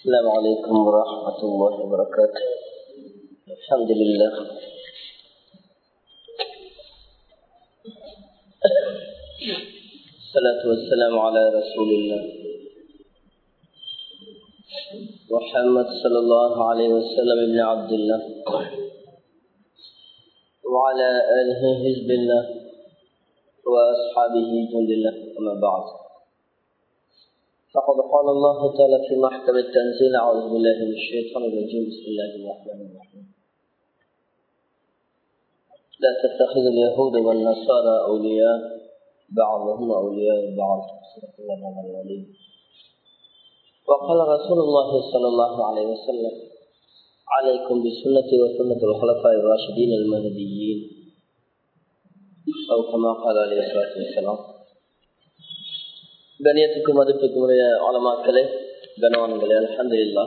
السلام عليكم ورحمة الله وبركاته. الحمد لله الصلاة والسلام على رسول الله محمد صلى الله عليه وسلم ابن عبد الله وعلى آله حزب الله وأصحابه جند الله. أما بعد، فقد قال الله تعالى في محكم التنزيل: أعوذ بالله من الشيطان الرجيم، بسم الله الرحمن الرحيم. لا تتخذوا اليهود والنصارى أولياء بعضهم أولياء بعض. صدق الله العظيم. وقال رسول الله صلى الله عليه وسلم: عليكم بسنتي وسنة الخلفاء الراشدين المهديين، أو كما قال عليه الصلاة والسلام. கணியத்துக்கும் மதிப்புக்கும் உரிய ஆலமாக்களே, கனவான்களே, அல்ஹம்துலில்லாஹ்.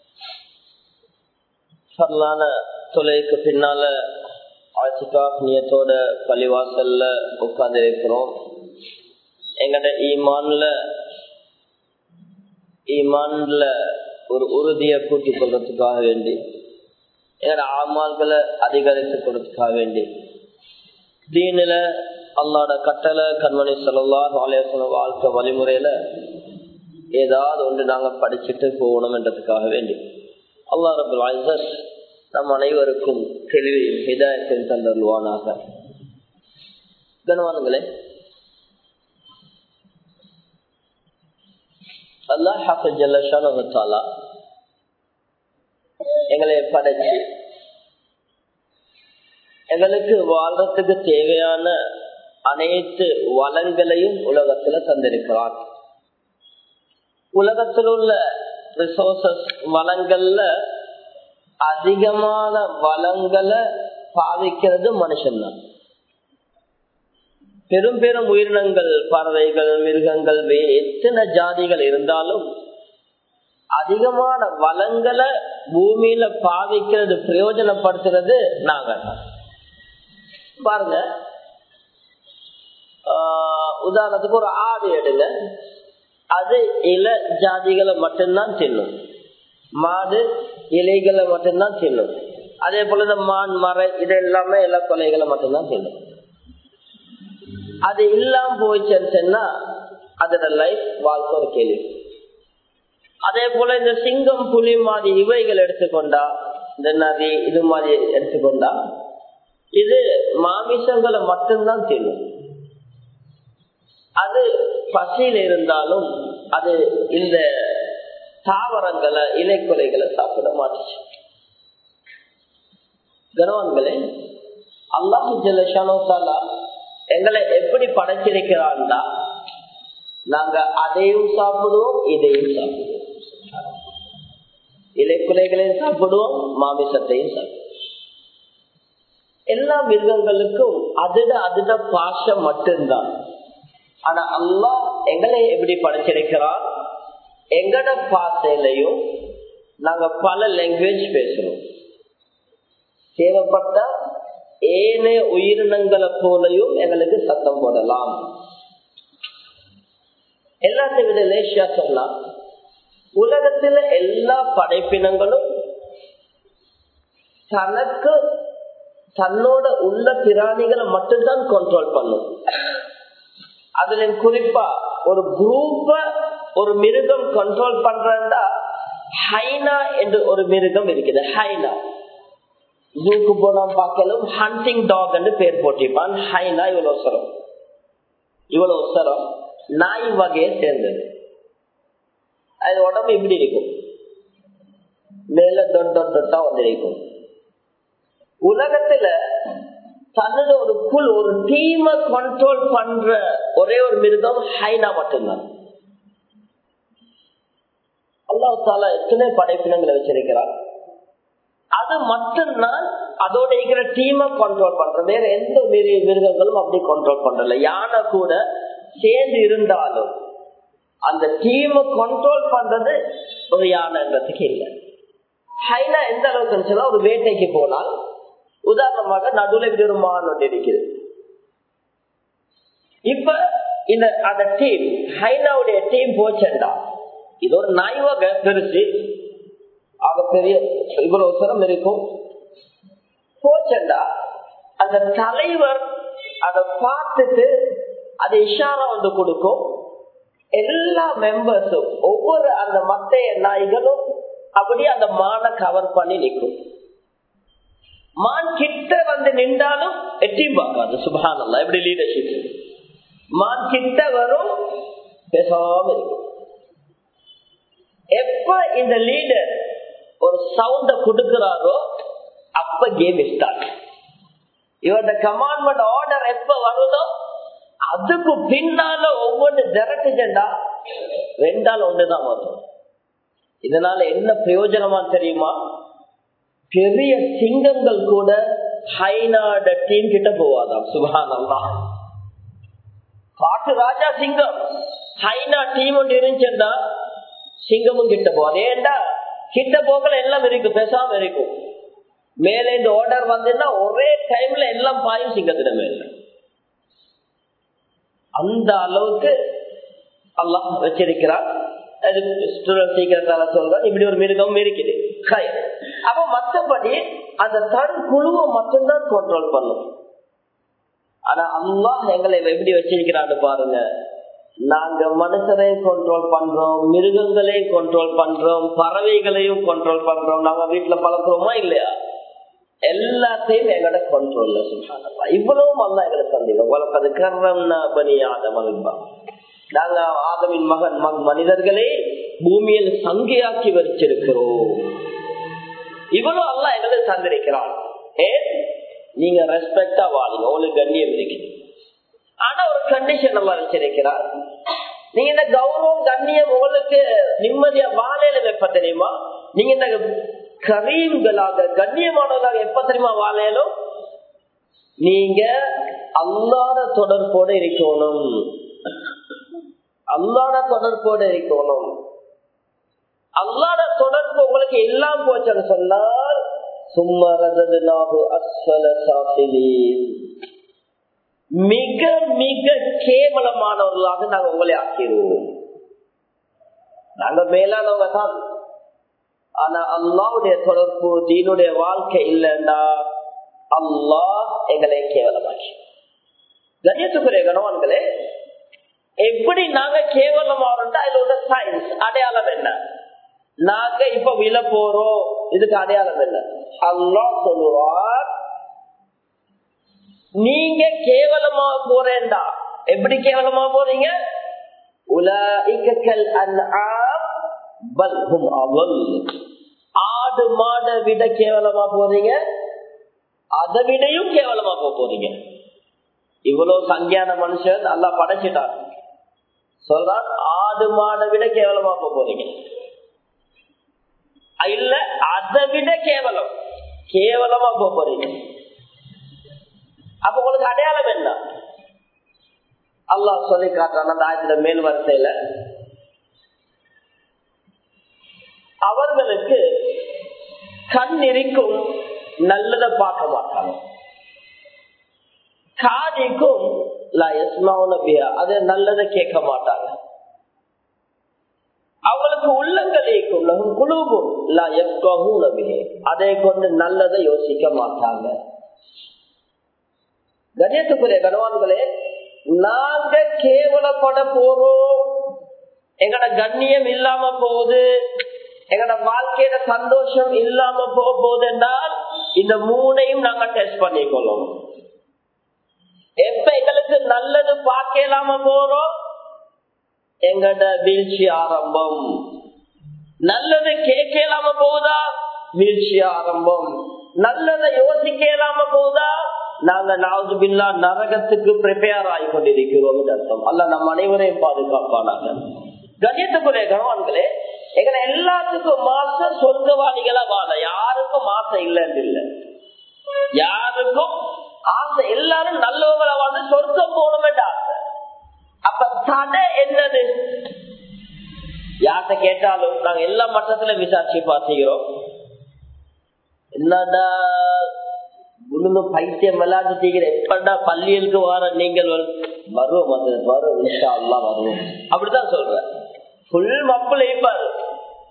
ஃபர்லான தொலைக்கு பின்னால ஆசிகாப் நியத்தோட பள்ளிவாசல்ல உட்கார்ந்து இருக்கிறோம். எங்கட ஈமான்ல ஒரு உறுதியை கூட்டிக் கொள்றதுக்காக வேண்டி, எங்கட ஆமால்களை அதிகரித்துக் கொள்றதுக்காக வேண்டி, தீனில அல்லாஹ்வோட கட்டளை கண்மணி ஸல்லல்லாஹு அலைஹி வஸல்லம் வாழ்க்கை வழிமுறையில ஏதாவது ஒன்று நாங்க படிச்சுட்டு போகணும் என்றதுக்காக வேண்டி அல்லாஹ் ரப்பல் இஸ்ஸத் நம் அனைவருக்கும் தெளிவையும் ஹிதாயத்தையும் தந்தருள்வானாக. கனவான்களே, அல்லாஹ் ஜல்ல ஷானஹு வ தஆலா எங்களை படைச்சு எங்களுக்கு வாழ்றதுக்கு தேவையான அனைத்து வளங்களையும் உலகத்துல தந்திருக்கிறான். உலகத்தில் உள்ள ரிசோர்சஸ் வளங்கள்ல அதிகமான வளங்களை பாதிக்கிறது மனுஷன்தான். பெரும் பெரும் உயிரினங்கள், பறவைகள், மிருகங்கள், எத்தனை ஜாதிகள் இருந்தாலும் அதிகமான வளங்களை பூமியில பாவிக்கிறது, பிரயோஜனப்படுத்துறது நாங்க பாருங்க. உதாரணத்துக்கு ஒரு ஆடு எடுங்க, அது இல ஜாதிகளை மட்டும்தான் தின்னும். மாடு இலைகளை மட்டும்தான் தின்னும். அதே போல மான், மர இது எல்லாமே இல கொலைகளை மட்டும்தான் தின்னும். அது இல்லாம போயிச்சுன்னா அதோட லைஃப் வாழ்க்கை ஒரு கேள்வி. அதே போல இந்த சிங்கம், புலி மாதிரி இவைகள் எடுத்துக்கொண்டா, இந்த நதி இது மாதிரி எடுத்துக்கொண்டா, இது மாமிசங்களை மட்டும்தான் தின்னும். அது பசியில் இருந்தாலும் அது இந்த தாவரங்களை, இலைக்குலைகளை சாப்பிட மாட்டுச்சு. கனவான்களே, அல்லாஹ் ஜல்ல ஷானஹு வ தஆலா எங்களை எப்படி படைச்சிருக்கிறான்னா, நாங்க அதையும் சாப்பிடுவோம், இதையும் சாப்பிடுவோம். இலைக்குலைகளையும் சாப்பிடுவோம், மாமிசத்தையும் சாப்பிடுவோம். எல்லா மிருகங்களுக்கும் அதுட பாஷம் மட்டும்தான். ஆனா அல்லாஹ் எங்களை எப்படி படைச்சிருக்கிறான், எங்கட பாசையிலையும் நாங்க பல லாங்குவேஜ் பேசுறோம். தேவைப்பட்ட ஏனைய உயிரினங்களை போலையும் எங்களுக்கு சத்தம் போடலாம். எல்லாத்தையும் விட லேசியா சொன்னா, உலகத்துல எல்லா படைப்பினங்களும் தனக்கு தன்னோட உள்ள பிராணிகளை மட்டும்தான் கண்ட்ரோல் பண்ணும். அதுல குறிப்பா ஒரு குரூப்ப ஒரு மிருகம் கண்ட்ரோல் பண்றா, ஹைனா என்று ஒரு மிருகம் இருக்குது. ஹைனா ஜூக்கு போனா பார்க்கலும் ஹண்டிங் டாக் என்று பேர் போட்டிருப்பான். ஹைனா இவ்வளவு உசரம் நாய் வகையை சேர்ந்தது. அது உடம்பு இப்படி இருக்கும், மேல தொட்டா வந்திருக்கும். உலகத்துல தன்னோட ஒரு குழு, ஒரு டீமை கண்ட்ரோல் பண்ற ஒரே ஒரு மிருகம் ஹைனா மட்டும்தான். அல்லாஹ் தஆலா எத்தனை படைப்பினங்களை வச்சிருக்கிறார். அது மட்டும்தான் அதோட இருக்கிற டீமை கண்ட்ரோல் பண்றது. வேற எந்த மிருகங்களும் அப்படி கண்ட்ரோல் பண்றல. யானை கூட சேர்ந்து இருந்தாலும் அந்த டீமை கண்ட்ரோல் பண்றது ஒரு யானைன்றதுக்கு இல்லை. ஹைனா எந்த அளவுக்கு சொன்னா, ஒரு வேட்டைக்கு போனால் உதாரணமாக நடுவில் இப்படி ஒரு மான் ஒன்று இருக்குது. இப்ப இந்த அந்த டீம், ஹைனாவுடைய டீம் போச்சேன்டா, இது ஒரு நாய் வகை பெருசு, ஆக பெரிய இவ்வளவு சிரம் இருக்கும் போச்சண்டா அந்த தலைவர் அதை பார்த்துட்டு அது இஷாரா வந்து கொடுக்கும். எல்லா மெம்பர்ஸும் ஒவ்வொரு அந்த மத்தைய நாய்களும் அப்படியே அந்த மானை கவர் பண்ணி நிற்கும். மான் கிட்ட வந்து நின்றாலும் எட்டியும் பார்க்காது. சுப்ஹானல்லாஹ், எப்படி லீடர்ஷிப். மான் கிட்ட வரும், பேசாம இருக்கும். எப்ப இந்த லீடர் ஒரு சவுண்ட கொடுக்கிறாரோ அப்ப கேம் ஸ்டார்ட். இவரோட கமாண்ட்மெண்ட் ஆர்டர் எப்ப வருதோ அதுக்கு பின்னால ஒவ்வொன்று திரட்டுச்சா 2-1 வரும். இதனால என்ன பிரயோஜனமா தெரியுமா? பெரிய சிங்கங்கள் கூட ஹைனாட டீம் கிட்ட போவாதாம். சுப்ஹானல்லாஹ், காட்டு ராஜா சிங்கம் ஹைனா டீம் ஒன்று இருந்துச்சுன்னா சிங்கமும் கிட்ட போவாது. ஏண்டா கிட்ட போகல எல்லாம் இருக்கும், பேசாம இருக்கும். மேல இந்த ஆர்டர் வந்துன்னா ஒரே டைம்ல எல்லாம் பாயும் சிங்கத்திட மேல. அந்த அளவுக்கு அல்லாஹ் வச்சிருக்கிறார். சொல்றேன், இப்படி ஒரு மிருகம் இருக்குது. அப்ப மற்றபடி அந்த தன் குழுவை மட்டும்தான் கண்ட்ரோல் பண்ணும். ஆனா அல்லாஹ் எங்களை எப்படி வச்சிருக்கிறான்னு பாருங்க. நாங்க மனுஷரையும் கண்ட்ரோல் பண்றோம், மிருகங்களையும் கண்ட்ரோல் பண்றோம், பறவைகளையும் கண்ட்ரோல் பண்றோம். நாங்க வீட்டுல பழக்கிறோமா இல்லையா? எல்லாத்தையும் எங்களோட கண்ட்ரோல்ல. சுப்ஹானல்லாஹ், இவ்வளவும் அல்லாஹ் எங்களை சந்தேகம். வலக்கத் கர்ரம்னா பனி ஆதம் அல்பா, நாங்க ஆதமின் மகன் மனிதர்களை பூமியில் சங்கையாக்கி வச்சிருக்கிறோம். இவ்வளவு அல்லாஹ் எங்களை சந்திருக்கிறான். நீங்க ரெஸ்பெக்டா வாழுங்க, உங்களுக்கு கண்ணியம் இருக்கு. ஆனா ஒரு கண்டிஷன் எல்லாம் வச்சிருக்கிறார். நீங்க இந்த கௌரவம் கண்ணியம் உங்களுக்கு நிம்மதியா வாழையில வைப்ப தெரியுமா? நீங்க இந்த கரீம்களாக கண்ணியமானவர்களாக எப்ப தெரியுமா வாழையிலும்? நீங்க அல்லாஹ்வோட தொடர்போட இருக்கணும். அல்லாஹ்வோட தொடர்போட இருக்கணும். அல்லாஹ்வோட தொடர்பு உங்களுக்கு எல்லாம் போச்சுன்னு சொன்னால் சும்மரதனாஹு அஸ்ஃபல சாஃபிலீன், மிக மிக கேவலமானவர்களாக நாங்க உங்களை ஆக்கிடுவோம். நாங்க மேலானவங்க தான். ஆனா அல்லாஹ்வுடைய தொடர்பு, தீனுடைய வாழ்க்கை இல்லைன்னா அல்லாஹ் எங்களை கேவலமாக்கி. கண்ணியத்துக்குரிய கணவான்களே, எப்படி நாங்க கேவலமாறோம்னா அதுல ஒரு சயின்ஸ் அடையாளம் என்ன? நாங்க இப்ப விழ போறோம், இதுக்கு அடையாளம் என்ன? அல்லாஹ் சொல்லுவார், நீங்க கேவலமா போறேன்டா. எப்படி கேவலமா போறீங்க? உலாஇகல் அன்ஆம் பல் ஹும் அவல், ஆடு மாட விட கேவலமா போறீங்க, அதை விடையும் கேவலமா போறீங்க. இவ்வளவு சங்கியான மனுஷன் அல்லாஹ் படைச்சிட்டார். சொல்றான், ஆடு மாட விட கேவலமா போறீங்க. இல்ல அதை விட கேவலம், கேவலமா போறீங்க. அப்ப உங்களுக்கு அடையாளம் என்ன? அல்லாஹ் சொல்லி காட்டுறான் அந்த ஆயத்துல மேல் வரிசையில, அவர்களுக்கு கண் இருக்கும், நல்லதை பார்க்க மாட்டாங்க. காதிக்கும் அது நல்லதை கேட்க மாட்டாங்க. அவங்களுக்கு உள்ளங்களுக்கும் குழுவும் அதை கொண்டு நல்லதை யோசிக்க மாட்டாங்க. கண்ணியத்துக்குரிய கணவான்களே, நாங்க கேவலப்பட போறோம், எங்கட கண்ணியம் இல்லாம போகுது, எங்கட வாழ்க்கையில சந்தோஷம் இல்லாம போகுது என்றால் இந்த மூணையும் நாங்க டெஸ்ட் பண்ணிக்கொள்ளும். எப்ப எங்களுக்கு நல்லது பார்க்கலாம போறோம், எங்கட வீழ்ச்சி ஆரம்பம். நல்லது கேட்கலாம போகுதா, வீழ்ச்சி ஆரம்பம். நல்லதை யோசிக்கலாம போகுதா, நாங்க நாவுதுபில்லா நரகத்துக்கு பிரிப்பேர் ஆகி கொண்டிருக்கிறோம் அர்த்தம். அல்ல நம் அனைவரையும் பாதுகாப்பானாங்க. கண்ணியத்துக்குரிய கணவான்களே, எங்களை எல்லாத்துக்கும் மாச சொர்க்கவாதிகளா வாழ, யாருக்கும் ஆசை இல்லைன்னு இல்லை, யாருக்கும் ஆசை, எல்லாரும் நல்லவங்களா வாழ்ந்து சொர்க்கம் போகணுமே ஆசை. அப்ப தடை என்னது? யார்கிட்ட கேட்டாலும் நாங்க எல்லா மட்டத்துல விசாரிச்சு பார்த்துக்கிறோம். என்னடா உள்ள பைத்தியம் விளையாண்டுட்டீங்க, எப்படா பள்ளிகளுக்கு வர நீங்கள் வருவோம், வரும் இன்ஷா அல்லாஹ் வருவோம், அப்படித்தான் சொல்ற. ஃபுல் மப்புல இருப்பாரு.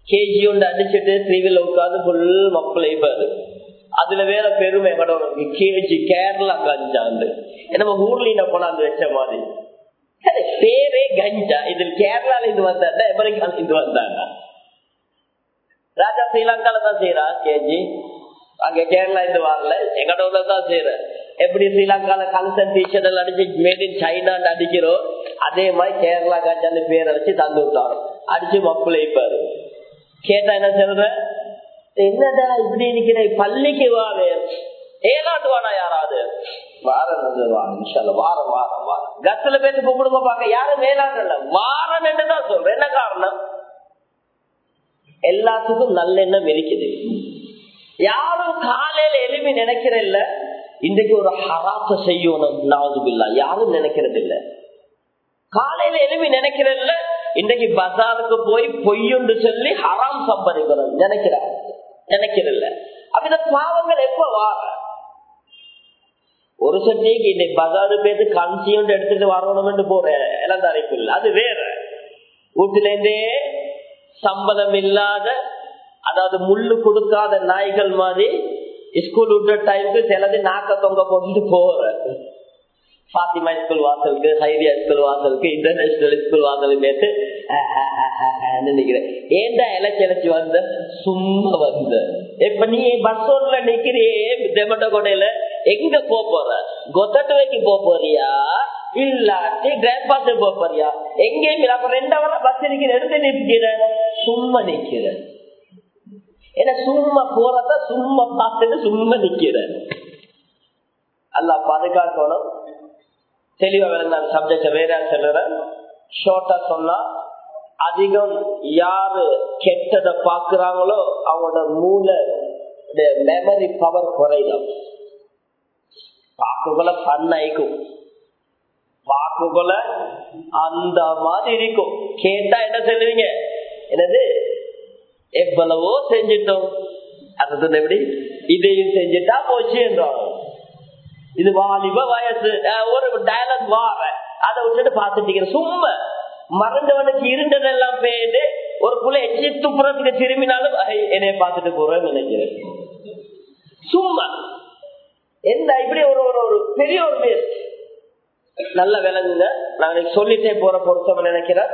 கேஜி ஒன்று அடிச்சுட்டு ஸ்ரீவில் உட்காந்து ஃபுல் மக்களை பாரு. அதுல வேற பெருமை கடவுளுக்கு கேஜி கேரளா கஞ்சாண்டு நம்ம ஊர்ல கொண்டாந்து வச்ச மாதிரி பேரே கஞ்சா. இதில் கேரளால இது வந்தாண்டா அமெரிக்கால இது வந்தாங்க. ராஜா ஸ்ரீலங்கால தான் செய்யறா கேஜி, அங்க கேரளா இது வரல, எங்கடவுல தான் செய்யற. எப்படி ஸ்ரீலங்கால கல்சன் டீச்சர் அடிச்சு மேட் இன் சைனான்னு அடிக்கிறோம், அதே மாதிரி கேரளா கஞ்சான்னு பேரை வச்சு தந்து விட்டாரு. அடிச்சு மக்களை பாரு. கேட்டா என்ன சொல்ற, என்னடா இப்படி இருக்கிற, பள்ளிக்கு வாரு, ஏலாட்டுவானா யாராவது வாரம் வாரம் வாரம் கத்துல பேசி கும்பிடுங்க பாக்க யாரும் மேலாடல வாரம் என்றுதான் சொல்றேன். என்ன காரணம், எல்லாத்துக்கும் நல்லெண்ணம் இருக்குது. யாரும் காலையில எழுப்பி நினைக்கிறல்ல இன்றைக்கு ஒரு ஹராத்த செய்யணும், நாவுதுபில்லா யாரும் நினைக்கிறது இல்ல. காலையில எழுப்பி நினைக்கிறல்ல இன்றைக்கு பஜாருக்கு போய் பொய்யுண்டு சொல்லி ஹராம் சம்பாதிக்கணும் நினைக்கிறல்ல. அப்ப இந்த பாவங்கள் எப்ப வார ஒரு சட்டிக்கு இன்னைக்கு பஜாரு பேருந்து கஞ்சியும் எடுத்துட்டு வரணும்னு போற இளந்தாரிப்பு இல்லை, அது வேற. வீட்டுல இருந்தே சம்பளம் இல்லாத, அதாவது முள்ளு கொடுக்காத நாய்கள் மாதிரி ஸ்கூல் விட்ட டைமுக்கு சிலது நாக்க தொங்க போட்டு போற. பாத்திமா ஸ்கூல் வாசலுக்கு, ஹைரியா ஸ்கூல் வாசலுக்கு, இன்டர்நேஷனல் ஸ்கூல் வாசலுக்கு நினைக்கிறேன். ஏண்டா இலச்சி வந்த சும்மா வந்த. இப்ப நீ பஸ் ரோட்ல நிக்கிறியே தெமட்ட கொடையில எங்க போற, கொத்தட்டுவைக்கு போறியா இல்லாட்டி கிராண்ட் பாஸ் போறியா, எங்கேயும் 2 hour பஸ் நிக்கிற எடுத்து நிற்கிற, சும்மா நிக்கிற. ஏன்னா சும்மா போறத சும்மா பார்த்துட்டு சும்மா நிக்கிற. அல்ல பாதுகாக்கணும். தெளிவா விளங்க சப்ஜெக்ட் வேற சொல்ற. ஷார்ட்டா சொன்னா, அதிகம் யாரு கெட்டதை பாக்குறாங்களோ அவங்களோட மூளை மெமரி பவர் குறையும். பாக்குகளை பண்ணைக்கும், பாக்குகளை அந்த மாதிரி இருக்கும். கேட்டா என்ன சொல்லுவீங்க, என்னது எவ்வளவோ செஞ்சிட்டோம், அது எப்படி இதையும் செஞ்சுட்டா போச்சு என்றாங்க. இது வாலிப வயசு, ஒரு டயலாக் வார அதை விட்டுட்டு பாத்துட்டீங்க. சும்மா மறந்தவனுக்கு இருந்ததெல்லாம் போயிட்டு ஒரு புள்ள எச்சி துப்புறத்துக்கு திரும்பினாலும் என்னைய பார்த்துட்டு போறேன்னு நினைக்கிறேன். சும்மா என்ன இப்படி ஒரு ஒரு பெரிய ஒரு பேர் நல்ல விலங்குங்க. நான் சொல்லிட்டே போற பொறுத்தவன் நினைக்கிறேன்.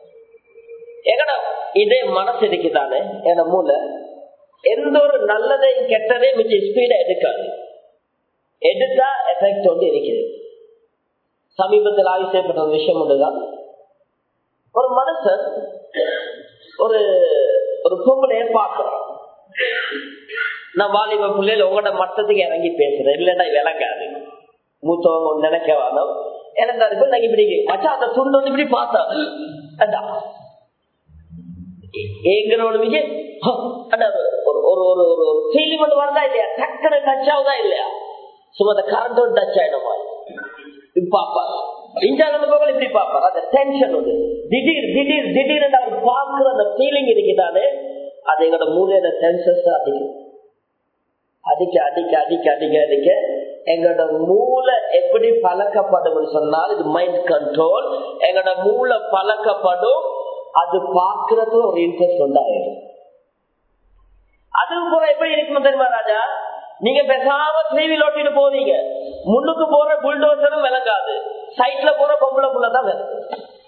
எங்கடா இதே மனசு இருக்குதானே, என மூளை எந்த ஒரு நல்லதையும் கெட்டதையும் மிச்சம் ஸ்பீடா எடுக்காது. எடுத்தா எஃபெக்ட் வந்து இருக்குது. சமீபத்தில் ஆய்வு செய்யப்பட்ட ஒரு விஷயம் ஒன்றுதான். ஒரு மனுஷன் ஒரு ஒரு பொம்பளைய பார்க்கிறான். நான் வாலிப பிள்ளைல உங்களோட மட்டத்துக்கு இறங்கி பேசுறேன், இல்லைன்னா விளங்காது. மூத்தவங்க ஒன்று நினைக்க வாதம் இறந்தாரு. நான் இப்படி மச்சா அந்த துண்டு வந்து இப்படி பார்த்தா வருதா இல்லையா, டக்குனு டச் ஆகுதா இல்லையா, சும்மா அந்த கரண்ட் டச் ஆயிடுமா பாப்பாரு. இன்ஜால இப்படி பாப்பாரு. அந்த டென்ஷன் வந்து திடீர் திடீர் திடீர் அவர் பார்க்கிற அந்த ஃபீலிங் இருக்குதானே, அது எங்களோட மூளையோட சென்சஸ் அதிகம். அடிக்க அடிக்க அடிக்க அடிக்க அடிக்க எங்களோட மூளை எப்படி பழக்கப்படும் சொன்னால், இது மைண்ட் கண்ட்ரோல். எங்களோட மூளை பழக்கப்படும், அது பார்க்கறது ஒரு இன்ட்ரெஸ்ட் உண்டாயிரும். அதுவும் கூட எப்படி இருக்கும் தெரியுமா ராஜா, நீங்க பேசாம டிவியில் ஓட்டிட்டு போவீங்க, முன்னுக்கு போற புல்டோசரும் விளங்காது, சைட்ல போற பொம்பளை புள்ளதான் விளங்கும்.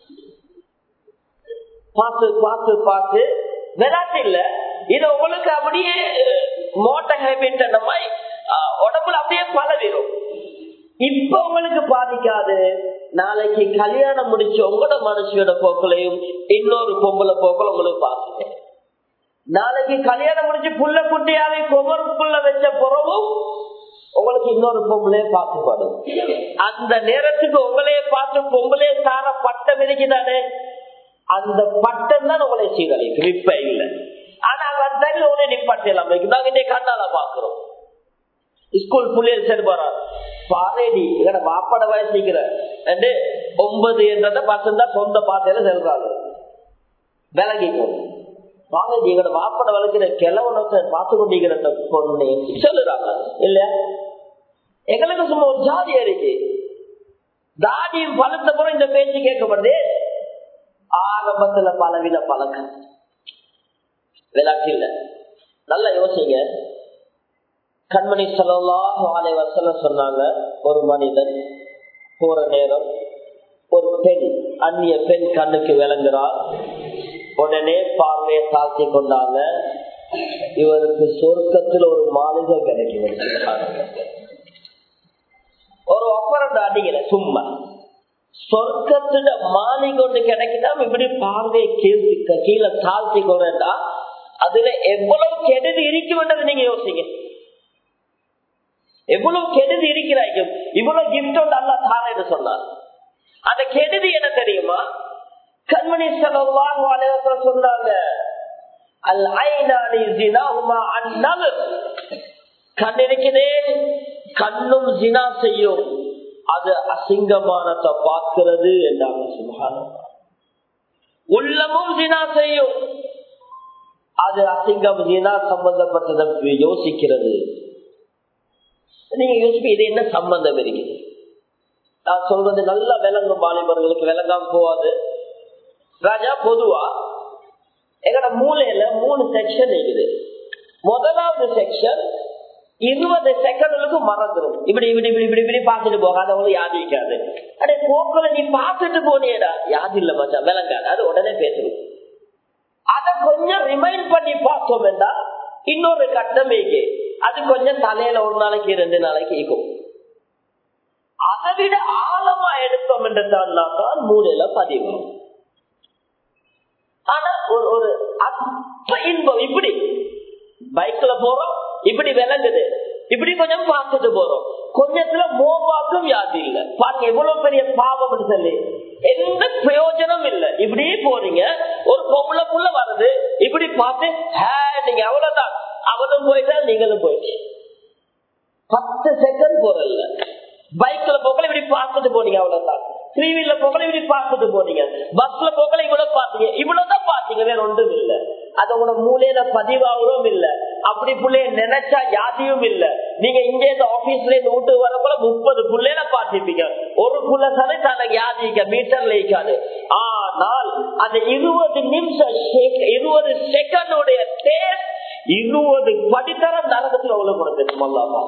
பார்த்து பார்த்து பார்த்து விளையாட்டு இல்ல, இது உங்களுக்கு அப்படியே மோட்டர் ஹேபிட் அந்த மாதிரி உடம்புல அப்படியே பழவிடும். இப்ப உங்களுக்கு பாதிக்காது, நாளைக்கு கல்யாணம் முடிச்சு உங்களோட மனுஷியோட போக்களையும் இன்னொரு பொம்பளை போக்கள் உங்களுக்கு பாதிக்க. நாளைக்கு கல்யாணம் முடிச்சு புள்ள குட்டியாவே கொமருக்குள்ள வச்ச புறவும் உங்களுக்கு இன்னொரு பொம்பளையே பார்த்துப்படும். அந்த நேரத்துக்கு உங்களையே பார்த்து பொம்பளையே சார பட்டம் இருக்குதானே, அந்த பட்டம் தான் உங்களை சீரழிக்கும். இப்ப இல்லை, ஆனா அந்த உடனே நிப்பாட்டலாம். நாங்க இன்னைக்கு கண்ணால பாக்குறோம். ஸ்கூல் புள்ளியல் சரி போறான் பாரேடி எங்கட வாப்பட வயசுக்கிற 9 என்றத பசங்க சொந்த பாத்தையில செல்றாங்க. விலகிக்கும் பாரேடி எங்கட வாப்பட வளர்க்கிற கிழவனத்தை பார்த்து கொண்டிருக்கிற பொண்ணு சொல்லுறாங்க இல்லையா. எங்களுக்கு சும்மா ஒரு ஜாதி இருக்கு. தாடியும் பழுத்த பிறகு இந்த பேச்சு கேட்கப்படுது. ஆரம்பத்துல பலவித பழக்கம், விளையாட்டு இல்ல. நல்லா யோசிங்க. கண்மணி ஸல்லல்லாஹு அலைஹி வஸல்லம் சொன்னாங்க, ஒரு மனிதன் போற நேரம் ஒரு பெண், அந்நிய பெண் கண்ணுக்கு விளங்குறார். உடனே பார்வையை தாழ்த்தி கொண்டாங்க, இவருக்கு சொர்க்கத்தில் ஒரு மாளிகை கிடைக்கும். ஒரு ஒப்பரண்ட அடிக்கல, சும்மா சொர்க்கத்துல மாளிகை ஒன்று கிடைக்கிட்டாம இப்படி பார்வையை கீழே தாழ்த்தி கொண்டா அதுல எவ்வளவு கெடுதி இருக்குமென்றது நீங்க யோசிங்க. எவ்வளவு கெடுதி இருக்கிறாங்க. இவ்வளவு கிஃப்ட் ஒன்று அல்லாஹ் தாரேன்னு சொன்னார். அந்த கெடுதி என்ன தெரியுமா? கண்மணி ஸல்லல்லாஹு அலைஹி வஸல்லம் சொன்னாங்க, அல் ஐனானி ஸினாஹுமா அன்-நظر. கண் இருக்குதே, கண்ணும் ஜினா செய்யும், அது அசிங்கமானதை பார்க்கிறது என்றாங்க. சுப்ஹானல்லாஹ். உள்ளமும் ஜினா செய்யும், அது அசிங்கம், ஜினா சம்பந்தப்பட்டதை யோசிக்கிறது. நீங்க யோசிப்பீங்க, இது என்ன சம்பந்தம் இருக்குது? நான் சொல்றது நல்லா விளங்கும், வாலிபர்களுக்கு விளங்காம போவாது. ராஜா, பொதுவா எங்கட மூலையில 3 செக்ஷன் இருக்குது. முதலாவது செக்ஷன் 20 செகண்டுக்கு மறந்துடும். இப்படி இப்படி இப்படி இப்படி இப்படி பார்த்துட்டு போகாதவங்க யாதிக்காது. அடே போக்குல நீ பார்த்துட்டு போனியடா, யாது இல்ல மச்சான், விளங்காது, அது உடனே பேசணும். அதை கொஞ்சம் ரிமைண்ட் பண்ணி பார்த்தோம் என்றா இன்னொரு கட்டம் இருக்கு, அது கொஞ்சம் தலையில ஒரு நாளைக்கு 2 நாளைக்கு இருக்கும். அதை விட ஆழமா எடுத்தோம் என்றால் மூலையில பதிவு. ஆனா ஒரு இன்பம், இப்படி பைக்ல போறோம், இப்படி விளங்குது, இப்படி கொஞ்சம் பார்த்துட்டு போறோம், கொஞ்சத்துல மோபாக்கும் யாது இல்ல. பாருங்க எவ்வளவு பெரிய பாவம் சொல்லி, எந்த பிரயோஜனம் இல்ல. இப்படியே போறீங்க, ஒரு பொம்பளை புள்ள வருது, இப்படி பார்த்து நீங்க அவ்வளவுதான், அவளும் போயிட்டா நீங்களும் போயிட்டு 10 செகண்ட் போறல. பைக்ல போக்கல இப்படி பார்த்துட்டு போனீங்க, அவ்வளவுதான். 3 வீலர்ல போக்கல இப்படி பார்த்துட்டு போனீங்க, பஸ்ல போக்கல இவ்வளவு பார்த்தீங்க, இவ்வளவுதான் பார்த்தீங்க, வேற ஒன்றும் இல்ல. அது உங்களோட மூலையில பதிவாகவும் இல்ல, அப்படி புள்ளைய நினைச்சா யாதியும் இல்ல. நீங்க இங்க இந்த ஆபீஸ்ல இருந்து வீட்டு வரப்போல 30 புள்ளையில பார்த்திருப்பீங்க, ஒரு புள்ள சரி தனக்கு யாதிக்க மீட்டர்ல இருக்காது. ஆனால் அந்த 20 நிமிஷம் 20 செகண்டோடைய டேஸ்ட் 20 படித்தரம் நரகத்தில் உள்ள கொடுத்துருக்கும். அல்லாஹ்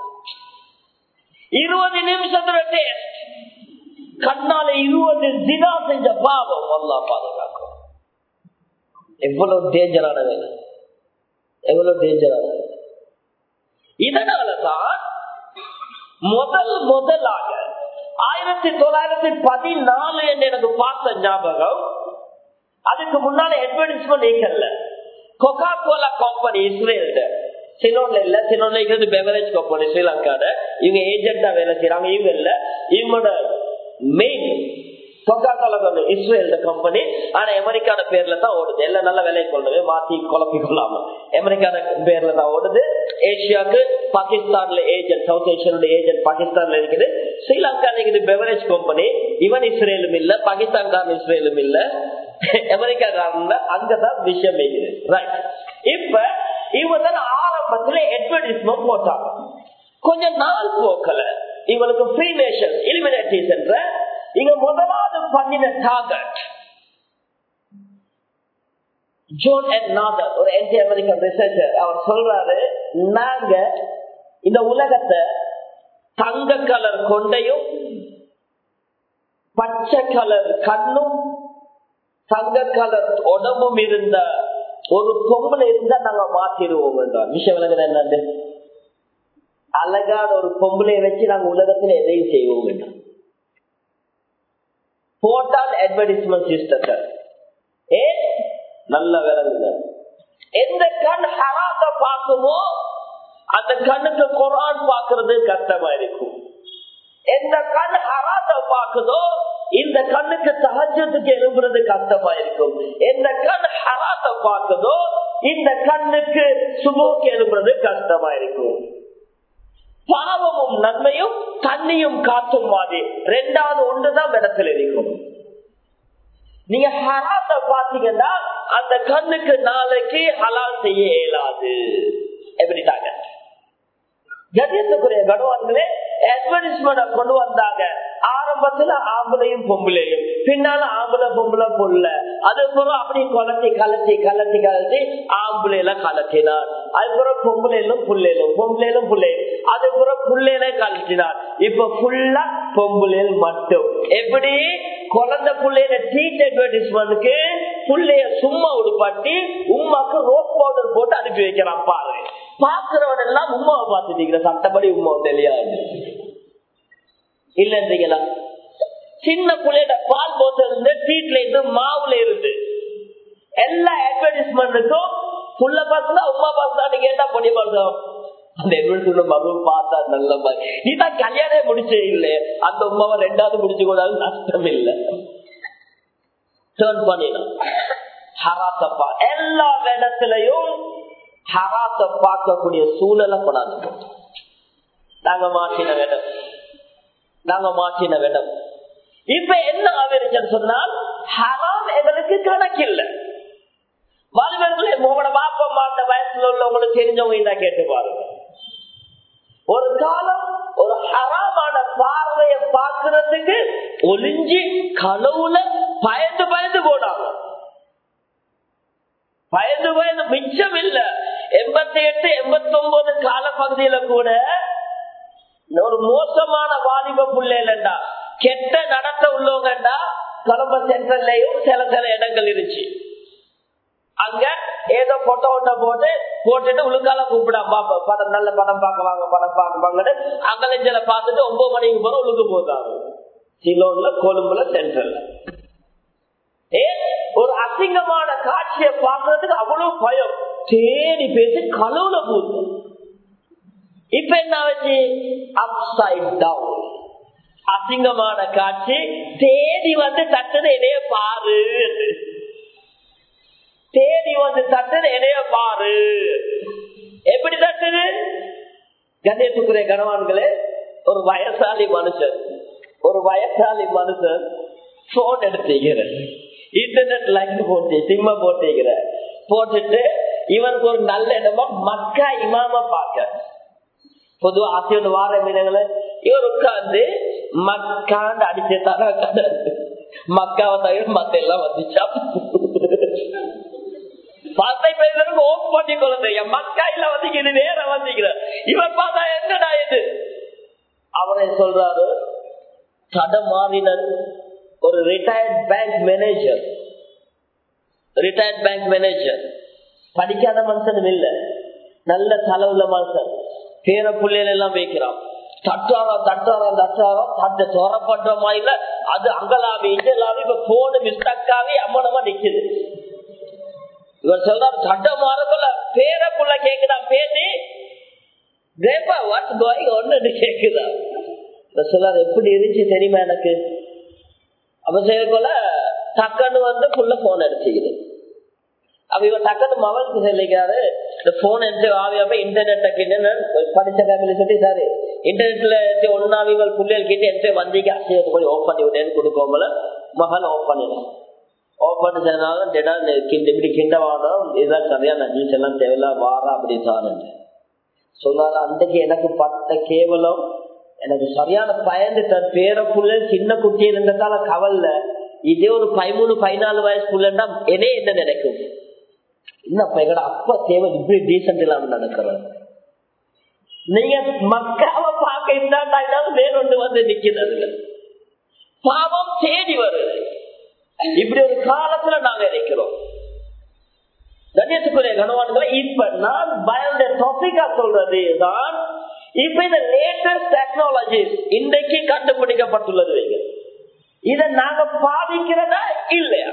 20 நிமிஷத்துல டேஸ்ட், கண்ணால 20 தினா செஞ்ச பாவம். அல்லாஹ் பாதுகாக்கும். எவ்வளவு டேஞ்சரான வேலை, எவ்வளவு டேஞ்சரான. இதனாலதான் முதலாக 1914 என்று எனக்கு பார்த்த ஞாபகம். அதுக்கு முன்னால அட்வர்டைஸ்மெண்ட் நீக்கல்ல. கொக்கா கோலா கம்பெனி இஸ்ரேல் சிலோன்ல இல்ல, சிலோன்ல இருக்கிறது பெவரேஜ் கம்பெனி ஸ்ரீலங்கால. இவங்க ஏஜென்டா வேலை செய்யறாங்க. இவங்க இல்ல, இவங்களோட மெயின் கொக்கா கோலா இஸ்ரேல் கம்பெனி. ஆனா அமெரிக்கான பேர்ல தான் ஓடுது. எல்லாம் நல்ல விலை கொள்றது மாத்தி குழப்பிக்கொள்ளாம அமெரிக்கான பேர்ல தான் ஓடுது. ஏசியாவுக்கு பாகிஸ்தான்ல ஏஜென்ட், சவுத் ஏசியனோட ஏஜென்ட் பாகிஸ்தான்ல இருக்குது. ஸ்ரீலங்கால இருக்குது பெவரேஜ் கம்பெனி. இவன் இஸ்ரேலும் இல்ல, பாகிஸ்தான் இஸ்ரேலும் இல்ல, அமெரிக்கா அங்கதான் விஷயம் இருக்குது. இப்ப இவங்க ஆரம்பத்துல அட்வர்டைஸ்மெண்ட் போட்டாங்க. கொஞ்ச நாள் போக்கல இவங்களுக்கு ஃப்ரீ நேஷன் இலிமினேட்டிஸ் என்ற இங்க முதலாவது பண்ணின டார்கெட் ஜோன் என் நாதர், ஒரு ஆன்டி அமெரிக்கன் ரிசர்ச்சர். அவர் சொல்றாரு, நாங்க இந்த உலகத்தை தங்க கலர் கொண்டையும் பச்சை கலர் கண்ணும் தங்க கலர் உடம்பும் இருந்த ஒரு பொம்பளை இருந்தா நாங்க மாத்திடுவோம் என்றார். விஷயம் விளங்குது என்னது? அழகான ஒரு பொம்பளையை வச்சு நாங்க உலகத்துல எதையும் செய்வோம் என்றார். போட்டால் அட்வர்டைஸ்மெண்ட் சிஸ்டத்தை நல்ல விளங்குது. எந்த கண் ஹராத்தை பார்க்குமோ அந்த கண்ணுக்கு குர்ஆன் பார்க்கறது கஷ்டமா இருக்கும். எந்த கண் ஹராத்தை பார்க்குதோ இந்த கண்ணுக்கு தஹஜ்ஜுதுக்கு எழுப்புறது கஷ்டமா இருக்கும். எந்த கண் ஹராத்தை பார்க்குதோ இந்த கண்ணுக்கு சுபுக்கு எழுப்புறது கஷ்டமா இருக்கும். பாவமும் நன்மையும் தண்ணியும் காற்றும் மாதிரி ரெண்டாவது ஒன்றுதான் இடத்துல இருக்கும். நீங்க ஹராத்தை பாத்தீங்கன்னா அந்த கண்ணுக்கு நாளைக்கு ஹலால் செய்ய இயலாது. எப்படிட்டாங்க கண்ணியத்துக்குரிய கணவான்களே, அட்வர்டைஸ்மெண்ட் கொண்டு வந்தாங்க. ஆரம்பத்துல ஆம்பளையும் பொம்பளையும், பின்னால ஆம்பளை பொம்பளை பொல்ல, அதுக்கப்புறம் அப்படி கலத்தி கலத்தி கலத்தி கலத்தி ஆம்பளையில கலத்தினார். அதுக்கப்புறம் பொம்பளையிலும் புள்ளையிலும், பொம்பளையிலும் புள்ளையும், அதுக்கப்புறம் புள்ளையில கலத்தினார். இப்ப ஃபுல்லா பொம்பளையில் மட்டும். எப்படி குழந்தை புள்ளையில ட்ரீட் அட்வர்டைஸ்மெண்ட்க்கு புள்ளைய சும்மா உடுப்பாட்டி உமாக்கு ரோஸ் பவுடர் போட்டு அனுப்பி வைக்கிறான் பாரு. பாக்குறவன் எல்லாம் உமாவை பார்த்துட்டீங்க, சட்டப்படி உமாவை தெரியாது இல்லைன்றீங்களா? சின்ன புள்ளையோட பால் போத்தல் இருந்து ட்ரீட்ல இருந்து மாவுல இருந்து எல்லா அட்வர்டைஸ்மெண்ட்டுக்கும் புள்ள பார்த்தா உமா பார்த்தா கேட்டா பொடி பார்த்தோம். அந்த எவ்வளவு மகவும் பார்த்தா நல்ல மாதிரி. நீதான் கல்யாணம் முடிச்சே இல்லை, அந்த உமாவை ரெண்டாவது முடிச்சு கூடாது, நஷ்டம் இல்லை. டர்ன் பண்ணிடலாம். ஹராத்தப்பா எல்லா இடத்துலயும் ஹராத்த பார்க்கக்கூடிய சூழலை கொண்டாந்து நாங்க மாற்றின வேடம், நாங்க மாற்றின வேடம். இப்ப என்ன ஆகிருச்சுன்னு சொன்னால் ஹராம் எங்களுக்கு கணக்கில்லை. வாலிபர்களே, உங்களோட பாப்பா மாட்ட வயசுல உள்ளவங்களுக்கு தெரிஞ்சவங்க கேட்டு பாருங்க. ஒரு காலம் ஒரு ஹராமான பார்வையை பார்க்கறதுக்கு ஒளிஞ்சி கனவுல பயந்து பயந்து போனாங்க. பயந்து பயந்து மிச்சம் இல்ல. 88, 89 கால பகுதியில கூட ஒரு மோசமான வாலிப பிள்ளைலண்டா, கெட்ட நடத்த உள்ளவங்கண்டா கொலம்பு சென்ட்ரல்லையும் சில சில இடங்கள் இருந்துச்சு. அங்க ஏதோ போட்டோ ஒட்ட போட்டுட்டு உளுக்கால கூப்பிடாம படம், நல்ல படம் பார்க்கவாங்க, படம் பார்க்கவாங்க. அங்கலஞ்சல பார்த்துட்டு 9 மணிக்கு போற உளுக்கு போதாங்க. சிலோன்ல, கொழும்புல, சென்ட்ரல்ல. ஒரு அசிங்கமான காட்சியை பார்க்கறதுக்கு அவ்வளவு பயம், தேடி பேசி கலவுல போகுது. இப்ப என்ன ஆச்சு? Upside down. அசிங்கமான காட்சி தேடி வந்து தட்டது என்னைய பாரு, தேடி வந்து தட்டது என்னைய பாரு. எப்படி தட்டுது? கணேசுக்குரிய கணவான்களே, ஒரு வயசாளி மனுஷன் போன் எடுத்துக்கிற, இன்டர்நெட் லைன் போட்டு சிம்ம போட்டுட்டு இவனுக்கு ஒரு நல்ல இடமா மக்கா இமாம பார்க்க. பொதுவா ஆசையோட வார மீனங்களை இவர் உட்கார்ந்து மக்காண்டு அடிச்சு தர கதை, மக்காவை தவிர மத்த எல்லாம் வந்துச்சா பத்தை பேருக்கு ஓப் பண்ணி கொள்ள மக்காயில வந்திக்கிது, வேற வந்திக்கிற. இவர் பார்த்தா என்னடா இது? அவரை சொல்றாரு, தடமாறினர் ஒரு ரிட்டையர்ட் பேங்க் மேனேஜர், படிக்காத மனுஷனும் இல்ல, நல்ல தலைவுள்ள மனுஷன், பேர புள்ளையில எல்லாம் வைக்கிறான். தட்டாரம் தட்டு தோறப்படுறமா இல்ல, அது அங்கலாவி இங்கலாவி இப்ப போன மிஸ்டக்காவே அம்மனமா நிக்குது. இவர் சொல்றாரு, தட்டமாறக்குள்ள பேர புள்ள கேக்குதான் பேசி ஒன்னு கேக்குதான். சொல்றாரு, எப்படி இருந்துச்சு தெரியுமா எனக்கு? அப்ப செய்யக்குள்ள டக்குன்னு வந்து புள்ள போன் அடிச்சுக்குது. அப்ப இவன் டக்குன்னு மகனுக்கு சொல்லிக்கிறாரு, இந்த போன் எடுத்து ஆவியாப்ப இன்டர்நெட் படிச்ச ஃபேமிலி சொல்லி சாரு இன்டர்நெட்ல ஒன்னாவிகள் பிள்ளைகள் கிட்ட எடுத்து வந்திக்கு அசையத்தை போய் ஓப் பண்ணி விட்டேன்னு கொடுக்கோம்ல, மகன் ஓப் பண்ணிடும். ஓப் பண்ணதுனால இப்படி கிண்டவாதம் இதுதான் சரியான நியூஸ் எல்லாம் தேவையில்ல வாரா அப்படி தான் சொன்னாரு. அன்றைக்கு எனக்கு பட்ட கேவலம், எனக்கு சரியான பயந்துட்டேன். பேர புள்ள சின்ன குட்டி இருந்ததால கவல்ல, இதே ஒரு 13-14 வயசு புள்ளா என்ன நினைக்கும்? இன்னப்ப எங்கட அப்பா தேவை இப்படி டீசென்ட் இல்லாம நடக்கிறது. நீங்க மக்காவை பார்க்க இருந்தாலும் வேறொன்று வந்து நிக்கிறது, பாவம் தேடி வருது. இப்படி ஒரு காலத்துல நாங்க இருக்கிறோம். கண்ணியத்துக்குரிய கணவான்களை, இப்ப நான் பயந்த டாபிக்கா சொல்றது தான், இப்ப இந்த லேட்டஸ்ட் டெக்னாலஜிஸ் இன்றைக்கு கண்டுபிடிக்கப்பட்டுள்ளது. இதை நாங்க பாதிக்கிறதா இல்லையா?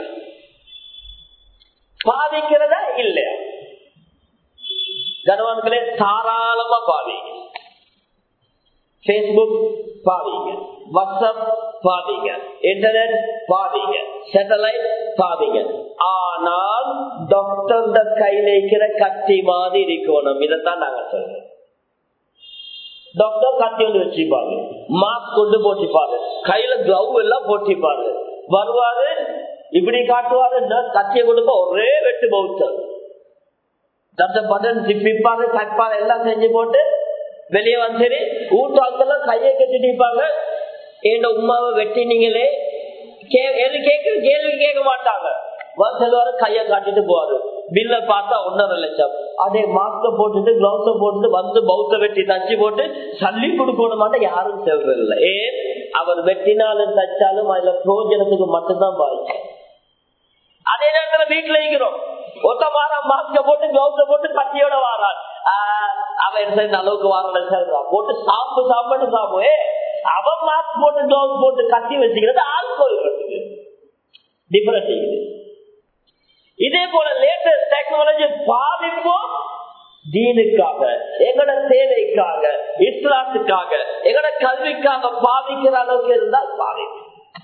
கணவான்களே, தாராளமா பாதிங்க. Facebook பாதிங்க, வாட்ஸ்அப் பாதிங்க, இன்டர்நெட் பாதிங்க, சேட்டலைட் பாதிங்க. ஆனால் டாக்டர் கையில இருக்கிற கத்தி மாதிரி இருக்கணும். இதைத்தான் நாங்க சொல்றோம். டாக்டர் கத்தி ஒன்று வச்சுப்பாரு, மாஸ்க் கொண்டு போட்டிப்பாரு, கையில கிளவ் எல்லாம் போட்டிப்பாரு, வருவாரு இப்படி காட்டுவாரு, கத்தியை கொடுக்க ஒரே வெட்டு பௌத்தர் பட்டன் சிப்பிப்பாரு, கட்பாரு எல்லாம் செஞ்சு போட்டு வெளியே வந்து வீட்டாக்கெல்லாம் கையை கட்டிப்பாங்க. என் உமாவை வெட்டினீங்களே கேள்வி கேட்க மாட்டாங்க. வருஷம் கைய காட்டிட்டு போவாரு. பில்ல பார்த்தா 1.5 லட்சம். அதே மாஸ்க போட்டுட்டு கிளவுஸ போட்டுட்டு வந்து பௌத்த வெட்டி தச்சு போட்டு சல்லி கொடுக்கணுமாட்ட யாரும் செல்றதில்லை. ஏன்? அவர் வெட்டினாலும் தச்சாலும் அதுல பிரோஜனத்துக்கு மட்டும்தான் பாதிச்சு. அதே நேரத்துல வீட்டுல இருக்கிறோம், ஒத்த வாரம் மாஸ்க போட்டு கிளவுஸ போட்டு கத்தியோட வாரான். அவன் அளவுக்கு வாரான் போட்டு சாப்பிட்டு சாப்பிடு. அவன் மாஸ்க் போட்டு கிளவுஸ் போட்டு கத்தி வச்சுக்கிறது ஆல்கோல் டிஃபரன்ஸ் இருக்குது. இதே போல லேட்டஸ்ட் டெக்னாலஜி பாதிப்போம் தீனுக்காக, எங்கட சேவைக்காக, இஸ்லாத்துக்காக, எங்கட கல்விக்காக பாதிக்கிற அளவுக்கு இருந்தால் பாதிப்பு.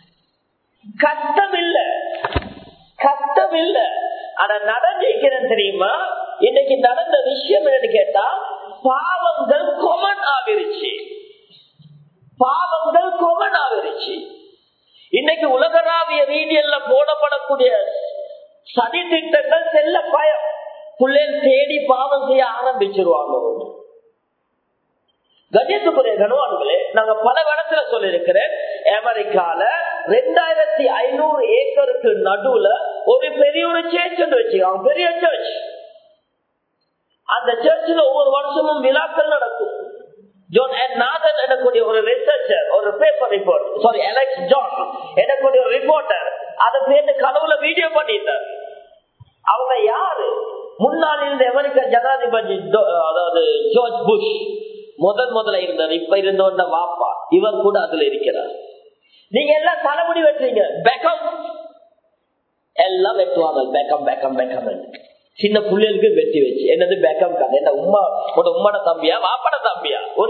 கஷ்டம் இல்ல. ஆனா நடந்திருக்கிறேன் தெரியுமா? இன்னைக்கு நடந்த விஷயம் என்னன்னு கேட்டா, பாவங்கள் கொமன் ஆகிருச்சு. இன்னைக்கு உலகளாவிய ரீதியில போடப்படக்கூடிய சதி திட்டங்கள் செல்ல பயம். பிள்ளைகள் தேடி பாவம் செய்ய ஆரம்பிச்சிருவாங்க. கண்ணியத்துக்குரிய கனவான்களே, நாங்க பல இடத்துல சொல்லியிருக்கிறேன், அமெரிக்கால 2500 ஏக்கருக்கு நடுவுல ஒரு பெரிய ஒரு சர்ச் வச்சுக்காங்க, பெரிய சர்ச். அந்த சர்ச்சில் ஒவ்வொரு வருஷமும் விழாக்கள் நடக்கும். ஜான் நாதன் எனக்கூடிய ஒரு ரிசர்ச்சர், ஒரு paper report, sorry Alex John எனக்கூடிய ஒரு ரிப்போர்ட்டர், அதை பேருந்து கனவுல வீடியோ பண்ணிட்டார். அவங்க யாரு? முன்னாள் இருந்த அமெரிக்க ஜனாதிபதி, அதாவது ஜார்ஜ் புஷ் முதல்ல இருந்தார். இப்ப இருந்த வாப்பா, இவர் கூட அதுல இருக்கிறார். நீங்க எல்லாம் தலைமுடி வெட்டுறீங்க, பேக்கம் எல்லாம் வெட்டுவாங்க. சின்ன பிள்ளைகளுக்கு வெட்டி வச்சு என்னது பேக்கம் கதை? என்ன உம்மோட தம்பியா வாப்பட தம்பியா? ஒரு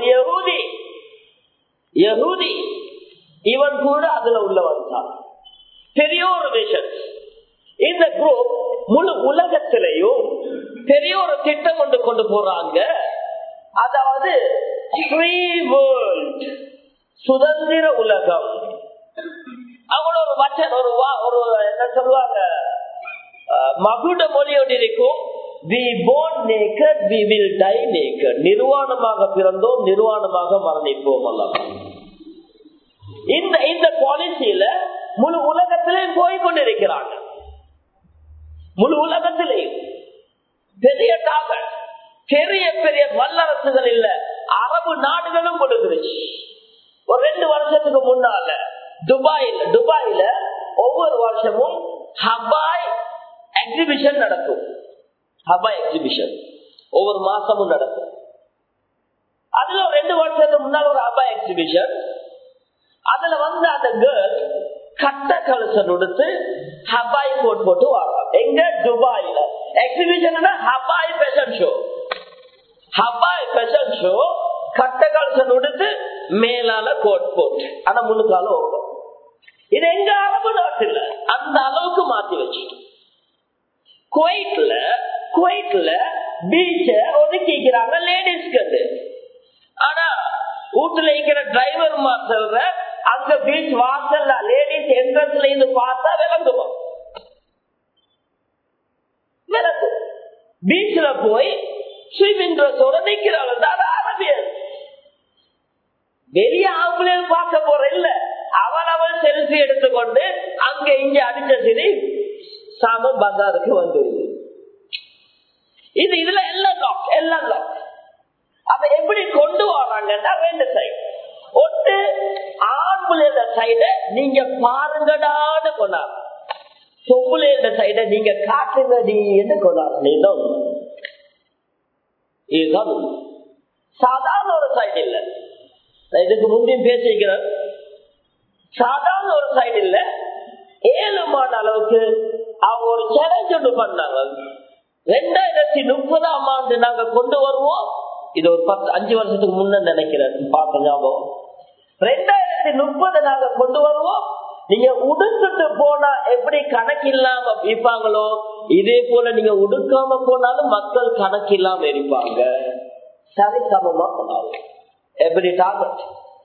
யஹூதி இவன் கூட அதுல உள்ளவன் தான். பெரிய ஒரு விஷன். இந்த குரூப் முழு உலகத்திலையும் பெரிய ஒரு திட்டம் கொண்டு போறாங்க. அதாவது ஃப்ரீ வேர்ல்ட், சுதந்திர உலகம். அவங்களோட ஒரு வச்சன் ஒரு என்ன சொல்லுவாங்க, மகுட மொழியோடு இருக்கும், we born naked, we will die naked. நிர்வாணமாக பிறந்தோம், நிர்வாணமாக மரணிப்போம். இந்த பாலிசியில முழு உலகத்திலேயும் போய்கொண்டிருக்கிறாங்க. முழு உலகத்திலேயும் பெரிய டார்கெட், பெரிய வல்லரசுகள் இல்ல, அரபு நாடுகளும் கொடுத்துருச்சு. ஒரு 2 வருஷத்துக்கு முன்னால துபாயில ஒவ்வொரு வருஷமும் ஹபாய் எக்ஸிபிஷன் நடக்கும். ஹபாய் எக்ஸிபிஷன் ஒவ்வொரு மாசமும் நடக்கும். அதுல 2 வருஷத்துக்கு முன்னால ஒரு ஹபாய் எக்ஸிபிஷன். அதுல வந்து அந்த கேர்ள் கட்ட கலசன் கொடுத்து ஹபாய் கோட் போட்டு வராங்க. எங்க? துபாயில எக்ஸிபிஷன் ஹபாய் ஃபேஷன் ஷோ. ஹபாய் ஃபேஷன் ஷோ கட்ட கலசன் கொடுத்து மேலால கோட் போட்டு, ஆனா முன்னுக்கால ஓடும். இது எங்க? அரபு நாட்டுல அந்த அளவுக்கு மாத்தி வச்சு. குவைட்ல பீச்ச ஒதுக்கிக்கிறாங்க லேடிஸ்க்கு. ஆனா வீட்டுல இருக்கிற டிரைவர் சொல்ற அங்க பீச் வாசல்ல லேடிஸ் என்ட்ரன்ஸ்ல இருந்து பார்த்தா விளங்குவோம். பீச்ல போய் ஸ்விமிங் ட்ரெஸ்ஸோட நிக்கிறாங்க. அரபியல் பெரிய ஆம்புலன்ஸ் பார்க்க போற இல்ல, அவள் செல்ஃபி எடுத்துக்கொண்டு அங்க இங்க அடிச்ச சரி சாம பஜாருக்கு வந்துருது. இதுல எல்லாம் லாக். அத எப்படி கொண்டு வராங்கன்னா 2 சைடு. ஒட்டு ஆம்புல சைட நீங்க பாருங்கடான்னு கொண்டாரு, பொம்புல சைட நீங்க காட்டுங்கடி என்று கொண்டாரு. இதுதான் சாதாரண ஒரு சைடு இல்ல. இதுக்கு முந்தையும் பேசிக்கிறேன், சாதாரண ஒரு சைடு இல்ல. 7 மாத அளவுக்கு அவங்க ஒரு சேலஞ்ச் ஒன்று பண்ணாங்க. 2030ஆம் ஆண்டு நாங்க கொண்டு வருவோம். இது ஒரு 5 வருஷத்துக்கு முன்ன நினைக்கிறேன், பார்த்த ஞாபகம். 2030 நாங்க கொண்டு வருவோம். நீங்க உடுத்துட்டு போனா எப்படி கணக்கு இல்லாம இருப்பாங்களோ, இதே போல நீங்க உடுக்காம போனாலும் மக்கள் கணக்கு இல்லாம இருப்பாங்க. சரி சமமா போனாலும் எப்படி டார்கெட்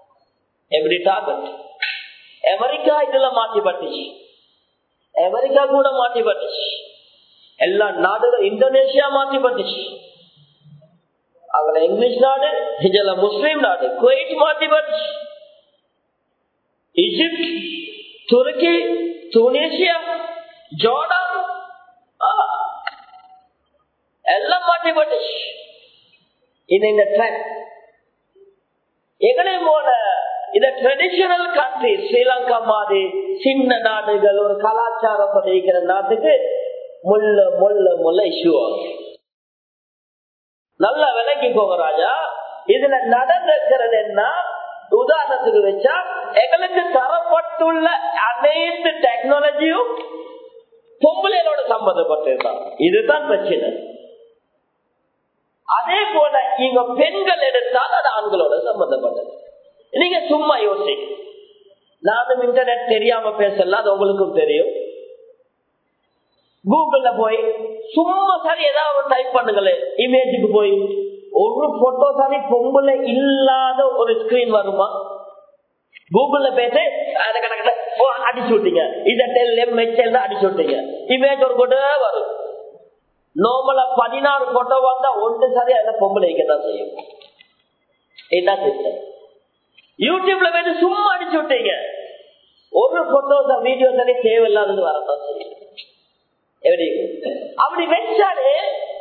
அமெரிக்கா இதுல மாற்றி பட்டுச்சு. அமெரிக்கா கூட மாற்றி பட்டுச்சு. எல்லா நாடுகள், இந்தோனேஷியா மாற்றி பட்டுச்சு. அங்க இங்கிலீஷ் நாடு, இதுல முஸ்லீம் நாடு, குவைட் மாற்றி பட்டுச்சு. ஈஜிப்ட், துருக்கி, துனிசியா, ஜோர்டான் எல்லாம் மாட்டிப்பட்டு இந்த ட்ரெண்ட் எங்களையும் போல இந்த ட்ரெடிஷனல் கண்ட்ரி ஸ்ரீலங்கா மாதிரி சின்ன நாடுகள் ஒரு கலாச்சாரம் இருக்கிற நாட்டுக்கு முள்ள முள்ள முள்ள இஷ்யூ ஆகும். நல்லா விளங்கிக்கோங்க ராஜா. இதுல நடந்திருக்கிறது என்ன, உதாரணத்துக்கு வச்சா எங்களுக்கு தரப்பட்டுள்ள அனைத்து டெக்னாலஜியும் பொம்பளையோட சம்பந்தப்பட்டிருக்காங்க. இதுதான் பிரச்சனை. அதே போல இங்க பெண்கள் எடுத்தால் அது ஆண்களோட சம்பந்தப்பட்டது. நீங்க சும்மா யோசிங்க. நானும் இன்டர்நெட் தெரியாம பேசலாம், அது உங்களுக்கும் தெரியும். கூகுள்ல போய் சும்மா சரி ஏதாவது டைப் பண்ணுங்களேன், இமேஜுக்கு போய் ஒரு போட்டோ சரி பொம்பளை இல்லாத ஒரு ஸ்கிரீன் வருமா? கூகுள்ல பேசி அடிச்சு விட்டீங்க, அடிச்சு விட்டீங்க, இமேஜ் ஒரு போட்டோ வரும். நார்மலா 16 போட்டோ வந்தா ஒன்று சரி அதை பொம்பளை தான் செய்யும். இதுதான் சிஸ்டம். யூடியூப்ல போயிட்டு சும்மா அடிச்சு விட்டீங்க, ஒரு போட்டோஸ் வீடியோ சரி தேவையில்லாதது வரதான் செய்யும். எப்படி அப்படி வச்சாலே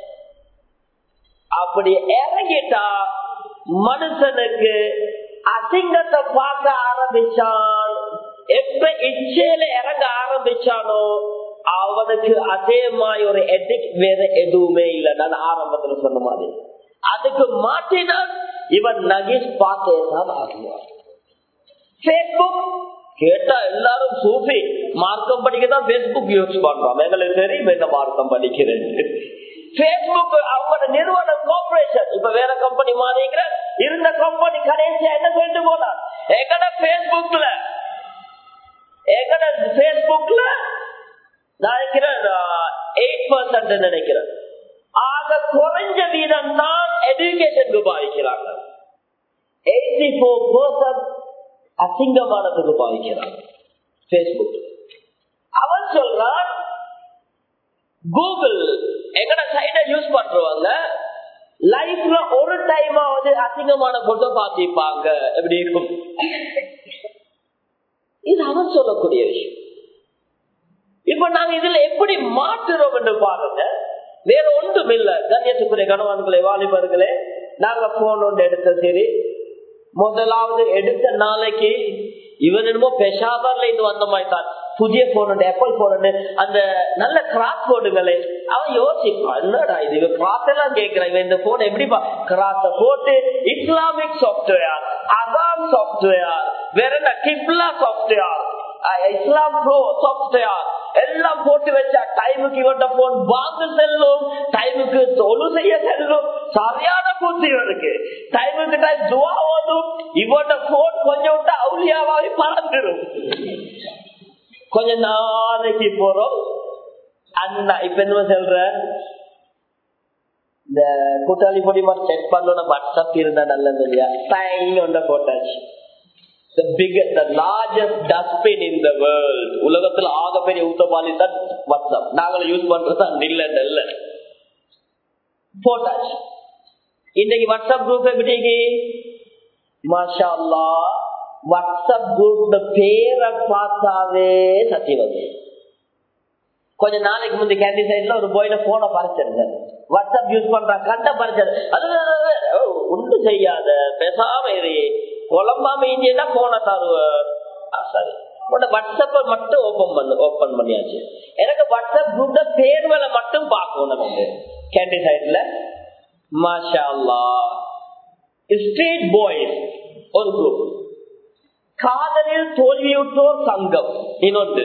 அப்படி இறங்கிட்டா மனுஷனுக்கு அசிங்கத்தை பார்க்க ஆரம்பிச்சான். எப்ப இச்சையில இறங்க ஆரம்பிச்சானோ அவனுக்கு அதே மாதிரி ஒரு எடிக்ட் வேற எதுவுமே இல்லை. நான் ஆரம்பத்துல சொன்ன மாதிரி அதுக்கு மாற்றினால் இவன் நகிஸ் பார்த்தேதான் ஆகுவான். பேஸ்புக் கேட்டா எல்லாரும் சூஃபி மார்க்கம் படிக்கதான் பேஸ்புக் யூஸ் பண்றோம். எங்களுக்கு தெரியும் என்ன மார்க்கம் படிக்கிறது. பேஸ்புக் அவங்களோட நிறுவனம் கார்பரேஷன் இப்ப வேற கம்பெனி மாறிக்கிற இருந்த கம்பெனி கடைசியா என்ன சொல்லிட்டு போனா எங்கட பேஸ்புக்ல நினைக்கிறேன் 8% நினைக்கிறேன். ஆக குறைஞ்ச வீதம் தான் எஜுகேஷனுக்கு பாதிக்கிறாங்க. 84% அசிங்கமானதுக்கு பாதிக்கிறாங்க பேஸ்புக். அவன் சொல்றான் கூகுள் எங்கட சைட யூஸ் பண்றவங்க லைஃப்ல ஒரு டைமாவது அசிங்கமான போட்டோ பார்த்திருப்பாங்க. எப்படி இருக்கும்? இது அவன் சொல்லக்கூடிய விஷயம். இப்ப நாங்க இதுல எப்படி மாற்றுறோம் என்று பாருங்க. வேற ஒன்றும் இல்ல. கண்ணியத்துக்குரிய கணவான்களே, வாலிபர்களே, நாங்க போன் ஒன்று எடுத்த சரி முதலாவது எடுத்த நாளைக்கு இவன் என்னமோ பெஷாவர்ல இருந்து வந்த மாதிரி தான் புதிய போன் ஆப்பிள் போன் அந்த நல்ல கிராஸ் போடுங்களே. அவன் யோசிப்பான், என்னடா இது கிராஸ் எல்லாம் கேட்கிறான், இவன் இந்த போன் எப்படி கிராஸ போட்டு இஸ்லாமிக் சாப்ட்வேர், அசாம் சாப்ட்வேர், வேற என்ன கிப்லா சாப்ட்வேர், இஸ்லாம் ப்ரோ சாப்ட்வேர் எல்லாம் போட்டு வச்சா டைமுக்கு இவன் போன் வாங்க செல்லும், டைமுக்கு தொழு செய்ய செல்லும். சரியான புத்தி இவனுக்கு. டைமுக்கு டைம் துவா ஓதும். இவன் போன் கொஞ்சம் விட்டு அவுலியாவே பறந்துடும். கொஞ்ச நாளைக்கு போறோம் அண்ணா இப்ப என்ன சொல்ற இந்த கூட்டாளி பொடி மாதிரி செக் பண்ணோட வாட்ஸ்அப் இருந்தா நல்லது இல்லையா? டைம் ஒன்றை போட்டாச்சு. The biggest, the largest dustbin in the world. உலகத்துல ஆகப்பெரிய ஊத்தபாலி தான் வாட்ஸ்அப். நாங்களும் யூஸ் பண்றது இல்ல போட்டாச்சு. இன்னைக்கு வாட்ஸ்அப் குரூப் எப்படி மாஷா அல்லாஹ், வாட்ஸ்அப் குரூப் பேரை பார்த்தாவே சத்தியம். கொஞ்ச நாளைக்கு முந்தைய கேண்டி சைட்ல ஒரு போயில போன பறிச்சிருந்தாரு. வாட்ஸ்அப் யூஸ் பண்ற கண்ட பறிச்சது. அது ஒன்று செய்யாத பேசாம இது குழம்பாம இந்தியா போன தருவ. சரி, வாட்ஸ்அப்ப மட்டும் ஓபன் பண்ணியாச்சு. எனக்கு வாட்ஸ்அப் குரூப்ல பேர்வலை மட்டும் பார்க்கணும். நமக்கு கேண்டி சைட்ல மாஷா அல்லாஹ் ஸ்ட்ரீட் பாய்ஸ் ஒரு குரூப், காதலில் தோல்வியுற்றோர் சங்கம் இன்னொன்று,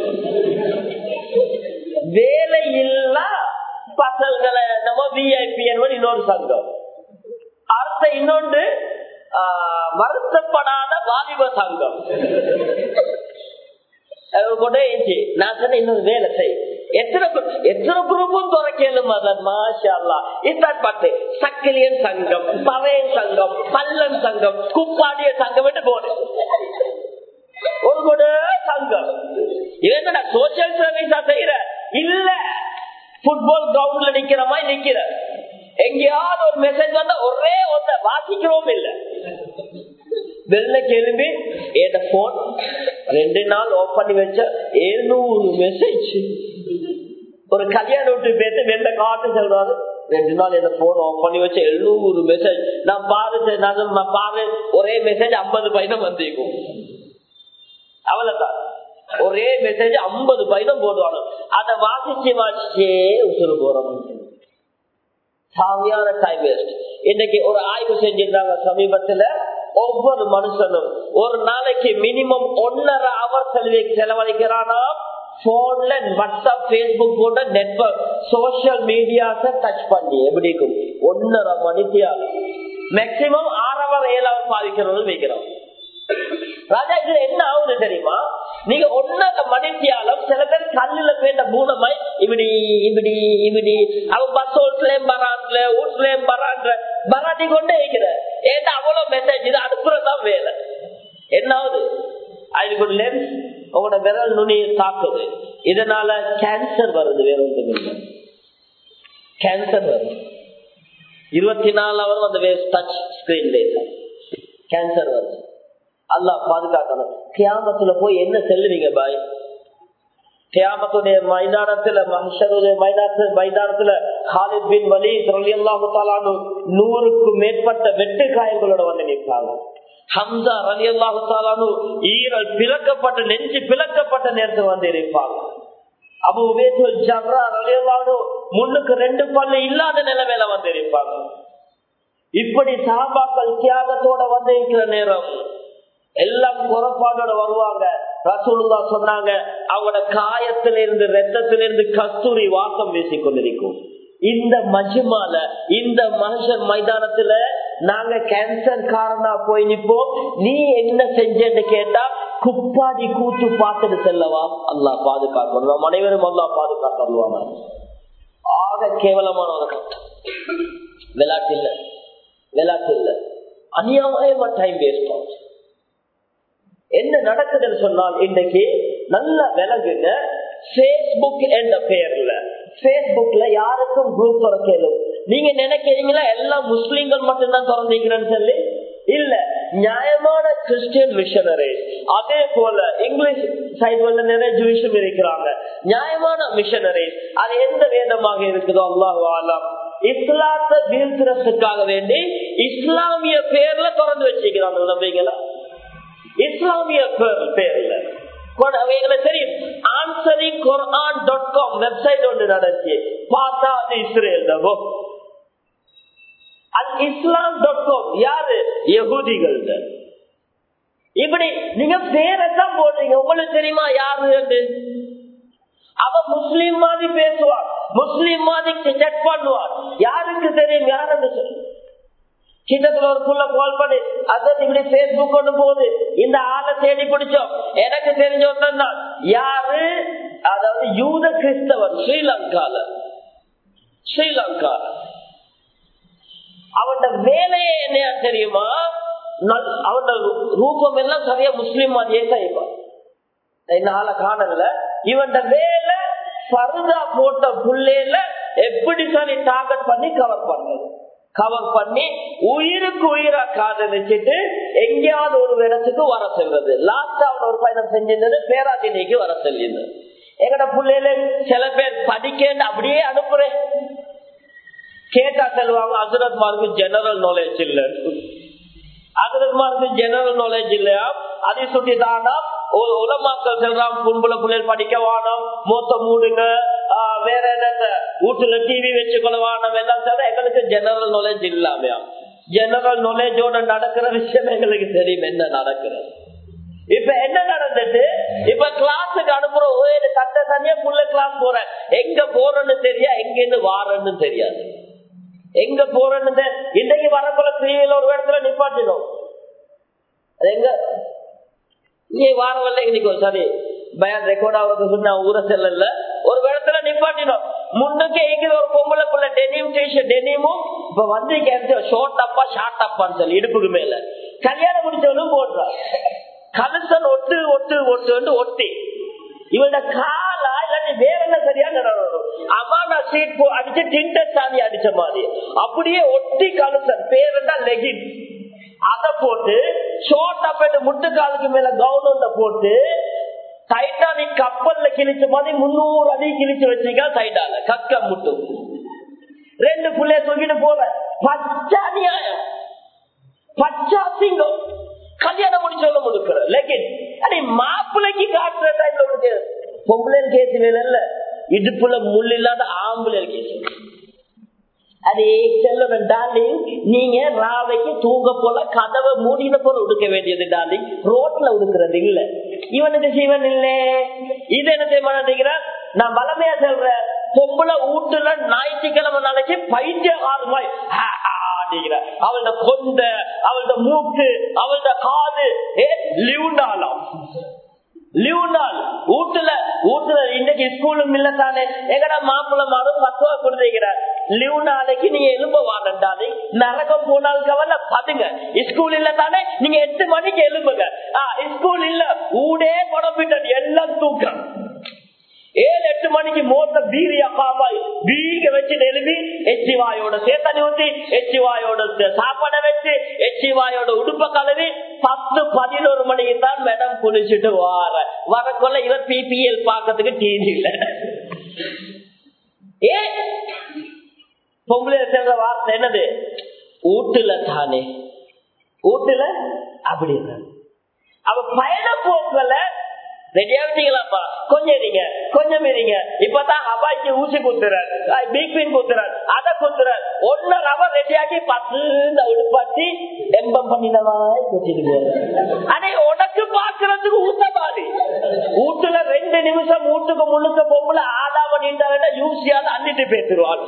வேலை இல்ல பசல்களை நம்ம விஐபி என்பது இன்னொரு சங்கம், அடுத்த இன்னொன்று வருத்தப்படாத வாலிப சங்கம். நான் சொன்ன இன்னொரு வேலை செய். எத்தனை குரூப்பும் துறக்கலும் மாஷா அல்லாஹ். இதான் பார்த்து சக்கிலியன் சங்கம், பறையன் சங்கம், பல்லன் சங்கம், குப்பாடிய சங்கம் என்று போடு ஒரு கூட சங்கம். இது சோசியல் சர்வீஸா செய்யற இல்ல, ஃபுட்பால் கிரவுண்ட்ல நிக்கிற மாதிரி நிக்கிற. எங்கேயாவது ஒரு மெசேஜ் வந்தா ஒரே ஒன்றை வாசிக்கிறோம் இல்ல, வெள்ள கேள்வி ஏட போன் 2 நாள் ஓபன் பண்ணி வச்ச 700 மெசேஜ். ஒரு கல்யாணம் விட்டு பேத்து வெள்ள காட்டு சொல்றாரு, 2 நாள் என்ன போன் ஆஃப் பண்ணி வச்ச 700 மெசேஜ். நான் பாரு ஒரே மெசேஜ் 50 பைசம் வந்திருக்கும். அவ்வளவுதான், ஒரே மெசேஜ் 50 பைசம் போடுவாங்க. அதை வாசிச்சே உசுறு போறோம். சாமியான டைம் வேஸ்ட். இன்னைக்கு ஒரு ஆய்வு செஞ்சிருந்தாங்க சமீபத்துல, ஒவ்வொரு மனுஷனும் ஒரு நாளைக்கு மினிமம் 1.5 ஹவர் செலவழிக்கிறானா போன்ல, வாட்ஸ்அப், பேஸ்புக் போன்ற நெட்வொர்க் சோசியல் மீடியாஸ டச் பண்ணி. எப்படி இருக்கும்? 1.5 மணித்தியாலும் மேக்சிமம் 6 ஹவர் 7 ஹவர் பாதிக்கிறவங்க வைக்கிறோம். ராஜா, இது என்ன ஆகுது தெரியுமா? நீங்க 1.5 மணித்தியாலும் சில பேர் கல்லுல போயிட்ட பூனமாய் இப்படி இப்படி இப்படி அவன் பஸ் ஓட்டுலயும் பரான்ல வீட்லயும் பராட்டி கொண்டே இருக்கிற. ஏன்னா அவ்வளவு மெசேஜ் இது அனுப்புறதுதான் வேலை. என்ன ஆகுது? அதுக்கு ஒரு லென்ஸ் உங்களோட விரல் நுனியை தாக்குது. இதனால கேன்சர் வருது. வேற ஒன்றும் இல்லை, கேன்சர் வருது. 24 ஹவர் அந்த டச் ஸ்கிரீன்ல கேன்சர் வருது. அல்லாஹ் பாதுகாக்கணும். கியாமத்துல போய் என்ன செல்லுவீங்க பாய்? கியாமத்துடைய மைதானத்துல, மஹ்ஷருடைய மைதானத்துல காலித் பின் வலீத் ரலியல்லாஹு தஆலா 100க்கும் மேற்பட்ட வெட்டு காயங்களோட வந்து நிற்பாங்க. ஹம்சா ரலியல்லாஹு தஆலா ஈரல் பிளக்கப்பட்ட, நெஞ்சு பிளக்கப்பட்ட நேரத்தில் வந்து இருப்பாங்க. அபூ உபைதுல் ஜர்ரா ரலியல்லாஹு முன்னுக்கு 2 பல்லு இல்லாத நிலைமையில வந்து இருப்பாங்க. இப்படி சஹாபாக்கள் தியாகத்தோட வந்து இருக்கிற நேரம் எல்லாம் குறைபாடோட வருவாங்க. ரசூலுல்லாஹ் சொன்னாங்க, அவங்களோட காயத்திலிருந்து ரத்தத்திலிருந்து கஸ்தூரி வாசம் வீசிக் கொண்டிருக்கும். இந்த மஜ்மால, இந்த மனுஷன் மைதானத்துல நாங்க கேன்சர் காரணா போய் நிப்போம். நீ என்ன செஞ்சேன்னு கேட்டா குப்பாடி கூத்து பார்த்துட்டு செல்லவா? அல்லாஹ் பாதுகாக்கணும். அனைவரும் அல்லாஹ் பாதுகாக்க. ஆக கேவலமான ஒரு கட்டம். விளையாட்டு இல்ல, விளையாட்டு இல்ல, அநியாயமா டைம் வேஸ்ட் ஆகும். என்ன நடக்குதுன்னு சொன்னால், இன்னைக்கு நல்ல விலங்குங்க. பேஸ்புக் என்ற பெயர்ல, பேஸ்புக்ல யாருக்கும் குரூப் திறக்கலும். நீங்க நினைக்கிறீங்களா எல்லாம் முஸ்லீம்கள் மட்டும்தான் திறந்தீங்கன்னு சொல்லி? இல்ல, நியாயமான கிறிஸ்டியன் மிஷனரிஸ், அதே போல இங்கிலீஷ் சைட்ல நிறைய ஜூயிஷும் இருக்கிறாங்க, நியாயமான மிஷனரிஸ். அது எந்த வேதமாக இருக்குதோ அல்லாஹ் ஆலம், இஸ்லாத்தை வீழ்த்துறதுக்காக வேண்டி இஸ்லாமிய பேர்ல திறந்து வச்சுக்கிறாங்க. நம்பீங்களா? இஸ்லாமிய பேர்ல தெரியும். ஆன்சரிங் குர்ஆன்.com வெப்சைட் ஒன்று நடத்தி பார்த்தா அது இஸ்ரேல் தான். அது islam.com யாரு? யஹூதிகள். இப்படி நீங்க பேரத்தான் போடுறீங்க. உங்களுக்கு தெரியுமா யாரு? அவன் முஸ்லீம் மாதிரி பேசுவான், முஸ்லீம் மாதிரி செக் பண்ணுவான். யாருக்கு தெரியும் யாருன்னு சொல்லு. கிட்டத்துல ஒரு புள்ள கால் பண்ணி, அதான் இப்படி பேஸ்புக் கொண்டு போகுது, இந்த ஆளை தேடி பிடிச்சோம். எனக்கு தெரிஞ்சவன் தான். யாரு? அதாவது யூத கிறிஸ்தவன், ஸ்ரீலங்கால. அவன் வேலையே என்ன தெரியுமா? அவன் ரூபம் எல்லாம் சரியா முஸ்லீம் மாதிரியே செய்வான். இந்த ஆளை காணல. இவன் வேலை பருதா போட்ட புள்ளையில எப்படி சரி டார்கெட் பண்ணி கவர் பண்ணி உயிருக்கு உயிரா காதலிச்சுட்டு எங்கேயாவது ஒரு இடத்துக்கு வர செல்றது. லாஸ்டா அவன் ஒரு பயணம் செஞ்சிருந்தது பேராதினிக்கு வர செல்லிருந்தது. எங்கட பிள்ளையில சில பேர் படிக்க அப்படியே அனுப்புறேன். கேட்டா செல்வாங்க, ஹஜ்ரத்மாருக்கு ஜெனரல் நாலேஜ் இல்ல, ஹஜ்ரத்மாருக்கு ஜெனரல் நாலேஜ் இல்லையா? அதை சுட்டிதானா உலமாக்கள் செல்றான், பொம்புல பிள்ளைகள் படிக்க வானம், மூத்த மூடுங்க, வேற என்ன வீட்டுல டிவி வச்சுக்கொள்ள வானம் எல்லாம் சொல்ற. எங்களுக்கு ஜெனரல் நாலேஜ் இல்லாமையா? ஜெனரல் நாலேஜோட நடக்கிற விஷயம் எங்களுக்கு தெரியும் என்ன நடக்கிறது. இப்ப என்ன நடந்துட்டு, இப்ப கிளாஸுக்கு அனுப்புற ஒரு கட்ட தனியா புள்ள கிளாஸ் போற, எங்க போறன்னு தெரியா, எங்க இருந்து வாரன்னு தெரியாது. எங்க போறன்னு இன்னைக்கு வரக்குள்ள டிவியில ஒரு இடத்துல நிப்பாட்டிடும். எங்க இங்கே வாரவல்ல, இன்னைக்கு ஒரு சரி பயன் ரெக்கார்ட் ஆகுது சொன்ன ஊரை செல்ல ஒரு இடத்துல நிப்பாட்டினோம். முன்னுக்கு எங்க ஒரு பொம்பளை புள்ள டெனிம் டிஷர்ட் டெனிமும் இப்ப வந்து ஷார்ட் அப்பா ஷார்ட் அப்பான்னு சொல்லி இடுப்புக்கு மேல கல்யாணம் முடிச்சவனும் போடுறான். கலசன் ஒட்டு ஒட்டு ஒட்டு ஒட்டி இவனோட காலா இல்லாட்டி வேற என்ன சரியா நடக்கும். அம்மா சீட் அடிச்சு டிண்டர் சாமி அடிச்ச மாதிரி அப்படியே ஒட்டி கலசன் பேருந்தா லெகின் அத போட்டு ஷோர்ட்டா போயிட்டு முட்டுக்காலுக்கு மேல கவுன் போட்டு டைட்டானிக் கப்பல்ல கிழிச்ச மாதிரி 300 அடி கிழிச்சு வச்சிருக்கா டைட்டால கக்க முட்டு. 2 புள்ளைய தூக்கிட்டு போற பச்சா நியாயம், பச்சா சிங்கம். கல்யாணம் முடிச்சவங்க முடுக்கிற லெகின் அடி மாப்பிள்ளைக்கு காட்டுற டைம்ல பொம்பளை கேஸ் இல்ல, இடுப்புல முள் இல்லாத ஆம்பளை கேஸ். அதே செல்லுங்க டார்லிங், நீங்க ராவைக்கு தூங்க போல கதவை மூடின போல உடுக்க வேண்டியது டார்லிங், ரோட்ல உடுக்கிறது இல்ல. இவனுக்கு சிவன் இல்ல. இது என்ன செய்ய நான் வளமையா சொல்றேன், பொம்பளை வீட்டுல ஞாயிற்றுக்கிழமை நாளைக்கு பைத்தியகாரமாய் அவளோட கொண்ட, அவளோட மூக்கு, அவளோட காது லிவ்னாலாம் வீட்டுல இன்னைக்கு ஸ்கூலும் இல்ல தானே. எங்கடா மாப்பிள்ள மாதம் 10 ரூபா கொடுத்துக்கிறார். லீவ் நாளைக்கு நீங்க எலும்ப வாண்டாது, நரகம் போனாலும் கவலை பதுங்க. ஸ்கூல் இல்ல தானே, நீங்க 8 மணிக்கு எலும்புங்க. ஸ்கூல் இல்ல, ஊடே குழம்பிட்டது எல்லாம் தூக்கம். 7-8 மணிக்கு மோத்த பீரியா பாபாய் பீக வச்சு எழுப்பி எச்சிவாயோட சேத்தனி ஊத்தி, எச்சிவாயோட சாப்பாடை வச்சு, எச்சிவாயோட உடுப்ப கலவி 10-11 மணிக்கு தான் மேடம் குளிச்சுட்டு வரக்குள்ள இவர் பிபிஎல் பாக்கிறதுக்கு டிவி இல்ல. பொம்பளை சேர்ந்த வார்த்தை என்னது? வீட்டுல தானே, வீட்டுல அப்படி அவ பயண போக்கல ரெடியாவிட்டீங்களாப்பா, கொஞ்சம் இருங்க கொஞ்சம் இருங்க. இப்பதான் ஹபாய்க்கு ஊசி குத்துறாரு, பீக்வின் குத்துறாரு, அதை குத்துறாரு. 1 ஹவர் ரெடியாக்கி 10 உடுப்பாட்டி எம்பம் பண்ணினவா குத்திட்டு அடே உனக்கு பாக்குறதுக்கு ஊத்தபாடி. வீட்டுல 2 நிமிஷம் வீட்டுக்கு முழுக்க பொம்பளை ஆடாம நீண்ட யூசியாவது அள்ளிட்டு பேசுவாள்.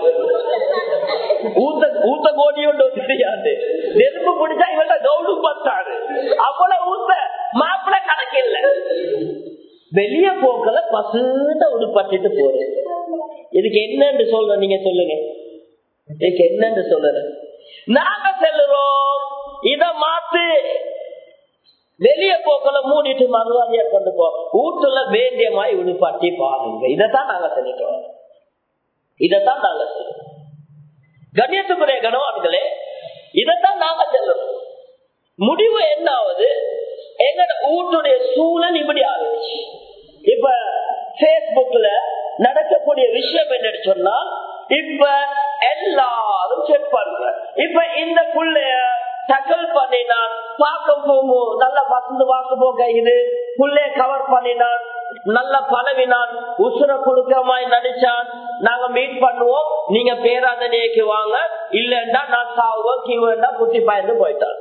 ஊத்த கோடியோட தெரியாது, நெருப்பு பிடிச்சா இவன் கவுடு பத்தாரு, அவ்வளவு ஊத்த மாப்பிள்ள கணக்கு இல்ல. வெளிய போக்கல பசுண்ட உடுப்பட்டு போறது. இதுக்கு என்னன்னு சொல்ற? நீங்க சொல்லுங்க, இதுக்கு என்னன்னு சொல்ற? நாங்க செல்லுறோம், இத மாத்து. வெளிய போக்கல மூடிட்டு மறுவாதியா கொண்டு போ, வீட்டுல வேண்டியமாய் உடுப்பாட்டி பாருங்க. இதத்தான் நாங்க சொல்லிட்டோம், இதத்தான் நாங்க சொல்லுவோம். கண்ணியத்துக்குரிய கணவான்களே, இதத்தான் நாங்க செல்லுறோம். முடிவு என்ன ஆகுது? எங்கட வீட்டுடைய சூழல் இப்படி ஆகுச்சு. இப்ப பேஸ்புக்ல நடக்கக்கூடிய விஷயம் என்னன்னு சொன்னா, இப்ப எல்லாரும் செக் பண்ற. இப்ப இந்த புள்ளைய டக்கல் பண்ணினான், பார்க்க போகும் நல்ல வசந்து பார்க்க போகுது, புள்ளைய கவர் பண்ணினான், நல்ல பழவினான், உசுர குடுக்கமாய் நடிச்சான். நாங்க மீட் பண்ணுவோம், நீங்க பேராதனைக்கு வாங்க, இல்லன்னா நான் சாவுவோம் கீழா குட்டி பாய்ந்து போயிட்டான்.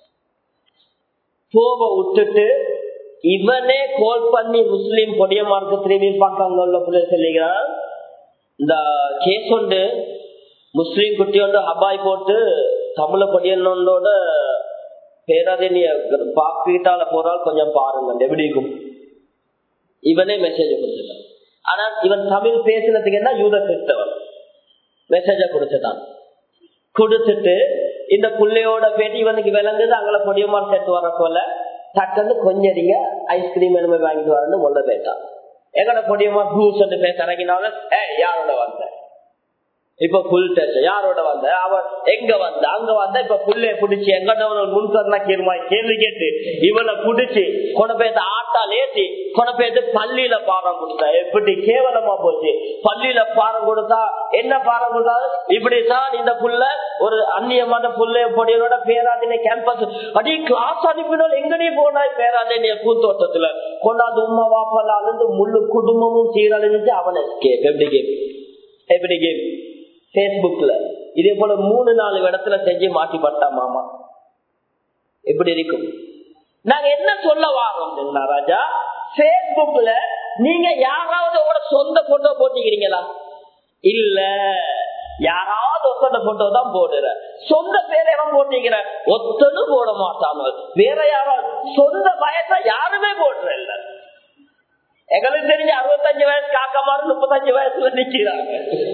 போக விட்டுட்டு இவனே கோல் பண்ணி முஸ்லீம் பொடிய மார்க்க திரும்பி பார்க்க சொல்லிக்கிறான். இந்த கேஸ் ஒன்று முஸ்லீம் குட்டி ஒன்று ஹபாய் போட்டு தமிழ பொடியனோட பேராதனிய பாக்கிட்டால போறால் கொஞ்சம் பாருங்க எப்படி இருக்கும். இவனே மெசேஜ் கொடுத்துட்டான். ஆனா இவன் தமிழ் பேசினதுக்கு என்ன யூத கிறிஸ்தவன் மெசேஜ கொடுத்துட்டான். கொடுத்துட்டு இந்த புள்ளையோட பேட்டி இவனுக்கு விளங்குது, அங்கே பொடியமார் சேர்த்து வர போல டக்குன்னு கொஞ்சடிங்க ஐஸ்கிரீம் எலுமை வாங்கிட்டு வரன்னு முள்ள போயிட்டான். எங்கட பொடியமார் ஜூஸ் பேச இறங்கினாலும் யாரோட வந்த, இப்ப புல் டேஷன் யாரோட வந்த, அவன் எங்க வந்த அங்க வந்த. இப்ப புள்ளைய புடிச்சு எங்கட முன்கர்னா கேள்வி கேட்டு இவனை புடிச்சு கொண்டு போய் ஆட்டால் ஏற்றி கொண்டு போயிட்டு பள்ளியில பாடம் கொடுத்தா. எப்படி கேவலமா போச்சு. பள்ளியில பாடம் கொடுத்தா என்ன பாடம் கொடுத்தா? இப்படித்தான் இந்த புள்ள ஒரு அந்நியமான புள்ளைய பொடியோட பேராதனை கேம்பஸ் அடி கிளாஸ் அனுப்பினால் எங்கடே போனாய் பேராதனைய பூத்தோட்டத்துல கொண்டாந்து உமா வாப்பல அழுந்து முழு குடும்பமும் சீரழிஞ்சு அவனை கேப். எப்படி கேம்? எப்படி கேம்? பேஸ்புக்ல இதே போல 3-4 இடத்துல செஞ்சு மாட்டிப்பட்டா மாமா. எப்படி இருக்கும்? நாங்க என்ன சொல்ல வாரோம் ராஜா? பேஸ்புக்ல நீங்க யாராவது உங்களோட சொந்த போட்டோ போட்டிக்கிறீங்களா? இல்ல, யாராவது ஒத்தனை போட்டோ தான் போடுற. சொந்த பேரை எவன் போட்டிக்கிற? ஒத்தனும் போட மாட்டாங்க. வேற யாராவது சொந்த வயசை யாருமே போடுற இல்ல. எங்களுக்கு தெரிஞ்ச 65 வயசு காக்கமாறு 35 வயசுல நிக்கிறாங்க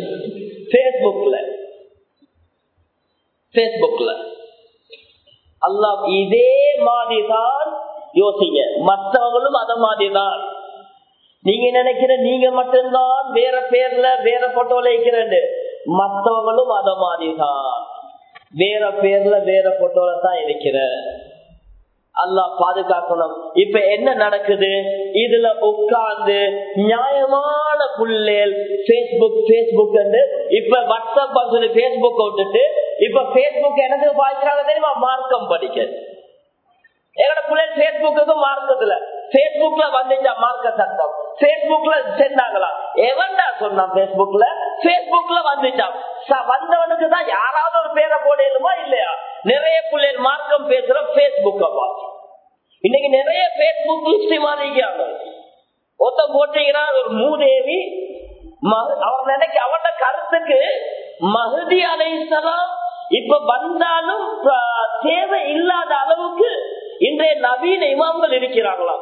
பேஸ்புக்ல. அல்லாஹ் இதே மாதிரிதான் யோசிங்க, மற்றவங்களும் அத மாதிரிதான். நீங்க நினைக்கிற நீங்க மட்டும்தான் வேற பேர்ல வேற போட்டோல இருக்கிறது, மற்றவங்களும் அத மாதிரிதான். வேற பேர்ல வேற போட்டோல தான் இருக்கிற. அல்லாஹ் பாதுகாக்கணும். இப்ப என்ன நடக்குது? இதுல உட்கார்ந்து நியாயமான புள்ளேல் பேஸ்புக் இப்ப வாட்ஸ்அப் சொல்லி பேஸ்புக் விட்டுட்டு இப்ப பேஸ்புக் எனக்கு பாய்க்கிறாங்க தெரியுமா? மார்க்கம் படிக்க எங்கட பிள்ளைகள் பேஸ்புக்கு மார்க்கத்துல பேஸ்புக்ல வந்துச்சா மார்க்க சட்டம் பேஸ்புக்ல சென்றாங்களா? எவன்டா சொன்னா? பேஸ்புக்ல வந்துச்சா? வந்தவனுக்கு தான் யாராவது ஒரு பேரை போடலுமா இல்லையா? நிறைய பிள்ளைகள் மார்க்கம் பேசுற பேஸ்புக்க பார்த்து இன்னைக்கு நிறைய பேஸ்புக் லிஸ்ட் மாறிக்கிறாங்க. ஒத்த போட்டீங்கன்னா ஒரு மூதேவி அவர் நினைக்க அவட கருத்துக்கு மஹ்தி அலைஹிஸ்ஸலாம் இப்ப வந்தாலும் தேவை இல்லாத அளவுக்கு இன்றைய நவீன இமாம்கள் இருக்கிறாங்களா?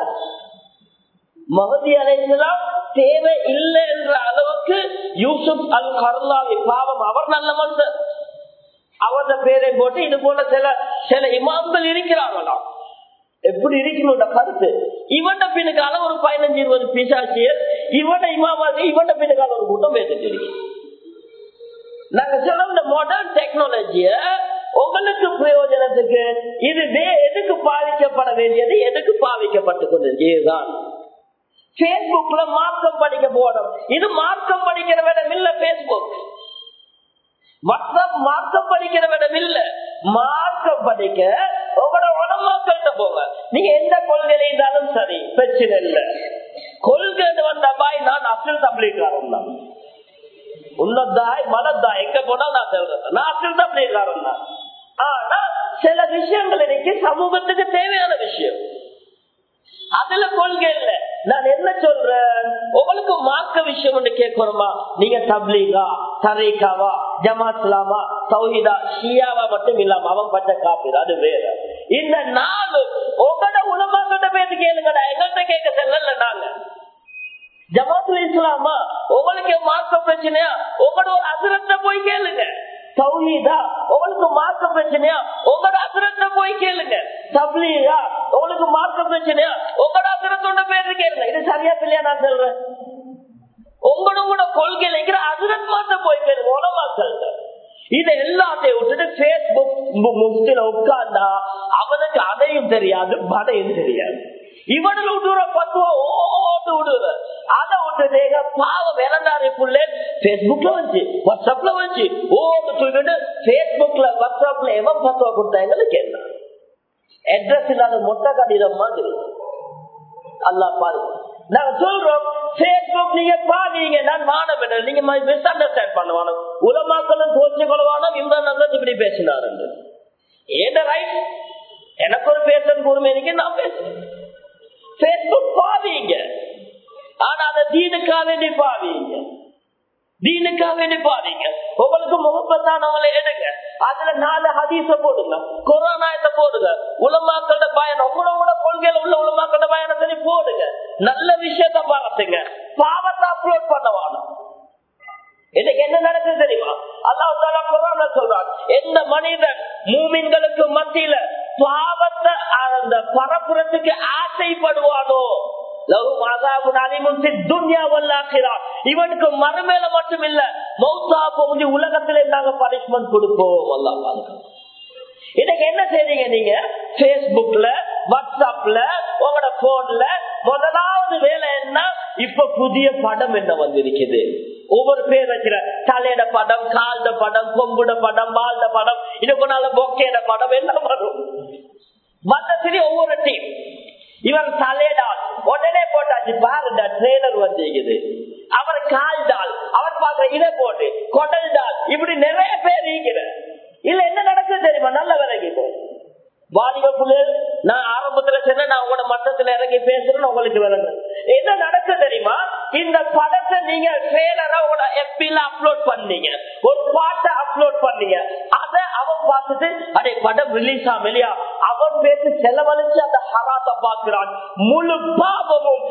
மஹ்தி அலைஹிஸ்ஸலாம் தேவை இல்லை என்ற அளவுக்கு யூசுப் அல் கர்லாவி பாவம் அவர் நல்ல மனுஷன் அவரது பேரை போட்டு இது போல சில இமாம்கள் இருக்கிறாங்களாம். எப்படி இருக்கணும் கருத்து? இவன் பின்னுக்கால ஒரு 15-20 பிசாசியர் இவன் இமாமாதி இவன் பின்னுக்கால ஒரு கூட்டம் பேசிட்டு இருக்கு. நாங்க சொல்ல இந்த மாடர்ன் டெக்னாலஜிய உங்களுக்கு பிரயோஜனத்துக்கு இது எதுக்கு பாதிக்கப்பட வேண்டியது எதுக்கு பாதிக்கப்பட்டு கொண்டிருக்குதான். பேஸ்புக்ல மார்க்கம் படிக்க போனோம். இது மார்க்கம் படிக்கிற விடம் இல்ல. பேஸ்புக் வாட்ஸ்அப் மார்க்கம் படிக்கிற விடம் இல்ல. மார்க்கம் படிக்க உங்களோட உடம்புக்கிட்ட போங்க. நீங்க எந்த கொள்கையில இருந்தாலும் சரி பிரச்சனை இல்லை. கொள்கை வந்த பாய் நான் அப்துல் தப்லீகாரன் தான் உன்னதாய் மனதாய் எங்க போனா நான் சொல்றேன் நான் அப்துல் தப்லீகாரன் தான். ஆனா சில விஷயங்கள் இன்னைக்கு சமூகத்துக்கு தேவையான விஷயம் அதுல கொள்கை இல்ல. நான் என்ன சொல்றேன்? உங்களுக்கு மார்க்க விஷயம் ஒன்று கேட்கணுமா? நீங்க தப்லீகா தரீகாவா ஜமாத்லாமா தௌஹீதா ஷியாவா மட்டும் இல்லாம அவன் பச்சை காப்பீர் அது வேற. இந்த நாலு உங்களோட உலமாக்கிட்ட பேசி கேளுங்கடா. எங்கள்கிட்ட கேட்க செல்ல நாங்க ஜமாத்துல இஸ்லாமா உங்களுக்கு மார்க்க பிரச்சனையா உங்களோட ஒரு அசுரத்தை போய் கேளுங்க. தௌஹீதா உங்களுக்கு மார்க்க பிரச்சனையா உங்களோட அசுரத்தை போய் கேளுங்க. தப்லீகா உங்களுக்கு மார்க்க பிரச்சனையா உங்களோட அசுரத்தோட பேரு கேளுங்க. இது சரியா இல்லையா? நான் சொல்றேன் உங்களோட கொள்கையில இருக்கிற அசுரத் மாத்த போய் கேளுங்க. உலமாக்கள் இதை எல்லாத்தையும் விட்டுட்டு பேஸ்புக் உட்கார்ந்தா அவனுக்கு அதையும் தெரியாது படையும் தெரியாது. இவனுக்கு விடுற பத்துவா ஓட்டு விடுற அதை விட்டு பாவம் இறந்தாருக்குள்ள பேஸ்புக்ல வச்சு வாட்ஸ்அப்ல வச்சு ஓட்டு தூக்கிட்டு பேஸ்புக்ல வாட்ஸ்அப்ல எவன் பத்துவா கொடுத்தாங்கன்னு கேட்டான். அட்ரஸ் இல்லாத மொட்டை கடிதம் மாதிரி அல்லாஹ் பாருங்க. நாங்க சொல்றோம் பேஸ்புக் நீங்க பாருங்க. நான் மாணவன் நீங்க மிஸ் அண்டர்ஸ்டாண்ட் பண்ணுவானோ உலமாக்களும் தோச்சு கொள்வானோ இம்ரான் இப்படி பேசினாரு. ஏன் ரைட் எனக்கு ஒரு பேசன் கூர்மைக்கு நான் பேசுறேன். பேஸ்புக் பாவீங்க ஆனா அந்த தீனுக்காக வேண்டி பாவீங்க. தீனுக்காக வேண்டி பாவீங்க. உங்களுக்கு முகப்பத்தானவங்களை எடுங்க. அதுல 4 ஹதீஸ போடுங்க. குர்ஆன் ஆயத்தை போடுங்க. உலமாக்களோட பயணம் உங்களோட கொள்கையில உள்ள உலமாக்களோட பயணத்தை போடுங்க. நல்ல விஷயத்த பாருங்க. பாவத்தை அப்லோட் பண்ணவான இன்னைக்கு என்ன நடக்குது தெரியுமா? அல்லாஹ் தஆலா குர்ஆன்ல சொல்றான் எந்த மனிதன் மூமின்களுக்கு மத்தியில பாவத்தை அந்த பரப்புறத்துக்கு ஆசைப்படுவானோ இவனுக்கு மறுமேல மட்டும் இல்ல மௌத்தா போகுது உலகத்திலே நாங்க பனிஷ்மெண்ட் கொடுப்போம். அல்லாஹ் இன்னைக்கு என்ன செய்றீங்க? நீங்க பேஸ்புக்ல வாட்ஸ்அப்ல உங்களோட போன்ல முதலாவது வேலை என்ன? இப்ப புதிய படம் என்ன வந்திருக்குது? ஒவ்வொரு பேர் வச்சுற தலையிட படம் கால்ட படம் கொம்புட படம் பால்ட படம் இதுக்குனால பொக்கேட படம் என்ன வரும்? மத்தசரி ஒவ்வொரு டீம் இவன் தலையிடால் உடனே போட்டாச்சு பாருடா ட்ரெய்லர் வந்திருக்குது. அவர் கால்டால் அவர் பார்க்கிற இதை போட்டு கொடல்டால் இப்படி நிறைய பேர் இருக்கிற இல்ல என்ன நடக்குது தெரியுமா? நல்ல விலகி வாலிபுல நான் ஆரம்பத்துல சொன்ன நான் உங்களோட மட்டத்துல இறங்கி பேசுறேன்னு உங்களுக்கு விளங்க என்ன நடக்குது தெரியுமா? இந்த படத்தை நீங்க ட்ரெய்லரா உங்களோட FB-ல அப்லோட் பண்ணீங்க, ஒரு பாட்டை அப்லோட் பண்ணீங்க. அதை அவன் பார்த்துட்டு அடே படம் ரிலீஸ் ஆகலையா அவன் பேசி செலவழிச்சு அந்த ஹராத்தை பார்க்கிறான். முழு பாவமும்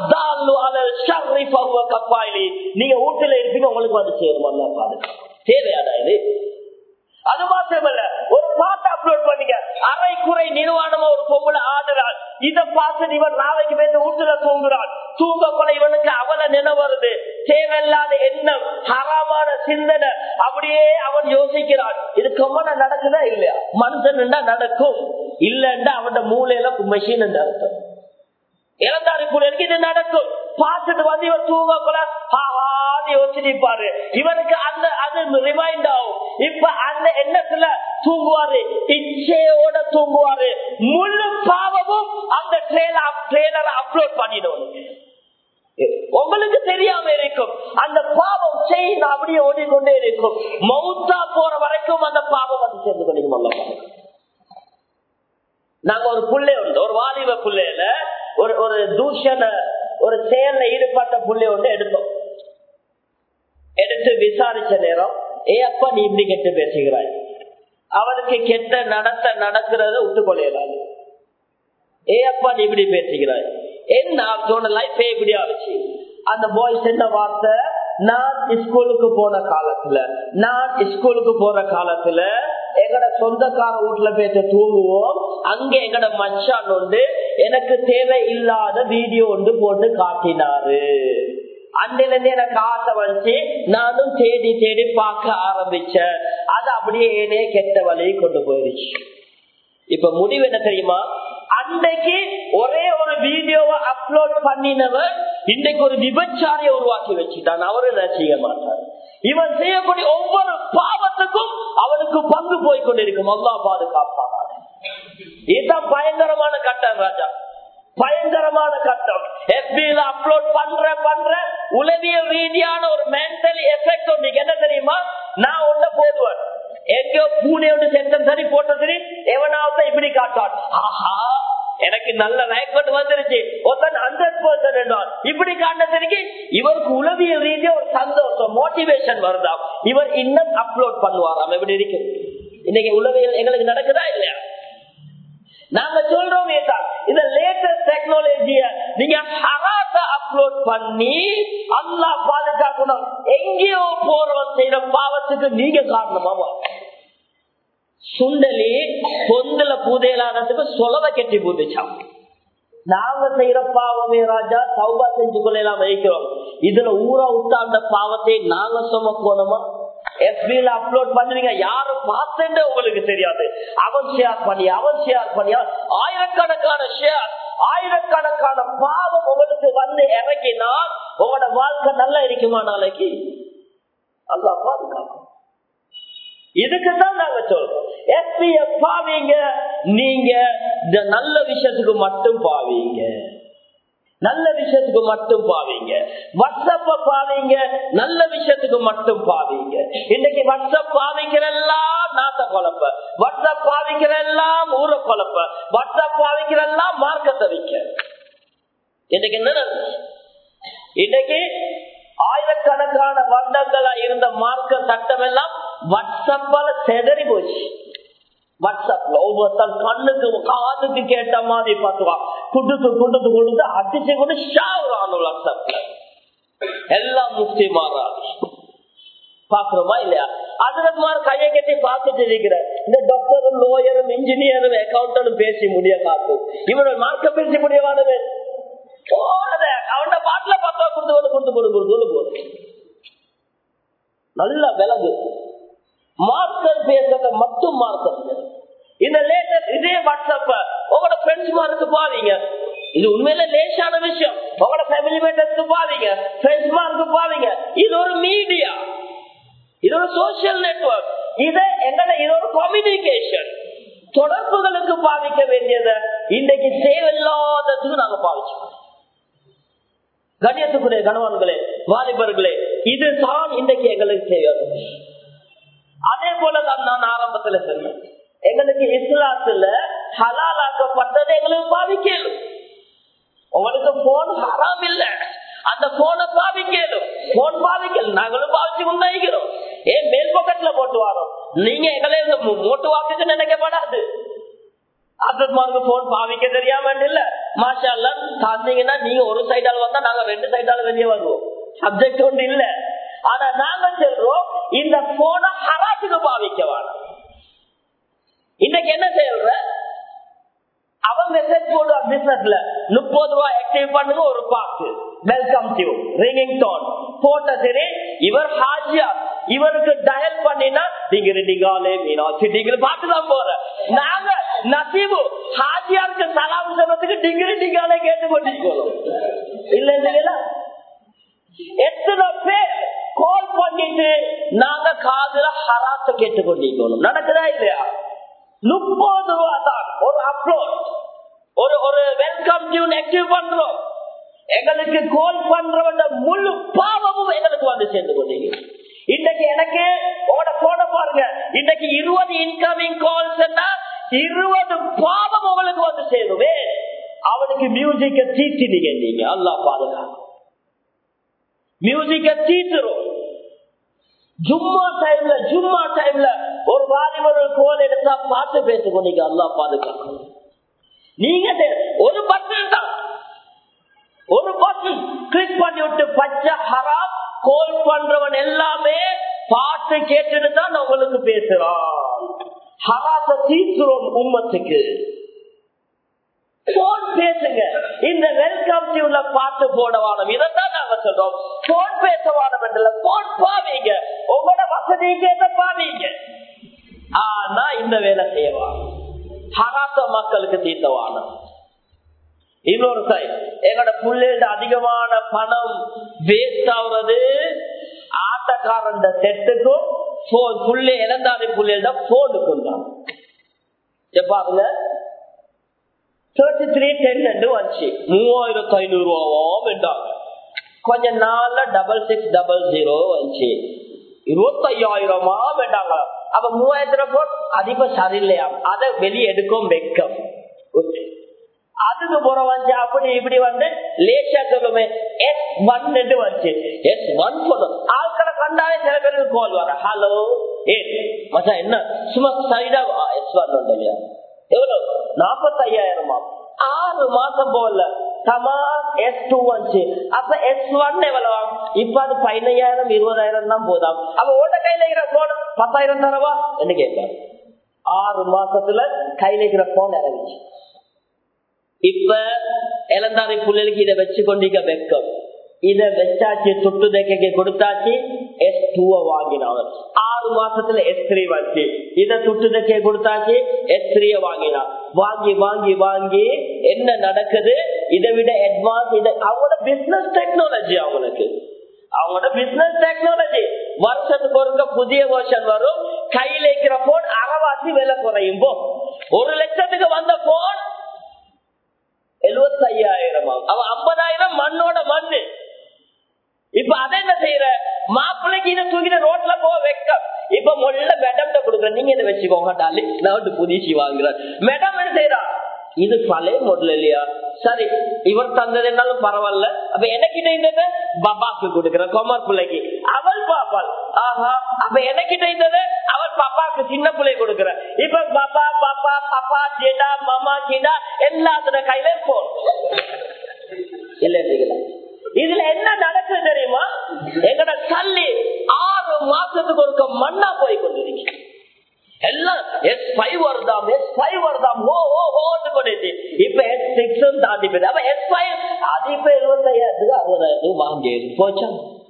நீங்க வீட்டுல இருப்பீங்க உங்களுக்கு வந்து சேரும். தேவையாடா இது? அது மாத்திரமல்ல ஒரு பாட்டு அப்லோட் பண்ணீங்க அரை குறை நிர்வாணமா ஒரு பொம்பளை ஆடுறாள். இதை பார்த்து இவன் நாளைக்கு பேச வீட்டுல தூங்குறாள். தூங்க போல இவனுக்கு அவளை நினைவருது. தேவையில்லாத எண்ணம், ஹராமான சிந்தனை, அப்படியே அவன் யோசிக்கிறான். இது கம்மன நடக்குதா இல்லையா? மனுஷன் நடக்கும், இல்லன்னா அவன் மூளையில மெஷின் அர்த்தம். இறந்தாரி புள்ளைக்கு இது நடக்கும். பார்த்துட்டு வந்து இவன் தூங்க போல யோசிப்பாரு. இவனுக்கு அந்த அது ரிமைண்ட் ஆகும். இப்ப அந்த எண்ணத்துல தூங்குவாரு, இச்சையோட தூங்குவாரு. முழு பாவமும் அந்த ட்ரெய்லரை அப்லோட் பண்ணிடுவோம். உங்களுக்கு தெரியாம இருக்கும் அந்த பாவம் செயின் அப்படியே ஓடிக்கொண்டே இருக்கும். மௌத்தா போற வரைக்கும் அந்த பாவம் வந்து சேர்ந்து கொண்டிருக்கும். நாங்க ஒரு புள்ளை உண்டு, ஒரு வாலிப புள்ளையில ஒரு தூஷண ஒரு செயல்ல ஈடுபட்ட புள்ளை ஒன்று எடுத்தோம். எடுத்து விசாரிச்ச நேரம், அப்பா நீ இப்படி கெட்டு பேசுகிறாய், அவனுக்கு கெட்ட நடக்கிறத விட்டுக்கொள்ளாது. அப்பா நீ இப்படி பேசுகிறாய், என்ன அவனோட லைஃப் இப்படி ஆச்சு. அந்த பாய்ஸ் என்ன வார்த்தை, நான் ஸ்கூலுக்கு போற காலத்துல எங்கட சொந்தக்கார வீட்டுல பேச தூங்குவோம். அங்க எங்கட மச்சான் வந்து எனக்கு தேவை இல்லாத வீடியோ ஒன்று போட்டு காட்டினாரு. அன்னில இருந்து எனக்கு ஆசை வந்து நானும் தேடி தேடி பார்க்க ஆரம்பிச்சேன். அது அப்படியே ஏனே கெட்ட வழியை கொண்டு போயிருச்சு. இப்ப முடிவு என்ன தெரியுமா? அன்றைக்கு ஒரே ஒரு வீடியோவை அப்லோட் பண்ணினவர் இன்றைக்கு ஒரு விபச்சாரியை உருவாக்கி வச்சுட்டான். அவரு செய்ய மாட்டார். இவன் செய்யக்கூடிய ஒவ்வொரு பாவத்துக்கும் அவனுக்கு பங்கு போய் கொண்டிருக்கும். அல்லாஹ் பாதுகாப்பானார். இதுதான் பயங்கரமான கட்டம் ராஜா, பயங்கரமான கட்டம். FB-ல அப்லோட் பண்ற உளவியல் ரீதியான ஒரு மென்டல் எஃபெக்ட் ஒன்று என்ன தெரியுமா? நான் ஒன்ன போடுவேன், எங்கயோ பூனே ஒன்று சென்றம் சரி போட்ட சரி எவனாவது இப்படி காட்டான், ஆஹா எனக்கு நல்ல லைஃப் வந்துருச்சு, 100% இப்படி காட்டினதுக்கு இவருக்கு உளவியல் ரீதியா ஒரு சந்தோஷம், மோட்டிவேஷன் வருதாம். இவர் இன்னும் அப்லோட் பண்ணுவாராம். எப்படி இருக்கு இன்னைக்கு உளவியல் எங்களுக்கு நடக்குதா இல்லையா? நாங்க சொல்றோம் இந்த லேட்டஸ்ட் டெக்னாலஜிய நீங்க ஹராத்த அப்லோட் பண்ணி அல்லாஹ் பாதுகாக்கணும். எங்கேயோ போறவன் செய்யற பாவத்துக்கு நீங்க காரணமா? சுண்டலி பொந்துல பூதையிலானதுக்கு சொலவை கெட்டி பூந்துச்சான். நாங்க செய்யற பாவமே ராஜா தௌபா செஞ்சு கொள்ளலாம் வைக்கிறோம். இதுல ஊரா விட்டாண்ட பாவத்தை நாங்க சுமக்கணுமா? FB-ல அப்லோட் பண்ணுவீங்க, யாரும் பார்த்தேன்னு உங்களுக்கு தெரியாது. அவன் ஷேர் பண்ணி ஆயிரக்கணக்கான ஷேர், ஆயிரக்கணக்கான பாவம் உங்களுக்கு வந்து இறங்கினால் உங்களோட வாழ்க்கை நல்லா இருக்குமா? நாளைக்கு அல்லாஹ் பாதுகாக்கும். இதுக்குதான் நாங்க சொல்றோம், FB-ய பாவீங்க, நீங்க இந்த நல்ல விஷயத்துக்கு மட்டும் பாவீங்க, நல்ல விஷயத்துக்கு மட்டும் பாவீங்க. வாட்ஸ்அப்ப பாவீங்க, நல்ல விஷயத்துக்கு மட்டும் பாவீங்க. இன்னைக்கு வாட்ஸ்அப் பாவிக்கிற எல்லாம் நாட்ட குழப்ப, வாட்ஸ்அப் பாவிக்கிற எல்லாம் ஊரை குழப்ப, வாட்ஸ்அப் பாவிக்கிற எல்லாம் மார்க்கத்தை வைக்க. இன்னைக்கு என்ன, இன்னைக்கு ஆயிரக்கணக்கான வருடங்களா இருந்த மார்க்க சட்டம் எல்லாம் வாட்ஸ்அப்பால செதறி போச்சு. வாட்ஸ்அப்ல ஒவ்வொருத்தன் கண்ணுக்கு காதுக்கு கேட்ட மாதிரி பார்த்துவான், கொடுத்து அடிச்சு கொண்டு ஷாவுறான். வாட்ஸ்அப்ல எல்லாம் முக்தி மாறாது. பாக்குறோமா இல்லையா? அதுமாதிரி கையை கட்டி பார்த்துட்டு இருக்கிற இந்த டாக்டரும் லோயரும் இன்ஜினியரும் அக்கௌண்டனும் பேசி முடிய காத்து இவனோட மார்க்க பேசி முடியவானது அவன பாட்டுல பார்த்தா கொடுத்து நல்ல விலங்கு மார்க்கர் பேசுறத மட்டும் மார்க்கர். இந்த லேட்டஸ்ட் இதே வாட்ஸ்அப்ப உங்களோட ஃப்ரெண்ட்ஸ் மாருக்கு பாவீங்க, இது உண்மையில லேசான விஷயம். உங்களோட ஃபேமிலி மேட்டர்ஸ்க்கு பாவீங்க, ஃப்ரெண்ட்ஸ் மாருக்கு பாவீங்க. இது ஒரு மீடியா, இது ஒரு சோசியல் நெட்வொர்க், இது ஒரு கம்யூனிகேஷன் தொடர்புகளுக்கு பாவிக்க வேண்டியதை இன்றைக்கு தேவையில்லாததுக்கு நாங்க பாவிச்சோம். கண்ணியத்துக்குரிய கணவன்களே, வாலிபர்களே, இதுதான் இன்றைக்கு எங்களுக்கு தேவை. அதே போலதான் நான் ஆரம்பத்துல சொன்னேன், எங்களுக்கு இஸ்லாத்துல ஹலாலாக்கப்பட்டது எங்களுக்கு பாவிக்கலும். உங்களுக்கு போன் ஹராம் இல்ல, அந்த போனை பாவிக்கலும். போன் பாவிக்கல் நாங்களும் பாவிச்சு கொண்டாகிறோம். ஏன் மேல் பக்கத்துல போட்டு வரோம், நீங்க எங்களை மோட்டு வாக்குக்கு நினைக்கப்படாது. அதுக்கு போன் பாவிக்க தெரியாம இல்ல, மாஷா அல்லாஹ் சாந்தீங்கன்னா நீங்க ஒரு சைடால வந்தா நாங்க 2 சைடால வெளியே வருவோம். சப்ஜெக்ட் ஒன்று இல்ல. ஆனா நாங்க சொல்றோம் இந்த போனை ஹராத்துக்கு பாவிக்க வேணும். இன்னைக்கு என்ன செய்யற மெசேஜ் போடுவார் பிசினஸ்ல 30 ரூபாய் ஆக்டிவ் பண்ணுங்க ஒரு பாக்கு வெல்கம் டு ரிங்கிங் டோன் போட்ட சரி இவர் ஹாஜியா இவருக்கு டயல் பண்ணினா டிகிரி டிகாலே மீனாட்சி டிகிரி பாட்டுதான் போற நாங்க நசீபு ஹாஜியாருக்கு சலாம் சொல்றதுக்கு டிகிரி டிகாலே கேட்டு கொண்டிருக்கிறோம் இல்ல இல்லைங்களா எத்தனை பேர் கால் பண்ணிட்டு நாங்க காதுல ஹராத்த கேட்டு கொண்டிருக்கணும் நடக்குதா இல்லையா 30 ரூபா தான் ஒரு அப்லோட் ஒரு வெல்கம் டியூன் ஆக்டிவ் பண்றோம் எங்களுக்கு கால் பண்றவங்க முழு பாவமும் எங்களுக்கு வந்து சேர்ந்து கொண்டீங்க இன்னைக்கு எனக்கு உங்களோட போன பாருங்க இன்னைக்கு 20 இன்கமிங் கால்ஸ் 20 பாவம் உங்களுக்கு வந்து சேருவே அவனுக்கு மியூசிக்க தீட்டினீங்க நீங்க அல்லாஹ் பாதுகாப்பு மியூசிக்க தீட்டுரும் ஜும்மா டைம்ல ஒரு வாலிபர் கோல் எடுத்தா பார்த்து பேசிக்கொண்டீங்க அல்லாஹ் பாதுகாப்பு நீங்க ஒரு பட்டன் தான் ஒரு பட்டன் கிளிக் பண்ணி விட்டு பச்சை ஹராம் கோல் பண்றவன் எல்லாமே பாட்டு கேட்டுட்டு தான் உங்களுக்கு பேசுறான் ஹராச தீர்க்கிறோம் உம்மத்துக்கு போன் பேசுங்க இந்த வெல்கம் டியூன்ல பாட்டு போடவானம் இதைத்தான் நாங்க சொல்றோம் போன் பேசவானம் என்றல போன் பாவீங்க உங்களோட வசதிக்கு என்ன பாவீங்க ஆனா இந்த வேலை செய்யவான் ஹராச மக்களுக்கு தீர்த்தவானம் இன்னொரு சைட் எங்களோட புள்ளையில அதிகமான பணம் வேஸ்ட் ஆகுறது ஆட்டக்காரன் செட்டுக்கும் புள்ளை இழந்தாரி புள்ளையில போனுக்கும் தான் பாருங்க 3310 வந்துச்சு 3500 ரூபாவும் வேண்டாம் கொஞ்ச நாள்ல 6600 வந்துச்சு 25000 வேண்டாங்க அப்ப 3000 போட் அதிக சரியில்லையா அதை வெளியே எடுக்கும் வெக்கம் அதுக்கு போற வந்து அப்படி இப்படி வந்து லேசா சொல்லுமே S1 வந்துச்சு S1 சொல்லும் ஆட்களை கண்டாலே சில பேருக்கு கால் வர ஹலோ மச்சா என்ன சும்மா சைடா S1 இல்லையா எவ்வளவு 45,000 6 மாசம் போல சமா S2 வந்துச்சு அப்ப S1 எவ்வளவு இப்ப அது 15,000 20,000 தான் போதாம் அப்ப ஓட்ட கையில இருக்கிற போன் 10,000 தரவா என்ன கேட்பாரு 6 மாசத்துல கையில இருக்கிற போன் இறங்கிச்சு இப்ப இளந்தாரி புள்ளைகளுக்கு இதை வச்சு கொண்டிருக்க வெக்கம் இத வச்சாச்சு துட்டு தைக்க கொடுத்தாச்சு S2 வாங்கினாங்க 6 மாசத்துல S3 வந்துச்சு இத துட்டு தைக்க கொடுத்தாச்சு S3 வாங்கினா வாங்கி வாங்கி வாங்கி என்ன நடக்குது இதை விட அட்வான்ஸ் இது அவங்களோட பிசினஸ் டெக்னாலஜி அவங்களோட பிசினஸ் டெக்னாலஜி வருஷத்துக்கு ஒருக்க புதிய வருஷம் வரும் கையில இருக்கிற போன் அரைவாசி விலை குறையும் 1 லட்சத்துக்கு வந்த போன் 75,000 அவன் 50,000 மண்ணோட மண்ணு இப்ப அதை என்ன செய்யற மாப்பிள்ளைக்கு இதை தூக்கிட்டு ரோட்ல போக வைக்க இப்ப முதல்ல மேடம் கொடுக்குற நீங்க என்ன வச்சுக்கோங்க டாலி நான் புதிச்சு வாங்குறேன் மேடம் என்ன செய்யறா இது பழைய மாடல் இல்லையா சரி இவர் தந்தது என்னாலும் பரவாயில்ல அப்ப எனக்கிட்ட இருந்தது பாபாக்கு கொடுக்குற கொமர் பிள்ளைக்கு அவள் பாப்பாள் ஆஹா அப்ப எனக்கிட்ட இருந்தது அவள் பாப்பாக்கு சின்ன பிள்ளை கொடுக்குற இப்ப பாப்பா பாப்பா பாப்பா ஜேடா மாமா ஜேடா எல்லாத்துல கையில போன் இல்ல இதுல என்ன நடக்குது தெரியுமா எங்கட தள்ளி 6 மாசத்துக்கு ஒரு மண்ணா போய் கொண்டிருக்கு எல்லாம் S5 வருதாம் S5 வருதாம் இப்ப S6 தாண்டி போயிடுது அப்ப S5 அது இப்ப 75,000 60,000 வாங்கி போச்சா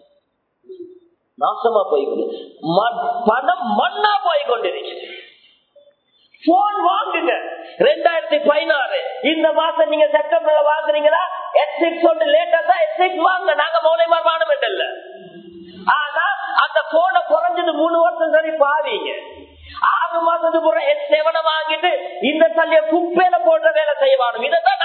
நாசமா போய்கொண்டு பணம் மண்ணா போய்கொண்டிருக்கு போன் வாங்குங்க 2016 இந்த மாசம் நீங்க செப்டம்பர்ல வாங்குறீங்களா S6 ஒன்று லேட்டஸ்டா S6 வாங்க நாங்க மௌலிமார் வானம் இல்ல ஆனா அந்த போனை குறைஞ்சது 3 வருஷம் சரி பாவீங்க 6 மாசத்துக்கு போற S7 வாங்கிட்டு இந்த தள்ளிய குப்பையில போடுற வேலை செய்வானும் இதைத்தான்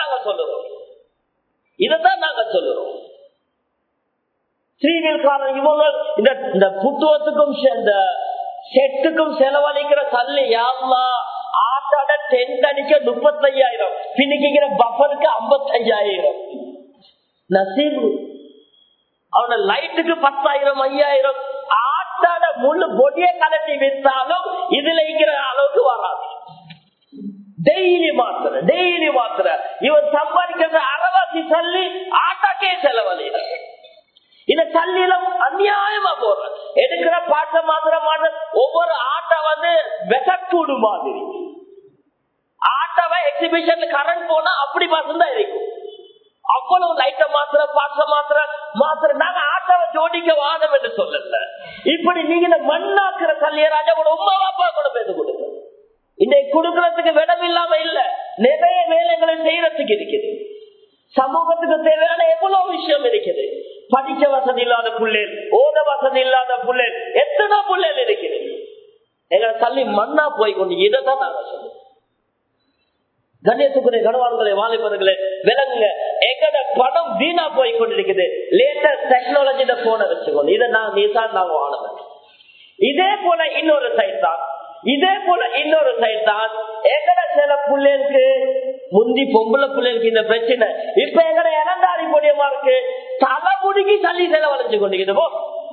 நாங்க சொல்லுறோம் ஸ்ரீநில்காரன் இவங்க இந்த புத்துவத்துக்கும் இந்த செட்டுக்கும் செலவழிக்கிற தள்ளி யாருமா ஆட்டாட டென்ட் அடிக்க 35,000 பின்னிக்கிற பஃபருக்கு 55,000 நசீபு அவன லைட்டுக்கு 10,000 5,000 ஆட்டாட முழு பொடியை கலட்டி வித்தாலும் இதுல இருக்கிற அளவுக்கு வராது டெய்லி மாத்திர இவன் சம்பாதிக்கிற அரைவாசி தள்ளி ஆட்டாக்கே செலவழி இந்த தள்ளியிலும் அநியாயமா போற எடுக்கிற பாட்ட மாத்திர ஒவ்வொரு ஆட்டை வந்து வெட்டக்கூடு மாதிரி ஆட்டை எக்ஸிபிஷன்ல கரண்ட் போனா அப்படி மாசம் தான் இருக்கும். அவ்வளவு லைட்ட மாத்திர நாங்க ஆட்டாவை ஜோடிக்க வாதம் என்று சொல்லல. இப்படி நீங்க இந்த மண்ணாக்குற கல்யாண உமா அப்பா கூட பேச கொடுங்க. இன்னைக்கு கொடுக்கறதுக்கு விடம் இல்லாம இல்ல, நிறைய வேலைகளை செய்யறதுக்கு இருக்குது. சமூகத்துக்கு தேவையான எவ்வளவு விஷயம் இருக்குது. படிக்க வசதி இல்லாத புள்ளேன், ஓத வசதி இல்லாத புள்ளேன், எத்தனை புள்ளேன் இருக்குது. எங்களை தள்ளி மண்ணா போய் கொண்டு இதைதான் நாங்க சொல்லுவோம். கண்ணியத்துக்குரிய கனவான்களே, வாலிபர்களே விளங்குங்க, எங்கட படம் வீணா போய் கொண்டிருக்குது. லேட்டஸ்ட் டெக்னாலஜி போன வச்சுக்கோங்க. இதை நாங்க வாழணும். இதே போல இன்னொரு சைட் தான் எங்கட சில பிள்ளைகளுக்கு முந்தி பொம்பளை பிள்ளைகளுக்கு இந்த பிரச்சனை. இப்ப எங்கட இறந்தாரி பொடியமா இருக்கு, தலைமுடிக்கு தள்ளி செலவழிச்சு கொண்டிருக்கிறோம்.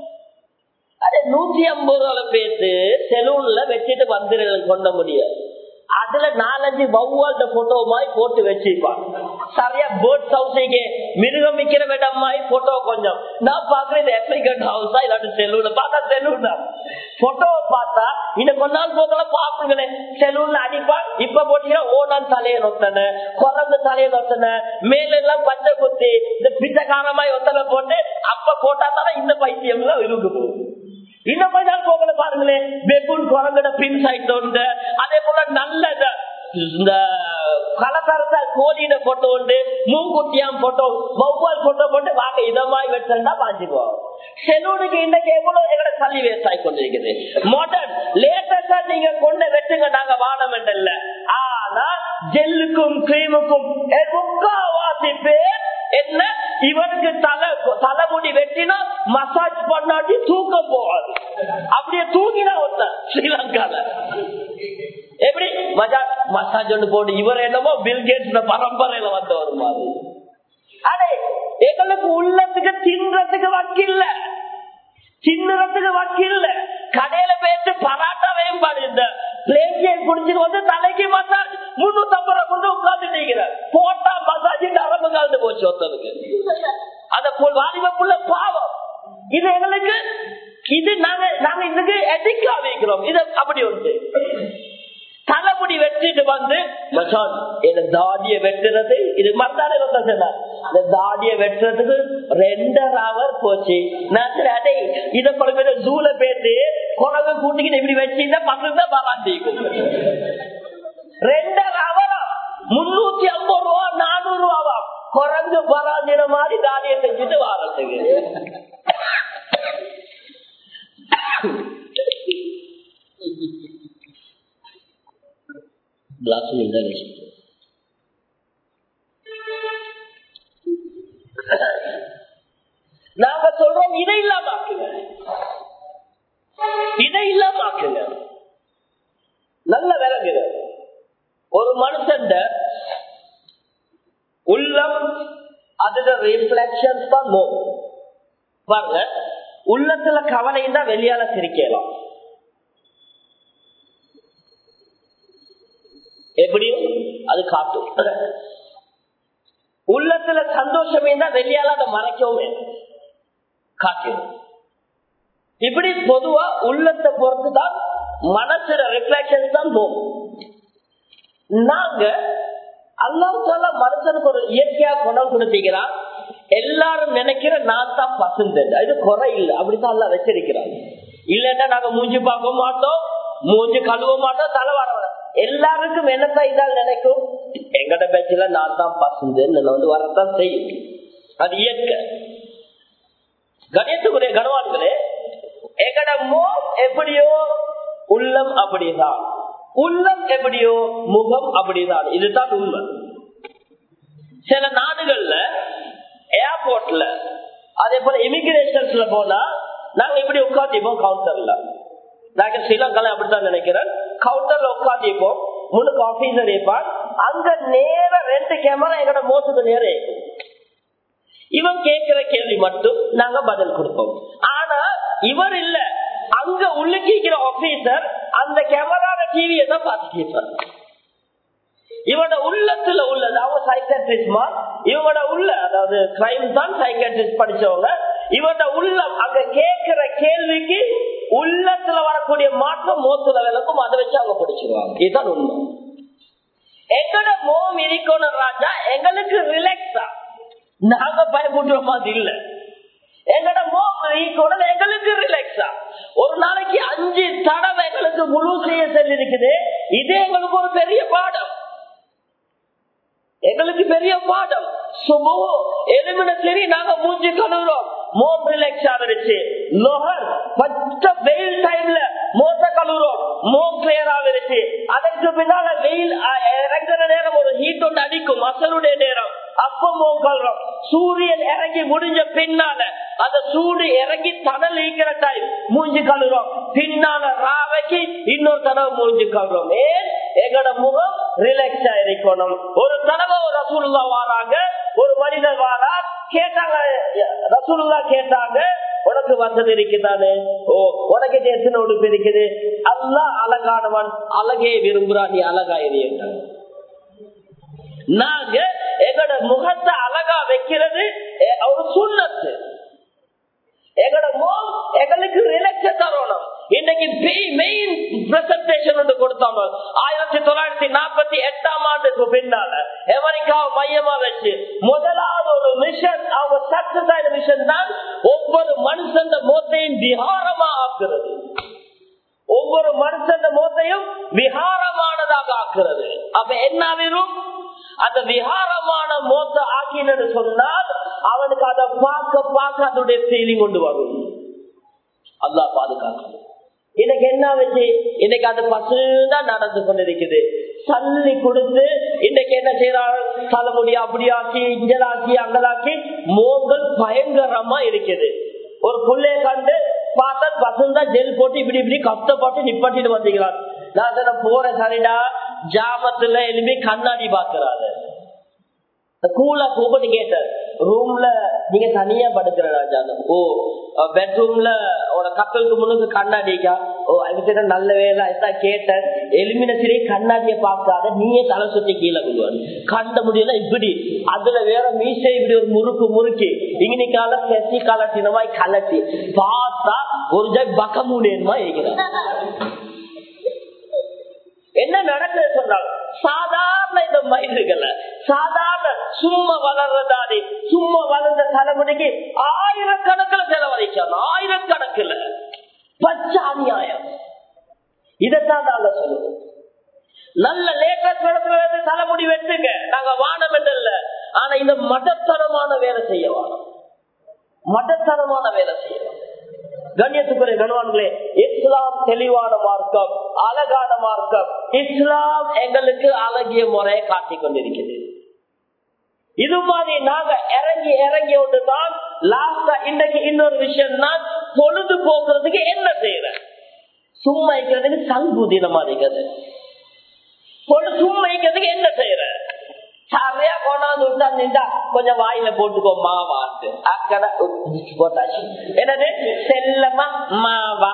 அது 150 ரூபாய் பேசு செலூன்ல வச்சுட்டு வந்துடுறது கொண்ட முடியாது. அதுல 4-5 வௌவால்ட போட்டோ மாதிரி போட்டு வச்சிருப்பான். சரியா பேர்ட்ஸ் ஹவுஸுக்கு மிருகம் விக்கிற இடம் மாதிரி போட்டோ. கொஞ்சம் நான் பாக்குறேன் ஆப்பிரிக்கன் ஹவுஸா இல்லாட்டி செலூன்ல பார்த்தா செலூன் தான் போட்டோவை பார்த்தா இன்னும் கொஞ்ச நாள் போக்கல பாக்குங்களேன். செலூன்ல அடிப்பான். இப்ப போட்டீங்கன்னா ஓனான் தலையை நொத்தன, குரங்கு தலையை நொத்தன, மேல எல்லாம் பச்சை குத்தி இந்த பிச்சைக்காரமாய் ஒத்தனை போட்டு அப்ப போட்டா தானே இந்த பைத்தியம் எல்லாம் இருக்கு போகுது. இன்னும் கொஞ்ச நாள் போகல பாருங்களேன், பெபுன் குரங்கட பின் சைட் உண்டு. அதே போல நல்ல இந்த கலசரச கோழியிட போட்டோ உண்டு, மூக்குட்டியாம் போட்டோ, வௌவால் போட்டோ போட்டு வாங்க இதமாய் வச்சா வாங்கிடுவோம். செலூனுக்கு இன்னைக்கு எவ்வளவு எங்களை தள்ளி வேஸ்ட் ஆகி கொண்டிருக்குது. மாடர்ன் லேட்டஸ்டா நீங்க கொண்டு வெட்டுங்க, நாங்க வானம் இல்ல. ஆனா ஜெல்லுக்கும் கிரீமுக்கும் முக்காவாசி பேர் என்ன, இவனுக்கு தலைமுடி வெட்டினா மசாஜ் பண்ணாட்டி தூக்கம் போகாது. அப்படியே தூங்கினா ஒருத்தன் ஸ்ரீலங்கால எப்படி மசாஜ் ஒன்று போட்டு இவர் என்னமோ பில்கேட்ஸ் பரம்பரையில வந்த ஒரு மாதிரி. அடே எங்களுக்கு உள்ளத்துக்கு தின்றதுக்கு வக்கில்ல, தின்னுறதுக்கு வக்கில்ல. கடையில போயிட்டு பராட்டாவையும் பாடு இந்த பிளேட் குடிச்சிட்டு வந்து தலைக்கு மசாஜ் 350 ரூபாய் கொண்டு உட்கார்ந்து போட்டா மசாஜ் அரபு காலத்து போச்சு ஒருத்தருக்கு. அந்த வாலிபுள்ள பாவம். இது எங்களுக்கு இது நாங்க இதுக்கு எதிர்க்க வைக்கிறோம். இது அப்படி ஒன்று தலைமுடி வெட்டிட்டு வந்து தாடிய வெட்டுறது இது மத்தானே இந்த தாடிய வெட்டுறதுக்கு 2.5 hour போச்சு. நான் அதே இதை கொண்டு ஜூல பேட்டு குரங்கு கூட்டிக்கிட்டு இப்படி வச்சுட்டா பக்கத்துல தான் பாராட்டி 2.5 hour 350 ரூபா 400 ரூபாவா குரங்கு பராஞ்சின மாதிரி தாடியை செஞ்சுட்டு வாரத்துக்கு. நாங்க சொல்றோம் இதை இல்லாம ஆக்குங்க, இதை இல்லாம ஆக்குங்க. நல்ல விளங்குங்க. ஒரு மனுஷன் உள்ளம் அதுல ரிஃப்ளெக்ஷன் தான் பாருங்க. உள்ளத்துல கவலை தான் வெளியால சிரிக்கலாம். எப்படியும் அது காட்டும். உள்ளத்துல சந்தோஷமே தான் வெளியால அதை மறைக்கவும் காட்டும். இப்படி பொதுவா உள்ளத்தை பொறுத்துதான் மனசுல ரிஃப்ளெக்ஷன் தான் போகும். நாங்க அல்லாஹ்வுத்தாலா மனுஷனுக்கு ஒரு இயற்கையா குணம் கொடுத்தீங்கன்னா எல்லாரும் நினைக்கிற நான் தான் பசந்து, இது குறை இல்லை, அப்படித்தான் எல்லாம் வச்சிருக்கிறாங்க. இல்லன்னா நாங்க மூஞ்சி பார்க்க மாட்டோம், மூஞ்சி கழுவ மாட்டோம், தலை வர எல்லாருக்கும் என்னத்தான் இதால் நினைக்கும், எங்கட பேச்சுல நான் தான் பசந்து வந்து வரத்தான் செய்யும். அது இயற்கை. கணேசனுடைய கனவான்களே, எங்கட மோம் எப்படியோ உள்ளம் அப்படிதான், உள்ளம் எப்படியோ முகம் அப்படிதான். இதுதான் உண்மை. சில நாடுகள்ல ஏர்போர்ட்ல அதே போல இமிகிரேஷன்ஸ்ல போனா நாங்க இப்படி உட்காந்துப்போம் கவுண்டர்ல. நாங்க ஸ்ரீலங்கால அப்படித்தான் நினைக்கிறேன். கவுண்டர்ல உட்காந்துப்போம், முன்னுக்கு ஆபீசர் இருப்பான், அங்க நேர 2 கேமரா எங்கட மோசத்துக்கு நேரம் இருக்கும். இவன் கேட்கிற கேள்வி மட்டும் நாங்க பதில் கொடுப்போம். ஆனா இவர் இல்ல, அங்க உள்ளிக்கிற ஆபீசர் அந்த கேமரா டிவியை தான் பார்த்துட்டு இவனோட உள்ளத்துல உள்ளது. அவங்க சைக்காட்ரிஸ்ட்மா, இவனோட உள்ள அதாவது கிரைம் தான் சைக்காட்ரிஸ்ட் படிச்சவங்க. இவனோட உள்ளம் அங்க கேட்கிற கேள்விக்கு உள்ளத்துல வரக்கூடிய மாற்றம் மோத்துல விளக்கும், அதை வச்சு அவங்க படிச்சிருவாங்க. இதுதான் உண்மை. எங்கட மோம் இருக்கணும் ராஜா, எங்களுக்கு ரிலாக்ஸா, நாங்க பயப்படுற மாதிரி இல்ல. எங்கட மோம் இருக்கணும், எங்களுக்கு ரிலாக்ஸா. ஒரு நாளைக்கு 5 தடவை எங்களுக்கு முழு செய்ய சொல்லி இருக்குது. இது எங்களுக்கு ஒரு பெரிய பாடம், எங்களுக்கு பெரிய பாடம். சுபோ எலுமின சரி நாங்க மூஞ்சி கழுவுறோம், மோம் ரிலாக்ஸ் ஆகிருச்சு. லோஹர் பச்ச வெயில் டைம்ல மோச கழுவுறோம், மோம் கிளியர் ஆகிருச்சு. அதற்கு பின்னால வெயில் இறங்குற நேரம் ஒரு ஹீட் ஒன்று அடிக்கும், அசலுடைய நேரம், அப்ப மோம் கழுவுறோம். சூரியன் இறங்கி முடிஞ்ச பின்னால அந்த சூடு இறங்கி தடல் ஈக்கிற டைம் மூஞ்சி கழுவுறோம். பின்னால ராவைக்கு இன்னொரு தடவை மூஞ்சி கழுவுறோம். ஏன்? எங்கட முகம் ரிலாக்ஸ் ஆயிருக்கணும். ஒரு தடவை ரசூலுல்லாஹ் வாராங்க, ஒரு மனிதர் வாரார், கேட்டாங்க, ரசூலுல்லாஹ் கேட்டாங்க, உனக்கு வந்தது இருக்குதானே? ஓ, உனக்கு எத்தனை உடுப்பு இருக்குது? அல்லாஹ் அழகானவன், அழகே விரும்புறான், நீ அழகா எறியட்டாங்க. நாங்க எங்கட முகத்தை அழகா வைக்கிறது ஒரு சுன்னத்து. எங்கட முகம் எங்களுக்கு ரிலாக்ஸ் தரணும். இன்னைக்கு மெயின் பிரசன்டேஷன் ஒன்று கொடுத்தாங்க 1948ஆம் ஆண்டுக்கு பின்னால அமெரிக்காவை மையமா வச்சு முதலாவது ஒரு மிஷன், அவங்க சக்சஸ் ஆன மிஷன் தான் ஒவ்வொரு மனுஷன் மோத்தையும் விஹாரமா ஆக்குறது. ஒவ்வொரு மனுஷன் மோத்தையும் விஹாரமானதாக ஆக்குறது. அப்ப என்ன வரும்? அந்த விஹாரமான மோத்த ஆக்கினு சொன்னால் அவனுக்கு அதை பார்க்க அதனுடைய ஃபீலிங் கொண்டு வரும். அல்லாஹ் பாதுகாக்கணும். இன்னைக்கு என்ன வச்சு இன்னைக்கு அது பசுதான் நடந்து கொண்டிருக்குது. சல்லி கொடுத்து இன்னைக்கு என்ன செய்யறாங்க? தலைமுடி அப்படியாக்கி, இஞ்சலாக்கி, அங்கலாக்கி மோங்கள் பயங்கரமா இருக்குது. ஒரு புள்ளைய கண்டு பார்த்தா பசுந்தான் ஜெல் போட்டு இப்படி இப்படி கஷ்டப்பட்டு நிப்பாட்டிட்டு வந்தீங்களா? நான் போற சரிடா ஜாமத்துல எழுப்பி கண்ணாடி பாக்குறாரு. கூலா கூப்பிட்டு கேட்டார், ரூம்ல நீங்க தனியா படுக்கிற ராஜா? ஓ, பெட்ரூம்ல ஒரு கப்பலுக்கு முன்னுக்கு கண்ணாடிக்கா? ஓ, அதுக்கிட்ட நல்ல வேலை கேட்டார். எலிமினேஷனே கண்ணாடிய பார்க்காத, நீயே தலை சுத்தி கீழே விடுவாரு. கண்ட முடியல இப்படி, அதுல வேற மீசை இப்படி ஒரு முறுக்கி இங்கினிக்கால செசி கலட்டினமாய் கலட்டி பார்த்தா ஒரு ஜாய் பக்கமூடேன்மா இருக்கிறார். என்ன நடக்குது சொன்னாங்க? சாதாரண இந்த மயில்களை, சாதாரண சும்மா வளர்றதாடி, சும்மா வளர்ந்த தலைமுறைக்கு ஆயிரக்கணக்கில் செலவழிச்சாங்க, ஆயிரக்கணக்கில். பச்சை அநியாயம். இதைத்தான் நாங்க சொல்லுவோம். நல்ல லேட்டஸ்ட் இடத்துல இருந்து தலைமுடி வெட்டுங்க, நாங்க வானம் இல்ல. ஆனா இந்த மடத்தனமான வேலை செய்ய வானம், மடத்தனமான வேலை செய்யலாம். கண்ணியத்துக்குரிய கணவான்களே, இஸ்லாம் தெளிவான மார்க்கம், அழகான மார்க்கம். இஸ்லாம் எங்களுக்கு அழகிய முறையை காட்டிக் கொண்டிருக்கிறது. இது மாதிரி நாங்க இறங்கி ஒன்றுதான் லாஸ்டா இன்னைக்கு இன்னொரு விஷயம் தான், பொழுது போக்குறதுக்கு என்ன செய்யற? சும்மா இருக்கிறதுக்கு சங்குதினமா இருக்கிறது. சும்மா இருக்கிறதுக்கு என்ன செய்யற? சரியா கொண்டாந்து விட்டா நின்றா கொஞ்சம் வாயில போட்டுக்கோ மாவாட்டு அக்கடை போட்டாச்சு. என்னது செல்லமா மாவா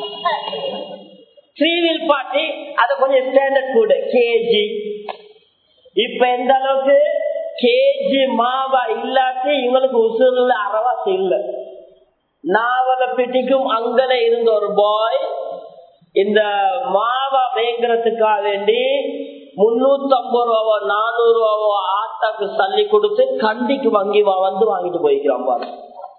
த்ரீவில் பாட்டி, அது கொஞ்சம் ஸ்டாண்டர்ட் கூட கேஜி. இப்ப எந்த அளவுக்கு கேஜி மாவா இல்லாட்டி இவங்களுக்கு உசுர்ல அறவாசி இல்ல. நாவலப்பட்டிக்கும் அங்கன இருந்த ஒரு பாய் இந்த மாவா வேங்கிறதுக்காக வேண்டி 350 ரூபாவோ 400 ரூபாவோ ஆட்டாக்கு சல்லி கொடுத்து கண்டிக்கு வந்து வாங்கிட்டு போய்க்கிறான் பாரு.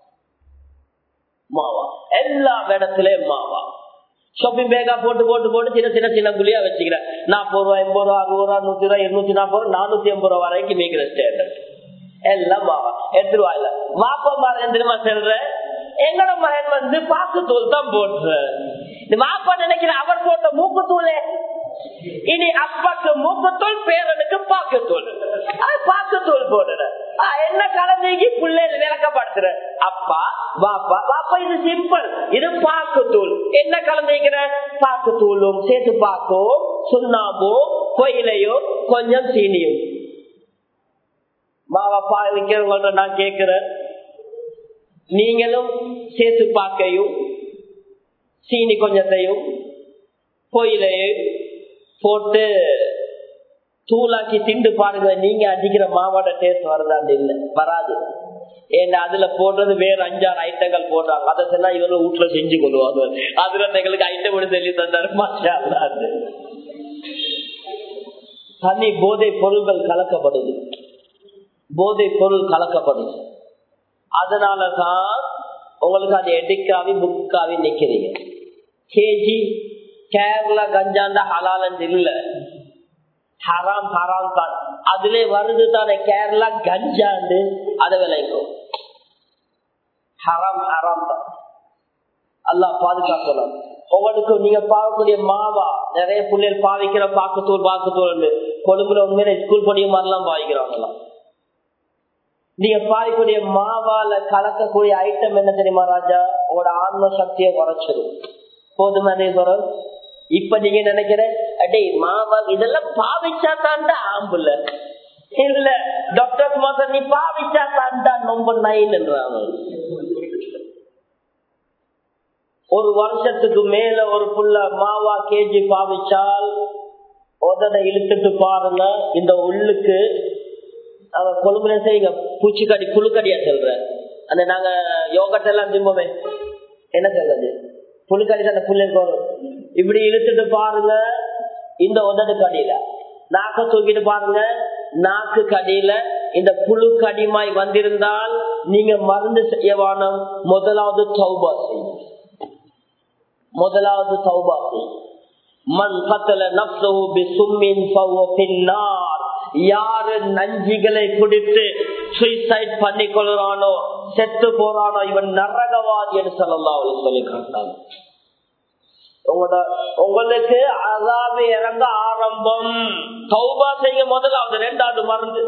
மாவா எல்லா இடத்துலயும் மாவா. ஷாப்பிங் பேக்கா போட்டு சின்ன குழியா வச்சுக்கிறேன். 40 ரூபாய், 80 ரூபா, 60 ரூபா, 100 ரூபாய், 240 ரூபா, 480 ரூபா வரைக்கும் மேய்க்கிற ஸ்டாண்டர்ட் எல்லாம் மாவா. எடுத்துருவாயில மாப்பா மாதிரி தெரியுமா சொல்ற? எங்கட மகன் பாக்குத்தூள் தான் போடுற. மாப்பா நினைக்கிற அவர் போட்ட மூக்குத்தூளே, இனி அப்பாக்கு மூக்குத்தூள், பேரனுக்கு பாக்குத்தூள். பாக்குத்தூள் போடுற என்ன கலந்தீங்கி பிள்ளைகள் விளக்கப்படுத்துற? அப்பா பாப்பா இது சிம்பிள், இது பாக்குத்தூள். என்ன கலந்தீங்கிற? பாக்குத்தூளும் சேர்த்து பாக்கோ, சுண்ணாம்போ, கோயிலையோ, கொஞ்சம் சீனியும். மாவப்பா இருக்கிறவங்க நான் கேட்கிறேன், நீங்களும் சேர்த்து பாக்கையும் சீனி கொஞ்சத்தையும் கோயிலையும் போட்டு தூளாக்கி திண்டு பாருங்க. நீங்க அடிக்கிற மாவோட டேஸ்ட் வருதான்னு இல்ல, வராது. ஏன்னா அதுல போடுறது வேற 5-6 ஐட்டங்கள் போடுறாங்க. அதை சொன்னா இவங்க வீட்டுல செஞ்சு கொள்வாங்க. அதுல எங்களுக்கு ஐட்டம் சொல்லி தந்தாரு. மாஷா அல்லாஹ். தனி போதை பொருள்கள் கலக்கப்படுது, போதை பொருள் கலக்கப்படுது. அதனாலதான் உங்களுக்கு அது எடுக்காவி புக்காவி நிக்கிறீங்க. கேஜி கேரளா கஞ்சாண்ட ஹலாலன் இல்ல, ஹராம் ஹராம் தான். அதுல வருது தானே கேரளா கஞ்சாண்டு, அதை விளைக்கும் ஹராம் ஹராம் தான். அல்லாஹ் பாதுகாக்கலாம். உங்களுக்கு நீங்க பார்க்கக்கூடிய மாவா, நிறைய பிள்ளைகள் பாவிக்கிற பாக்குத்தூள் கொழும்புல உண்மையில ஸ்கூல் படியும் மாதிரிலாம் பாவிக்கிறாங்களாம். நீங்க பாவிக்கூடிய மாவால கலக்கக்கூடிய ஐட்டம் என்ன தெரியுமா ராஜா? உங்களோட ஆன்ம சக்தியை குறைச்சிடும். போதுமானே குறை. இப்ப நீங்க நினைக்கிற அடே மாவா இதெல்லாம் பாவிச்சா தாண்டா ஆம்புல இல்ல டாக்டர் மாசம் நீ பாவிச்சா தாண்டா ரொம்ப நைன்ன்றாங்க. ஒரு வருஷத்துக்கு மேல ஒரு புள்ள மாவா கேஜி பாவிச்சால் உதனை இழுத்துட்டு பாருங்க, இந்த உள்ளுக்கு கொழும்புல செய்யுங்க பூச்சிக்கடி புழுக்கடியா சொல்ற அந்த நாங்க யோகட்டெல்லாம் திம்போமே என்ன சொல்றது புழுக்கடி அந்த புள்ளைக்கு வரும். இப்படி இழுத்துட்டு பாருங்க இந்த உதடு கடியில, நாக்க தூக்கிட்டு பாருங்க நாக்கு கடியில இந்த புழு கடிமாய் வந்திருந்தால் நீங்க மருந்து செய்யவான முதலாவது தௌபா செய்யும். முதலாவது தௌபா செய்யும். மன் கத்தல நஃப்ஸஹு பிசும்மின் ஃபஹுவ ஃபின்னார். யாரு நஞ்சிகளை குடித்து சூசைட் பண்ணி கொள்றானோ, செத்து போறானோ, இவன் நரகவாதி என்று ஸல்லல்லாஹு அலைஹி வஸல்லம் சொல்லி காட்டினாங்க. உங்களுக்கு அஸாபு இறங்க ஆரம்பம். தௌபா செய்ய முதலாவது, இரண்டாவது மருந்து.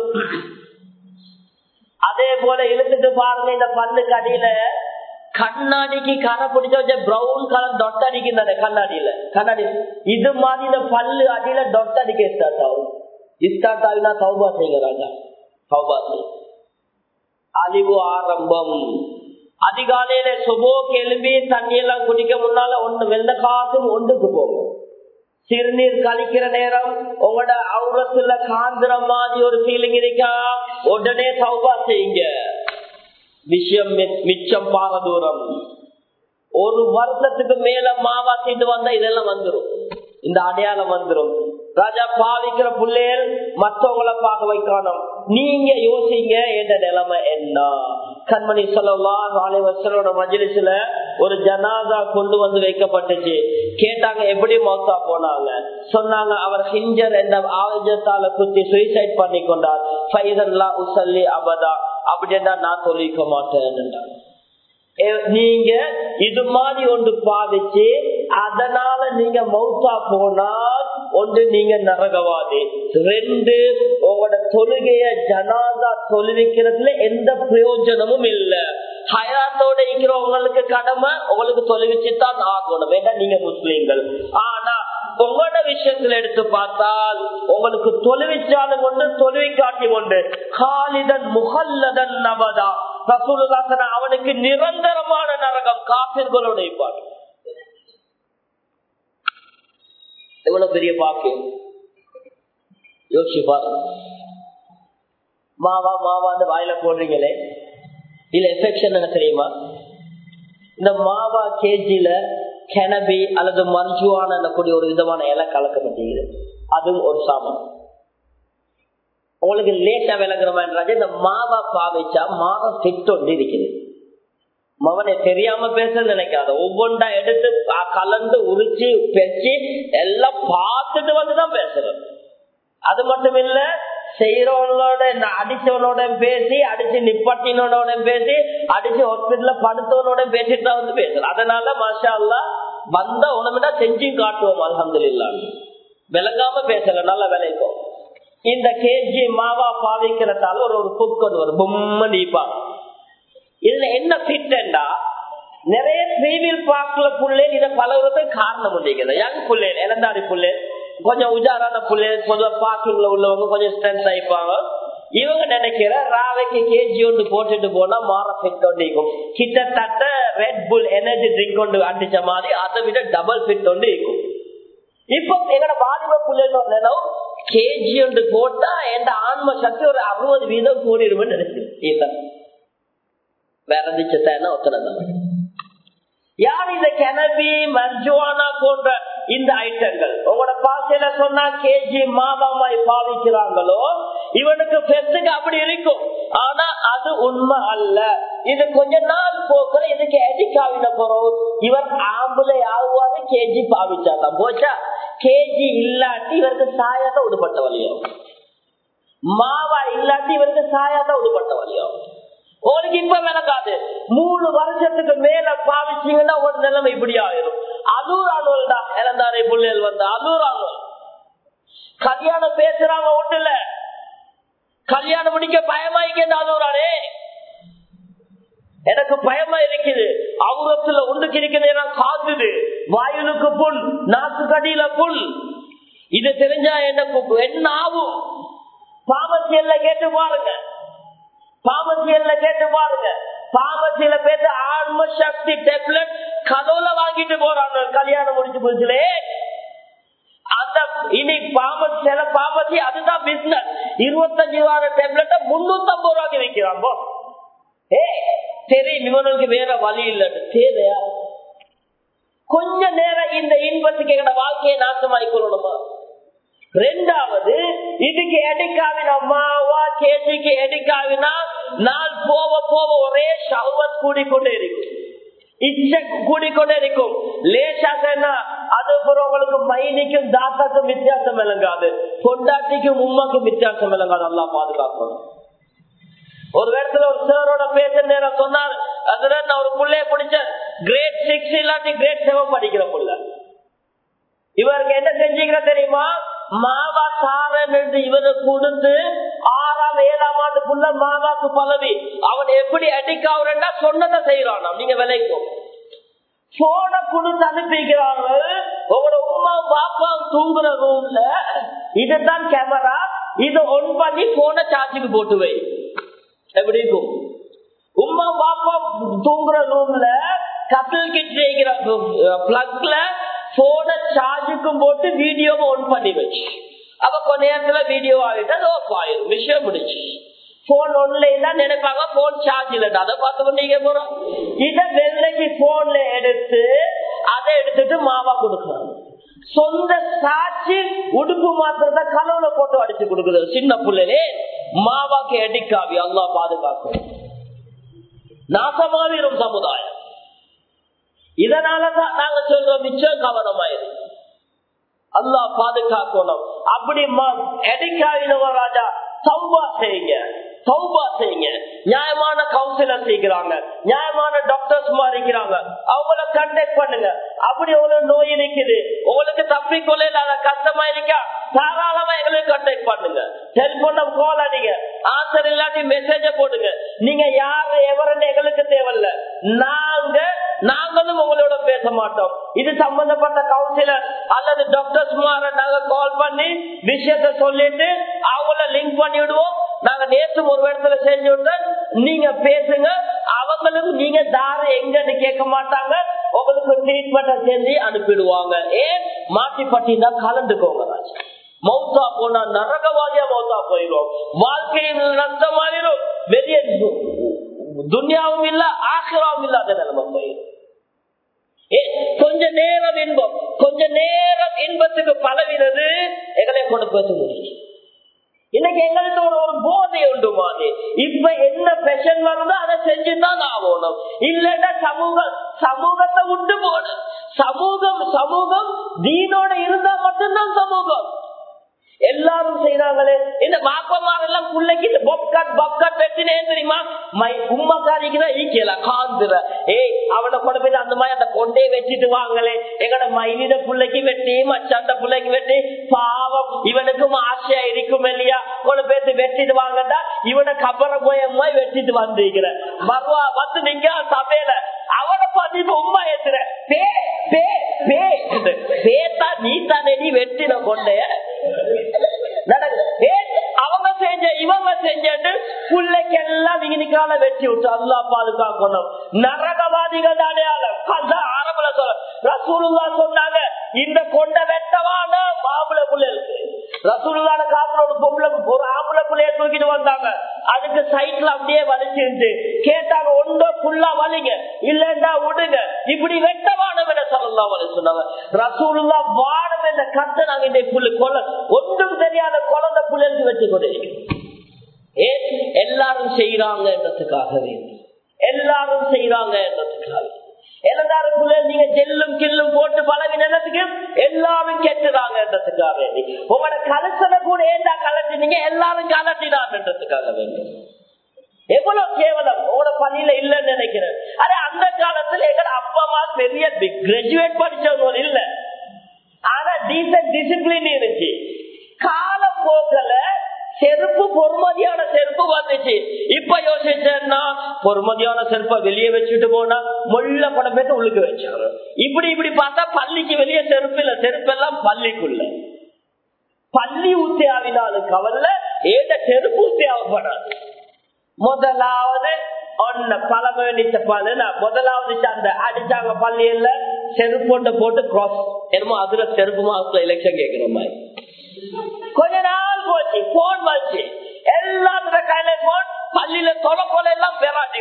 அதே போல இழுத்துட்டு பாருங்க இந்த பல்லுக்கு அடியில கண்ணாடிக்கு கரை பிடிச்ச வச்ச பிரவுன் கலர் டொட் அடிக்குது கண்ணாடியில. கண்ணாடி இது மாதிரி இந்த பல்லு அடியில டொட் அடிக்க ஸ்டார்ட் ஆகும். ஸ்டார்ட் ஆகினா தௌபா செய்யறாங்க. தௌபா செய்ய அழிவு ஆரம்பம். அதிகாலையில சுபோக்கு எழுப்பி தண்ணி எல்லாம் குடிக்க முன்னால ஒண்ணு வெள்ள காசும் ஒன்றுக்கு போகும். சிறுநீர் கழிக்கிற நேரம் உங்களோட அவுரத்துல காந்திர மாதிரி ஒரு ஃபீலிங் இருக்கா, உடனே தௌபா செய்யுங்க. விஷயம் மிச்சம் பார தூரம். ஒரு வருஷத்துக்கு மேல மாவா தீண்டு வந்தா இதெல்லாம் வந்துடும், இந்த அடையாளம் வந்துடும். ராஜா பாவிக்கிற பிள்ளைகள் மற்றவங்களை பார்க்க வைக்கணும். நீங்க யோசிங்க என்ற நிலைமை என்ன. கண்மணி ஸல்லல்லாஹு அலைஹி வஸல்லம் மஜ்லிஸ்ல ஒரு ஜனாதா கொண்டு வந்து வைக்கப்பட்டுச்சு. கேட்டாங்க எப்படி மௌத்தா போனாங்க. சொன்னாங்க அவர் ஹிஞ்சர் என்ற ஆயுதத்தால குத்தி சூசைட் பண்ணி கொண்டார். ஃபைதல்லா உஸல்லி அபதா, அப்படின்னா நான் தொழிக்க மாட்டேன். நீங்க இது மாதிரி ஒன்று பாதிச்சு அதனால நீங்க மௌத்தா போனால் ஒன்று நீங்க நரகவாதி, ரெண்டு உங்களோட தொழுகைய ஜனாதா தொழுவிக்கிறதுல எந்த பிரயோஜனமும் இல்ல. ஹயாத்தோட இருக்கிறவங்களுக்கு கடமை உங்களுக்கு தொழுவிச்சுதான் ஆகணும். வேண்டாம் நீங்க முஸ்லீம்கள். ஆனா உங்களோட விஷயத்துல எடுத்து பார்த்தால் உங்களுக்கு தொழுவிச்சாலும் ஒன்று தொழுவிக்காட்டி ஒன்று. காலிதன் முகல்லதன் நபதா, அவனுக்கு நிரந்தரமான நரகம் காபிர்களோட இருப்பார். எவ்வளவு பெரிய பாக்கியம் யோசிச்சு பாருங்க. மாவா மாவான்னு வாயில போடுறீங்களே, இல்ல எஃபெக்ஷன் என்ன தெரியுமா? இந்த மாவா கேஜில கெனபி அல்லது மர்ஜுவான கூடிய ஒரு விதமான இலை கலக்கப்பட்டீங்க. அதுவும் ஒரு சாமான். உங்களுக்கு லேட்டா விளங்குறமா என்றாச்சு இந்த மாவா பாவிச்சா மாவா ஃபிட் இருக்குது. மவனை தெரியாம பேச நினைக்காத, ஒவ்வொன்றா எடுத்து கலந்து உரிச்சு பெச்சு எல்லாம் பார்த்துட்டு வந்துதான் பேசுறது. அது மட்டும் இல்ல, செய்யறவங்களோட அடிச்சவனோட பேசி, அடிச்சு நிப்பாட்டினோட பேசி, அடிச்சு ஹாஸ்பிட்டல்ல படுத்தவனோட பேசிட்டு தான் வந்து பேசுறோம். அதனால மாஷா அல்லாஹ் வந்த உணவுனா செஞ்சும் காட்டுவோம். அல்ஹம்துலில்லாஹ் விளங்காம பேசல, நல்லா விளைக்கும். இந்த கேஜி மாவா பாவிக்கிறதால ஒரு புக் ஒரு பொம்மை நீப்பாங்க. இதுல என்ன ஃபிட்டா, நிறைய ப்ரீவியல் பார்க்கல புள்ளே இதை பழகுறதுக்கு காரணம் பண்ணிக்கிறது. யங் புள்ளே, இளந்தாரி புள்ளே, கொஞ்சம் உஜாரான புள்ளே, பொதுவாக பார்க்கிங்ல உள்ளவங்க கொஞ்சம் ஸ்ட்ரென்த் ஆயிப்பாங்க. இவங்க நினைக்கிற ராவைக்கு கேஜி ஒன்று போட்டுட்டு போனா மாற ஃபிட் ஒன்று இருக்கும். கிட்டத்தட்ட ரெட் புல் எனர்ஜி ட்ரிங்க் ஒன்று அடிச்ச மாதிரி அதை விட டபுள் ஃபிட் ஒன்று இருக்கும். இப்போ எங்கட வாலிப புள்ளை கேஜி ஒன்று போட்டா எந்த ஆன்ம சக்தி ஒரு 60% கூடிருமென்னு நினைச்சு வேற இருந்துச்சுன்னா ஒத்தனை. யார் இந்த கெனபி மர்ஜுவானா போன்ற இந்த ஐட்டங்கள் உங்களோட பாசையில சொன்னா கேஜி மாதமாய் பாவிக்கிறாங்களோ இவனுக்கு பெருசுக்கு அப்படி இருக்கும். ஆனா அது உண்மை அல்ல. இது கொஞ்ச நாள் போக்குற இதுக்கு எடிக்காவின போறோம். இவர் ஆம்பளை ஆகுவாரு கேஜி பாவிச்சாதான் போச்சா. கேஜி இல்லாட்டி இவருக்கு சாயாதான் உடுப்பட்ட வழியும், மாவா இல்லாட்டி இவருக்கு சாயாதான் உடுப்பட்ட வழியும். உங்களுக்கு இப்ப விளக்காது. 3 வருஷத்துக்கு மேல பாவிச்சீங்கன்னா ஒரு நிலைமை இப்படி ஆயிரும். அலூரானோல் தான் இளந்தாரை பிள்ளைகள் வந்து அலூரானோல் கல்யாணம் பேசுறாங்க. ஒண்ணு இல்ல, கல்யாணம் முடிக்க பயமாயிக்க அலூரானே. எனக்கு பயமா இருக்குது. அவுரத்துல ஒன்றுக்கு இருக்குது, காத்துது, வாயுனுக்கு புண், நாக்கு கடியில புண். இது தெரிஞ்சா என்ன ஆகும்? பாமசியல்ல கேட்டு பாருங்க, பாமசியல்ல கேட்டு பாருங்க. பாமசியில பேச ஆன்ம சக்தி டேப்லெட் கதவுல வாங்கிட்டு போறாங்க கல்யாணம் முடிச்சு போச்சுலே. அந்த இனி சில பாமசி அதுதான் பிசினஸ். 25 ரூபாய் டேப்லெட் 350 ரூபாய்க்கு வைக்கிறான். சரி, இவனுக்கு வேற வழி இல்லைன்னு தேவையா? கொஞ்ச நேரம் இந்த இன்பத்துக்கு எங்க வாழ்க்கையை நாசமாயிக்கொள்ளணுமா? 2வது, இதுக்கு எடுக்காவினா மாவா கேஜிக்கு எடுக்காவினா நாள் போக போக ஒரே ஷஹ்வத் கூடிக்கொண்டே இருக்கும், இச்சை கூடிக்கொண்டே இருக்கும். லேசாக அது உங்களுக்கு மைனிக்கும் தாத்தாக்கும் வித்தியாசம் விளங்காது, பொண்டாட்டிக்கும் உமாக்கும் வித்தியாசம் விளங்காது. நல்லா பாதுகாக்கணும். ஒரு இடத்துல ஒரு சாரோட பேச நேரம் சொன்னார், அதுல நான் ஒரு புள்ளைய பிடிச்ச கிரேட் 6 இல்லாட்டி கிரேட் 7 படிக்கிற புள்ள. இவருக்கு என்ன செஞ்சீங்க தெரியுமா? மாவா சாரன் இவரு கொடுத்து 6ஆம் 7ஆம் ஆண்டுக்குள்ள மாவாக்கு பதவி. அவன் எப்படி அடிக்காவா சொன்னதை செய்யறான். நீங்க விளைக்கும் போன கொடுத்து அனுப்பிக்கிறாங்க. உங்களோட உமா பாப்பா தூங்குற ரூம்ல இதுதான் கேமரா, இதை ஒன் பண்ணி போன சார்ஜுக்கு போட்டு வை. எப்படி இருக்கும்? உமா பாப்பா தூங்குற ரூம்ல கட்டில் கிட்ட பிளக்ல போன சார்ஜுக்கும் போட்டு வீடியோவை ஒன் பண்ணி வச்சு, அப்ப கொஞ்ச நேரத்துல வீடியோ ஆகிட்டு அது ஆஃப் ஆயிரும், விஷயம் முடிச்சு. போன் ஒன்லைன் தான் நினைப்பாங்க, போன் சார்ஜ் இல்ல, அதை பார்த்து கொண்டீங்க போறோம். இதை வெள்ளைக்கு போன்ல எடுத்து அதை எடுத்துட்டு மாவா கொடுக்குறாங்க. சொந்த சாட்சி உடுப்பு மாத்திரத்தை கலவுல போட்டு அடிச்சு கொடுக்குறது சின்ன பிள்ளைலே. மாவாக்கு எடிக்காவி. அல்லா பாதுகாக்கும். நாசமாவிரும் சமுதாயம். இதனாலதான் நாங்க சொல்றோம் மிச்சம் கவனமாயிரு. அல்லா பாதுகாக்கணும். அப்படி எடிக்காவினவ ராஜா தௌபா செய்யுங்க, தௌபா செய்யுங்க. நியாயமான கவுன்சிலர் செய்கிறாங்க, நியாயமான டாக்டர்ஸ் இருக்கிறாங்க, அவங்கள கண்டக்ட் பண்ணுங்க. அப்படி உங்களுக்கு நோய் இருக்குது, உங்களுக்கு தப்பிக்கொள்ள கஷ்டமா இருக்கா, தாராளமா எங்களுக்கு கண்டக்ட் பண்ணுங்க. டெலிபோன் கால் அடிங்க, ஆன்சர் இல்லாட்டி மெசேஜ போடுங்க. நீங்க யாரு எவருன்னு எங்களுக்கு தேவையில்ல, நாங்களும் உங்களோட பேச மாட்டோம். இது சம்பந்தப்பட்ட கவுன்சிலர் அல்லது டாக்டர்ஸ் நாங்க கால் பண்ணி விஷயத்த சொல்லிட்டு அவங்கள லிங்க் பண்ணி விடுவோம். நாங்க நேற்று ஒரு இடத்துல செஞ்சு விட்டு நீங்க பேசுங்க. அவங்களுக்கு நீங்க தார எங்கன்னு கேட்க மாட்டாங்க, உங்களுக்கு ட்ரீட்மெண்ட் செஞ்சு அனுப்பிடுவாங்க. ஏன் மாட்டி பட்டினா கலந்துக்கோங்க. மௌத்தா போனா நரகவாதியா மௌத்தா போயிடும், வாழ்க்கையில் நஷ்டமாயிரும், வெளியே துன்யாவும் இல்ல ஆகிராவும் இல்லாத நிலைமை போயிடும். கொஞ்ச நேரம் இன்பம், கொஞ்ச நேரம் இன்பத்துக்கு பழவினது எங்களை கொண்டு பேச முடியும். இன்னைக்கு எங்களுக்கு ஒரு போதை உண்டு மாதிரி. இப்ப என்ன பெஷன் வருதோ அதை செஞ்சுதான் ஆகணும். இல்லன்னா சமூகத்தை விட்டு போடு. சமூகம் தீனோட இருந்தா மட்டும்தான் சமூகம். எல்லாரும் செய்யறாங்களே, இந்த மாப்பமாரெல்லாம் பிள்ளைக்கு பப்கட் வெட்டினே தெரியுமா? உம்மக்காரிக்குதான் ஈக்கல காந்துற. அவனை கொண்டு போய் அந்த மாதிரி அந்த கொண்டே வச்சுட்டு வாங்களே. எங்கட மைனிட பிள்ளைக்கு வெட்டி, மச்சாண்ட பிள்ளைக்கு வெட்டி, பாவம் இவனுக்கும் ஆசையா இருக்கும் இல்லையா? கொண்டு பேசி வெட்டிட்டு வாங்கடா. இவனை கபர போய் வெட்டிட்டு வந்திருக்கிற மறுவா வந்து நீங்க சபையில அவனை பார்த்து இப்ப உமா ஏத்துற பேத்தா நீ தானே நீ வெட்டின கொண்டைய அவங்க செஞ்ச இவங்க செஞ்சு பிள்ளைக்கு எல்லாம் நீங்க வெட்டி விட்டு அல்லா பாதுகாக்கணும். நரகவாதிகள் அடையாளம் ஆரம்பல சொல்ல ரசூலுல்லா சொன்னாங்க, இந்த கொண்ட வெட்டவான மாப்பிளை பிள்ளைகளுக்கு. ரசூலுல்லான காப்புல ஒரு ஆம்பளை பிள்ளைய தூக்கிட்டு வந்தாங்க, அதுக்கு சைட்ல அப்படியே வலிச்சு கேட்டாங்க, ஒன்றோ புல்லா வலிங்க இல்லன்னா விடுங்க, இப்படி வெட்டவானம் என சொல்ல ஸல்லல்லாஹு அலைஹி சொன்னாங்க, ரசூலுல்லாஹ் வானம் என்ற கத்தை நாங்க இந்த புள்ள ஒன்றும் தெரியாத குழந்தை புள்ளைக்கு வச்சு கொண்டிருக்கிறோம். ஏன்? எல்லாரும் செய்யறாங்க என்றதுக்காகவே, எல்லாரும் செய்யறாங்க என்றதுக்காக. எல்லாரும் புள்ளைகள் நீங்க ஜெல்லும் கில்லும் போட்டு பழகினதுக்கு எல்லாரும் கெட்டுறாங்க என்றதுக்காக வேண்டி. உங்களோட கலசனை கூட ஏண்டா கலட்டினீங்க, எல்லாரும் கலட்டினான்றதுக்காக வேண்டி. எவ்வளவு கேவலம் உங்களோட பள்ளியில இல்லன்னு நினைக்கிறேன். அதே அந்த காலத்துல எங்க அப்பா அம்மா பெரிய கிராஜுவேட் படிச்சவங்க இல்ல, ஆனா டீசன்ட் டிசிப்ளின் இருந்துச்சு. கால போக்கல செருப்பு பொறுமதியான செருப்பு வந்துச்சு. இப்ப யோசிச்சேன்னா பொறுமதியான செருப்பை வெளியே வச்சுட்டு போனா முள்ள படம் பேச உள்ளுக்கு வச்சாங்க. இப்படி பார்த்தா பள்ளிக்கு வெளியே செருப்பு இல்ல, செருப்பு எல்லாம் பள்ளிக்குள்ள. பள்ளி ஊத்தியாவினாலும் கவல்ல, ஏத செருப்பு ஊத்தியாவப்படாது. முதலாவது முதலாவது அந்த அடிச்சாங்க பள்ளியில செருப்பு போட்டு கிராஸ் என்னமோ அதுல செருப்பு மாசத்துல எலெக்ஷன் கேட்கிற மாதிரி. கொஞ்ச நாள் போச்சு, போன் வச்சு எல்லாத்துல கையில போன், பள்ளியில தொலை கொலை எல்லாம்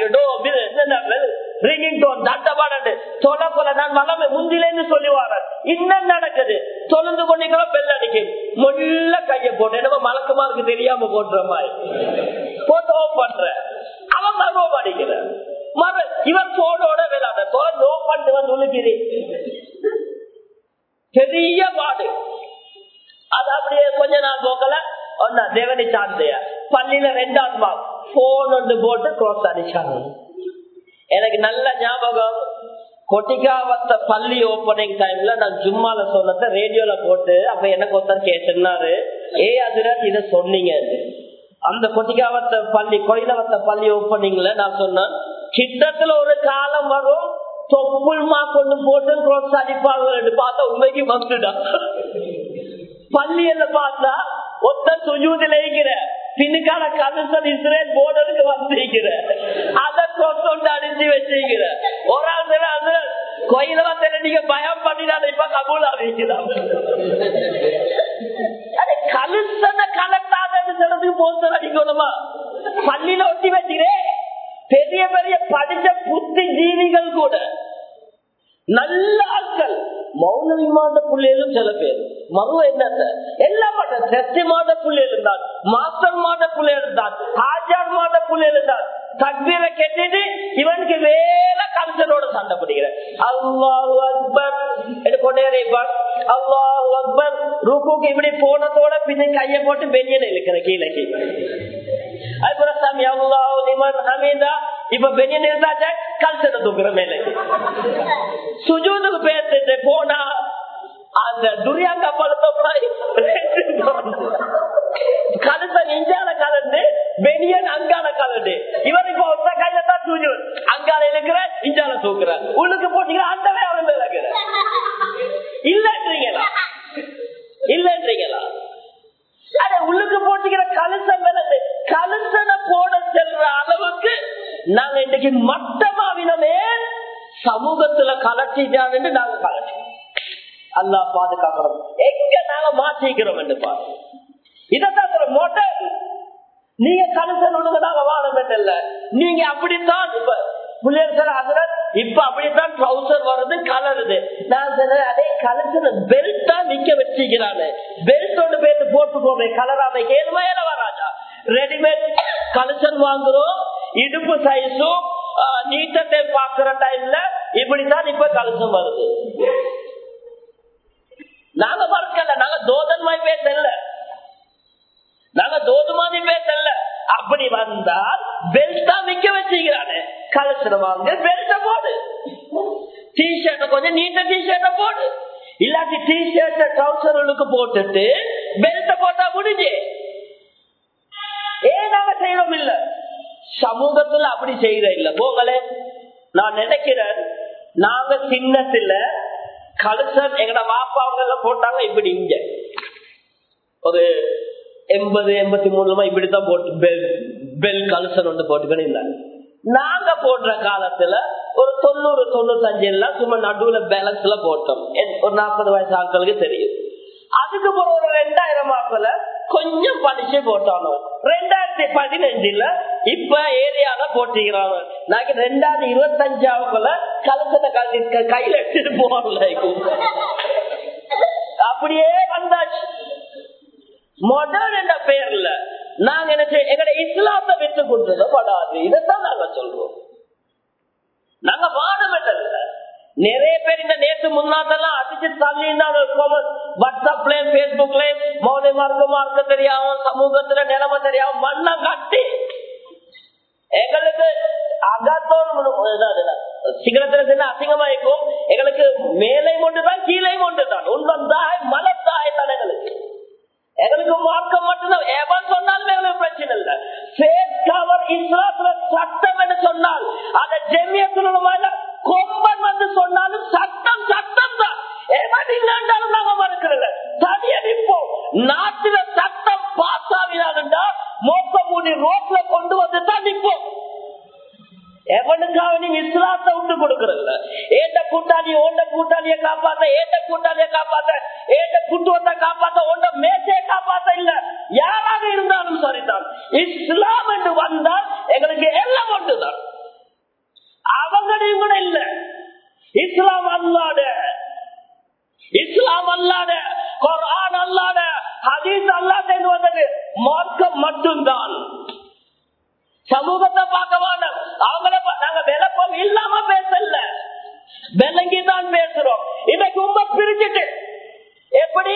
தொலை கொலை நான் வளமை முந்திலேன்னு சொல்லி வரேன். இன்னும் நடக்குது, தொழுந்து கொண்டிருக்கிறோம், பெல் அடிக்கும், முள்ள கைய போட்டு என்னமோ மலக்குமாருக்கு தெரியாம போட்டுற மாதிரி போட்டு ஓப் பண்ற, அவன் மருவம் அடிக்கிற இவன் போனோட விளையாட தொலை ஓப் பண்ணிட்டு வந்து உழுக்கிறி பெரிய பாடு. அது அப்படியே கொஞ்ச நாள் போக்கல ஒன்னா தேவனி சாந்தைய பள்ளியில 2வது மார்க் போன் ஒன்று போட்டு கிராஸ் அடிச்சாங்க. எனக்கு நல்ல ஞாபகம், கொட்டிக்காவத்த பள்ளி ஓப்பனிங் டைம்ல நான் ஜும்மால சொன்னத ரேடியோல போட்டு அப்ப எனக்கு ஒருத்தர் கேட்டாரு, அதுல இத சொன்னீங்க. அந்த கொட்டிக்காவத்த பள்ளி கொயிலவத்த பள்ளி ஓப்பனிங்ல நான் சொன்னேன், கிட்டத்துல ஒரு காலம் வரும் தொப்புள்மா கொண்டு போட்டு கிராஸ் அடிப்பாங்க. பார்த்தா உண்மைக்கு வந்துடா பள்ளியில பார்த்தா ஒத்த சுஜூதில் இருக்கிற பின்னுக்கான கமிஷன் இஸ்ரேல் போர்டருக்கு வந்திருக்கிற அதை கொண்டு அடிச்சு வச்சிருக்கிற ஒரு ஆள் கோயில வந்து நீங்க பயம் பண்ணினால இப்ப கபூலா வைக்கிறாங்க. கலுசனை கலட்டாதன்னு சொல்றதுக்கு போஸ்டர் அடிக்கணுமா? பள்ளியில ஒட்டி வச்சுக்கிறேன். பெரிய பெரிய படிச்ச புத்தி ஜீவிகள் கூட நல்ல ஆட்கள் மௌனவி மாத புள்ளியிலும் சில பேர் மருவ என்ன எல்லாம் சஷ்டி மாத புள்ளியில் தான், மாஸ்டர் மாத புள்ளியில் தான், ஆஜார் மாத புள்ளியில் தான் தக்பீரை கேட்டுட்டு இவனுக்கு வேற கல்ச்சரோட சண்டை பிடிக்கிறேன். அல்லாஹு அக்பர் கொண்டே அல்லாஹு அக்பர் ருக்குக்கு இப்படி போனதோட பின்ன கையை போட்டு பெரியனை இழுக்கிற கீழே அதுக்கப்புறம் சாமி அல்லாஹு லிமன் ஹமீதா இப்ப பெரியன் இருந்தாச்ச கல்ச்சரை தூக்குற மேலே சுஜூதுக்கு பேசிட்டு போனா அந்த துரியாங்க பழத்தை கலசன் இஞ்சால கலந்து பெரியன் அங்கால கலந்து இவர் இப்ப ஒத்த கையில தான் சுஜூ அங்கால இருக்கிற இஞ்சால தூக்குற உள்ளுக்கு போட்டீங்க அந்த வேலை மேல இல்லன்றீங்களா இல்லன்றீங்களா? அட உள்ளுக்கு போட்டுக்கிற கலசம் கலசனை போட செல்ற அளவுக்கு நாங்க இன்னைக்கு மட்டமாவினமே சமூகத்துல கலட்டிட்டான்னு நாங்க கலட்டி அல்லா பாதுகாக்கிறோம். எங்க நாங்க மாற்றிக்கிறோம் என்று பாருங்க. இதான் மொட்டை நீங்க கலசன் ஒழுங்கு நாங்க வாழணும் இல்ல, நீங்க அப்படித்தான் இப்ப புள்ளியர் அசுரன் இப்ப அப்படித்தான் ட்ரௌசர் வருது கலருது. நான் சொன்னேன் அதே கலசன பெல்ட்டா நிக்க வச்சுக்கிறானு பெல்ட் ஒன்று பேருந்து போட்டுக்கோமே கலராம கேள்மையில வராஜா ரெடிமேட் கலசன் வாங்குறோம், இடுப்பு சைஸும் நீட்டத்தை பாக்குற டைம்ல இப்படித்தான் இப்ப கலசம் வருது. நாங்க மறக்கல, நாங்க தோதன்மாய் பேசல, நாங்க தோதுமாதி பேசல. அப்படி வந்தால் பெல்ட்டா நிக்க வச்சுக்கிறானு கலசன வாங்க பெல்ட்ட போடு, டிஷர்ட்ட கொஞ்சம் நீட்ட டிஷர்ட்ட போடு, இல்லாட்டி டிஷர்ட்ட ட்ரௌசர்களுக்கு போட்டுட்டு பெல்ட்ட போட்டா முடிஞ்சு. ஏன் நாங்க செய்யறோம் இல்ல, சமூகத்துல அப்படி செய்யற இல்ல. போகல நான் நினைக்கிறேன் நாங்க சின்னத்துல கலசன் எங்கட வாப்பாவங்க போட்டாங்க இப்படி இங்க ஒரு 80-83 இப்படித்தான் போட்டு பெல் கலசன் ஒன்று போட்டுக்கணும் இருந்தாங்க. நாங்க போடுற காலத்துல ஒரு 90-95 எல்லாம் சும்மா நடுவுல பேலன்ஸ்ல போட்டோம். ஒரு 40 வயசு ஆட்களுக்கு தெரியும். அதுக்கு போற ஒரு 2000 ஆட்கள கொஞ்சம் படிச்சு போட்டானோ 2015 இப்ப ஏரியால போட்டிக்கிறாங்க. நாங்க 2025 கலசத்தை கலந்து கையில எடுத்துட்டு போகல. அப்படியே வந்தாச்சு. மாடர்ன் என்ற பெயர்ல நாங்க என்ன செய்ய எங்கட இஸ்லாத்தை விட்டு கொடுத்தது. இதைத்தான் நாங்க சொல்றோம். நாங்க வாடமெட்டல்ல. நிறைய பேர் இந்த நேற்று முன்னாட்டெல்லாம் அடிச்சு தள்ளினாங்க. வாட்ஸ்அப்ல பேஸ்புக்ல மௌன மார்க்க தெரியாம சமூகத்துல நிலைமை தெரியாம மண்ணை கட்டி எங்களுக்கு சிகரத்துல அசிங்கமா இருக்கும். எங்களுக்கு மேலே கொண்டுதான் கீழே கொண்டுதான் உண்மைதாய் மலத்தாய் தான் எங்களுக்கு. எங்களுக்கு மார்க்கம் மட்டும்தான். எவன் சொன்னாலும் எங்களுக்கு பிரச்சனை இல்லை. இஸ்லாத்துல சட்டம் என்று சொன்னால் அதை ஜெமியத்துல கொம்பன் வந்து சொன்னாலும் சட்டம் சட்டம் தான். எவன் இல்லைன்றாலும் நாங்க மறுக்கிறோம். தனியடிப்போம். நாட்டில சட்டம் பாஸ் ஆகினாலுண்டா மொத்த மூடி ரோட்ல கொண்டு வந்து தான் நிற்போம். எவனுக்காக நீங்க இஸ்லாத்தை விட்டு கொடுக்கறதில்ல. ஏண்ட கூட்டாளி ஓண்ட கூட்டாளியை காப்பாத்த, ஏண்ட கூட்டாளியை காப்பாத்த, ஏண்ட குட்டுவத்தை காப்பாத்த, ஓண்ட மேசையை காப்பாத்த இல்ல. யாராக இருந்தாலும் சரிதான். இஸ்லாம் என்று வந்தால் எங்களுக்கு எல்லாம் ஒன்றுதான். அவங்களையும் கூட இல்ல. இஸ்லாம் அல்லாத, இஸ்லாம் அல்லாத, குர்ஆன் அல்லாத, ஹதீஸ் அல்லாத வந்தது மார்க்கம் மட்டும்தான். சமூகத்தை பார்க்க வேண்டாம். அவங்கள நாங்க விளக்கம் இல்லாம பேசல, விளங்கிதான் பேசுறோம். இன்னைக்கு உங்க பிரிச்சுட்டு எப்படி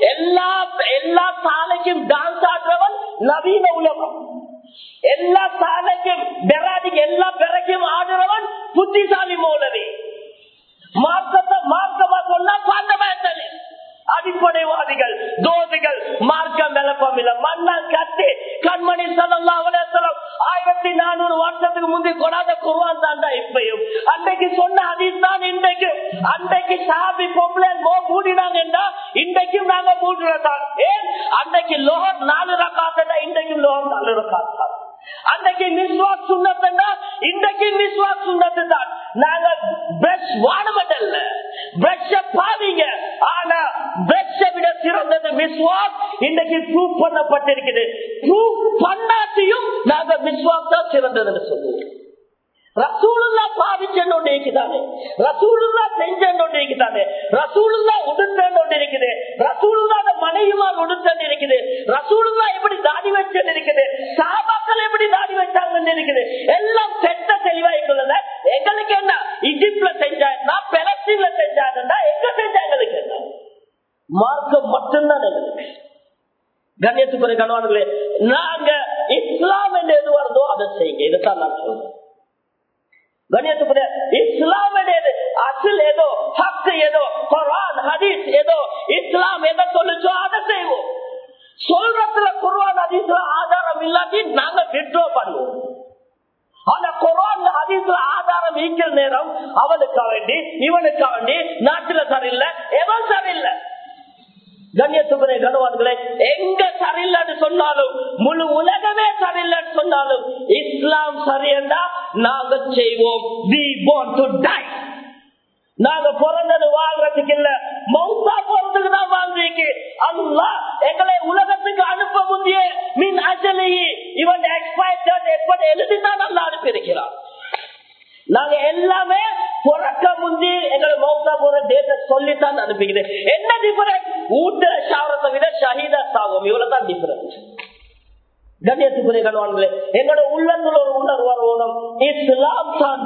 எல்லா சாலைக்கும் டான்ஸ் ஆடுறவன் நவீன உலகம், எல்லா சாலைக்கும் பெராடிக்கு எல்லா பெறக்கும் ஆடுறவன் புத்திசாலி மௌலவி. மார்க்கமா சொன்னா பாண்டவர்கள் அடிப்படைவாதிகள் தோதிகள் மார்க்கம் விளப்பம் இல்ல. மன்னால் கட்டி கண்மணி ஸல்லல்லாஹு அலைஹி வஸல்லம் 1400 வருஷத்துக்கு முந்தி கொடாத குர்ஆன் தான்டா இப்பயும். அன்றைக்கு சொன்ன ஹதீஸ் தான் இன்றைக்கு. அன்றைக்கு சாபி பொம்பளை மூடினாங்கன்னா இன்றைக்கும் நாங்க மூடுறதான். ஏன் அன்றைக்கு லோஹர் 4 ரக்காத்தா, இன்றைக்கும் லோஹர் 4 ரக்காத்தா. அன்றைக்கு மிஸ்வாக் சுன்னத்துன்னா இன்றைக்கு மிஸ்வாக் சுன்னத்து தான். நாங்க பிரஷ் வாடமட்டல்ல, பிரஷ் பாவீங்க. ஆனா பிரஷ் விட சிறந்தது மிஸ்வாக். இன்றைக்கு ப்ரூவ் பண்ணப்பட்டிருக்குது. ப்ரூவ் பண்ணாட்டியும் நாங்க மிஸ்வாக் தான் சிறந்ததுன்னு சொல்லுவோம். ரசூலுல்லா பாவிச்சோண்டு இருக்குதானே, ரசூலுல்லா செஞ்சோண்டு இருக்குதானே, ரசூலுல்லா உடுத்தோண்டு இருக்குது, ரசூலுல்லா மனைவிமார் உடுத்தோண்டு இருக்குது, ரசூலுல்லா எப்படி தாடி வச்சோண்டு இருக்குது, சாபாக்கள் எப்படி தாடி வச்சாங்கன்னு இருக்குது. எல்லாம் செட்ட தெளிவா இருக்குல்ல. எங்களுக்கு என்ன இஜிப்ட்ல செஞ்சாங்கன்னா பெலஸ்தீன்ல செஞ்சாங்கன்னா எங்க செஞ்சா எங்களுக்கு என்ன? மார்க்கம் மட்டும்தான் எங்களுக்கு. கண்ணியத்துக்குரிய கணவான்களே, நாங்க இஸ்லாம் என்று எது வருதோ அதை செய்யுங்க. இதைத்தான் நான் சொல்றேன். கண்ணியத்துக்குரிய இஸ்லாம் அசில் ஏதோ ஹக்கு ஏதோ குர்ஆன் ஹதீஸ் ஏதோ இஸ்லாம் எதை சொல்லுச்சோ அதை செய்வோம். சொல்றதுல குர்ஆன் ஹதீஸ்ல ஆதாரம் இல்லாட்டி நாங்க விட்ரோ பண்ணுவோம். ஆனா குர்ஆன் ஹதீஸ்ல ஆதாரம் இருக்கிற நேரம் அவனுக்காக வேண்டி இவனுக்காக வேண்டி நாட்டுல சரியில்லை, எவன் சரியில்லை. கண்ணியத்துக்குரிய கணவான்களே, எங்க சரியில்லைன்னு சொன்னாலும் முழு உலகமே சரியில்லைன்னு சொன்னாலும் இஸ்லாம் சரியண்டா நாங்க செய்வோம். We want to die. நாங்க பிறந்தது வாழ்றதுக்கு இல்ல, மௌத்தா போறதுக்கு தான் வாழ்றீங்க. அல்லாஹ் எங்களை உலகத்துக்கு அனுப்ப முந்தைய மின் அஜலி இவன் எக்ஸ்பயர்ட் எப்படி எழுதிதான் நல்லா அனுப்பியிருக்கிறான். நாங்க எல்லாமே பிறக்க முந்தி எங்களை மௌத்தா போற டேட்டை சொல்லித்தான் அனுப்பிக்கிறேன். என்ன டிஃபரன்ஸ்? ஊட்ட சாவரத்தை விட ஷஹீதா சாகும், இவ்வளவுதான் டிஃபரன்ஸ். கண்ணியத்துக்குரிய கணவான்களே, எங்களோட உள்ளத்துல ஒரு உணர்வு வரணும். இஸ்லாம் தான்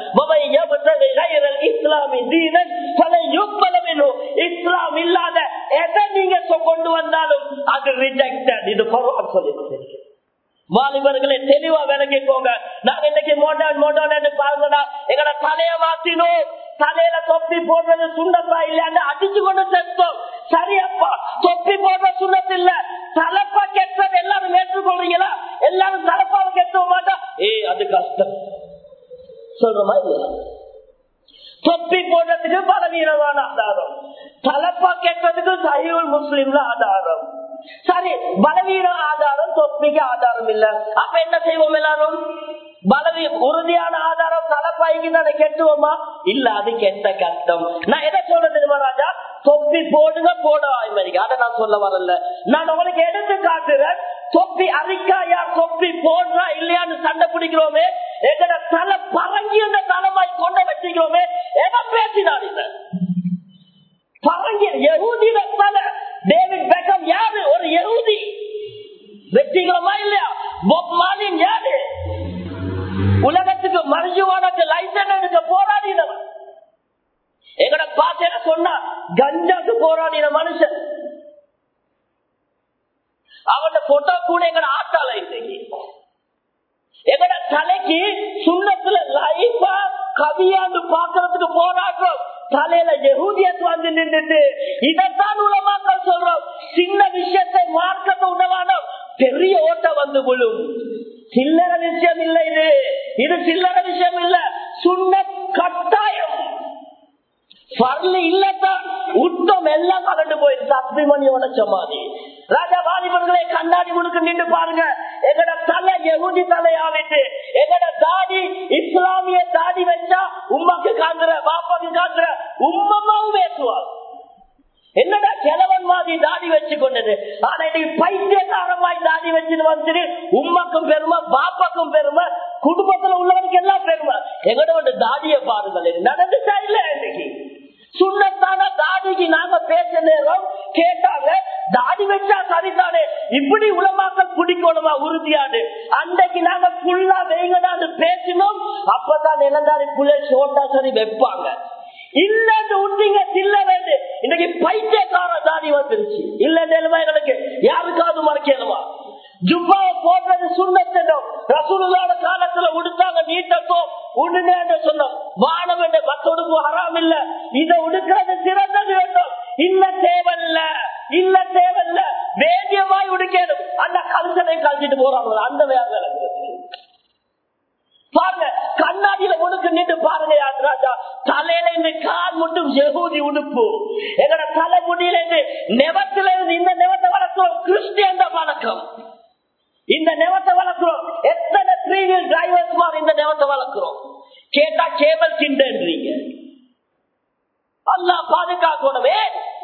இஸ்லாம் இல்லாத எதை நீங்க கொண்டு வந்தாலும் அது ரிஜெக்டட். இது குர்ஆன் சொல்லியிருக்கிறது. வாலிபர்களே தெளிவா விளங்கிக்கோங்க. நாங்க இன்னைக்கு மோட்டான் பாருங்கடா, எங்கட தலைய மாத்தினோம். தலையில தொப்பி போடுறது சுண்ணத்தா இல்லையான்னு அடிச்சு கொண்டு செத்தோம். சரியப்பா, தொப்பி போடுற சுண்ணத்து இல்ல, தலப்பா கெட்டது எல்லாரும் ஏற்றுக்கொள்றீங்களா? எல்லாரும் தலப்பாவை கெட்ட மாட்டா, அது கஷ்டம் சொல்றமா இல்லையா? தொப்பி போடுறதுக்கு பலவீனமான ஆதாரம், தலப்பா கெட்டதுக்கு சஹீஹுல் முஸ்லிம்ல ஆதாரம். சரி, பலவீன ஆதாரம், தொப்பிக்கு ஆதாரம் இல்ல. அப்ப என்ன செய்வோம்? எல்லாரும் உறுதியான ஆதாரம் தலப்பாய்க்கு தானே கெட்டுவோமா? இல்ல, அது கெட்ட கஷ்டம். நான் எதை சொல்ல தெரியுமா ராஜா? தொப்பி போடுங்க, போட ஆய்மதிக்க, அதை நான் சொல்ல வரல. நான் உங்களுக்கு எடுத்து காட்டுறேன். தொப்பி அரிக்கா யார் தொப்பி போடுறா இல்லையான்னு சண்டை பிடிக்கிறோமே, எங்கட தலை பறங்கி அந்த தலைமாய் கொண்ட வச்சுக்கிறோமே, யஹூதியில தலை. டேவிட் பெக்கம் யாரு? ஒரு யஹூதி. வெற்றிகளமா இல்லையா? பாப் மார்லின் யாரு? உலகத்துக்கு மரிஜுவானாக்கு லைசன்ஸ் எடுக்க போராடினவன். எங்கட பாத்தேன சொன்னா கஞ்சாக்கு போராடின மனுஷன். அவன் போட்டோ கூட எங்கட ஆட்டால இன்னைக்கு எங்கட தலைக்கு சுண்ணத்துல லைஃபா கவியாண்டு பாக்குறதுக்கு போராடுறோம். தலையில யஹூதியத் வந்து நின்றுட்டு இதைத்தான் உலமாக்கள் சொல்றோம். சின்ன விஷயத்தை மார்க்கத்தை உணவானோ பெரிய ஓட்ட வந்து விழும். சில்லற விஷயம் இல்லை இது. இது சில்லற விஷயம் இல்ல. சுன்னத் கட்டாயம். பர்லி இல்லத்தான் உத்தம் எல்லாம் கலந்து போயிருக்கு. அஸ்மிமணியோட சமாதி. ராஜா வாலிபர்களே, கண்ணாடி முழுக்க நின்று பாருங்க. எங்கட தலை யஹூதி தலை ஆவிட்டு, எங்கட தாடி இஸ்லாமிய தாடி வச்சா உம்மாக்கு காந்துற, பாப்பாக்கு காந்துற, உம்மம்மாவும் பேசுவார். என்னடா கிழவன் மாதிரி தாடி வச்சு கொண்டது. ஆனா இன்னைக்கு பைத்தியக்காரமாய் தாடி வச்சுட்டு வந்துட்டு உம்மாக்கும் பெருமை, பாப்பாக்கும் பெருமை, குடும்பத்துல உள்ளவனுக்கு எல்லாம் பெருமை. எங்கட வந்து தாடிய பாருங்கள் நடந்துச்சா இல்ல? இன்னைக்கு சுண்ணத்தான தாடிக்கு நாங்க பேச நேரம் கேட்டாங்க, தாடி வச்சா சரிதானே, இப்படி உலமாக்கள் பிடிக்கணுமா உறுதியாடு. அன்றைக்கு நாங்க புல்லா வெயிங்கடான்னு பேசினோம். அப்பதான் இளந்தாரி புள்ள சோட்டா சரி வைப்பாங்க. இல்லன்னு உண்டிங்க சில்லறது. இன்னைக்கு பைத்தியக்கார தாடி வந்துருச்சு. இல்ல எங்களுக்கு யாருக்காவது மறைக்கணுமா? ஜுப்பாவை போடுறது சுண்ணத்தோம். ரசூலுல்லாஹ் காலத்துல உடுத்தாங்க நீட்டத்தோம் உடுன்னு சொன்னோம். வானம் என்ற மத்தொடுப்பு ஹராம் இல்ல. இதை உடுக்கிறது சிறந்தது வேண்டும். இல்ல தேவையில்ல, இல்ல தேவையில்ல, வேண்டியமாய் உடுக்கணும். அந்த கல்சனை கழிச்சிட்டு போறாங்க. அந்த வேலை பாருங்க, கண்ணாடியில முடுக்கு நின்று பாருங்க. ராஜா தலையில இருந்து கால் மட்டும் யஹூதி உடுப்பு. எங்கட தலை முடியில இருந்து நெவத்தில இருந்து இந்த நெவத்தை வளர்க்கிறோம். கிறிஸ்டியன் வழக்கம். இந்த நெவத்தை வளர்க்கிறோம். எத்தனை 3 வீல் டிரைவர்ஸ் மாதிரி இந்த நெவத்தை வளர்க்கிறோம். கேட்டா கேவல் கிண்டன்றீங்க. அல்லாஹ் பாதுகாக்கணுமே.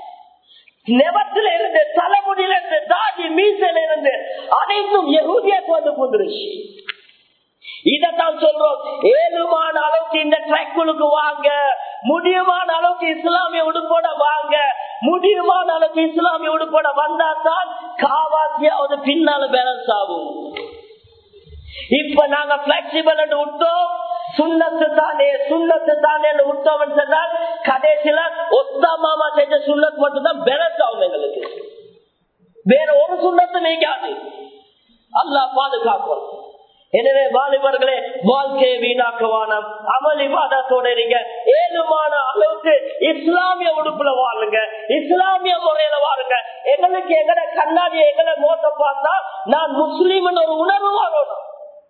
நெவத்தில இருந்து தலைமுடியில இருந்து தாடி மீசையில இருந்து அனைத்தும் யஹூதியத்துக்கு வந்து புந்துருச்சு. இதத்தான் சொல்றோம். ஏழுமான அளவுக்கு இந்த ட்ராக்குளுக்கு வாங்க, முடியுமான அளவுக்கு இஸ்லாமிய உடுப்போட வாங்க, முடியுமான அளவுக்கு இஸ்லாமிய உடுப்போட வந்தா தான் காவாசியாவது பின்னால பேலன்ஸ் ஆகும். இப்ப நாங்க பிளெக்சிபிள் என்று விட்டோம். சுண்ணத்து தானே, சுண்ணத்து தானே விட்டோம் சொன்னால் கடைசியில ஒத்தா மாமா செஞ்ச சுண்ணத்து மட்டும் தான் பேலன்ஸ் ஆகும். எங்களுக்கு வேற ஒரு சுண்ணத்து நீங்காது. அல்லாஹ் பாதுகாக்கும். எனவே வாலிபர்களே, வாழ்க்கையை வீணாக்கவானம், அமல் இபாதத்தோட இருங்க. ஏழுமான அளவுக்கு இஸ்லாமிய உடுப்புல வாழுங்க, இஸ்லாமிய முறையில வாழுங்க. எங்களுக்கு எங்கட கண்ணாடியை எங்களை மோட்ட பார்த்தா நான் முஸ்லீம் ஒரு உணர்வு வரணும்.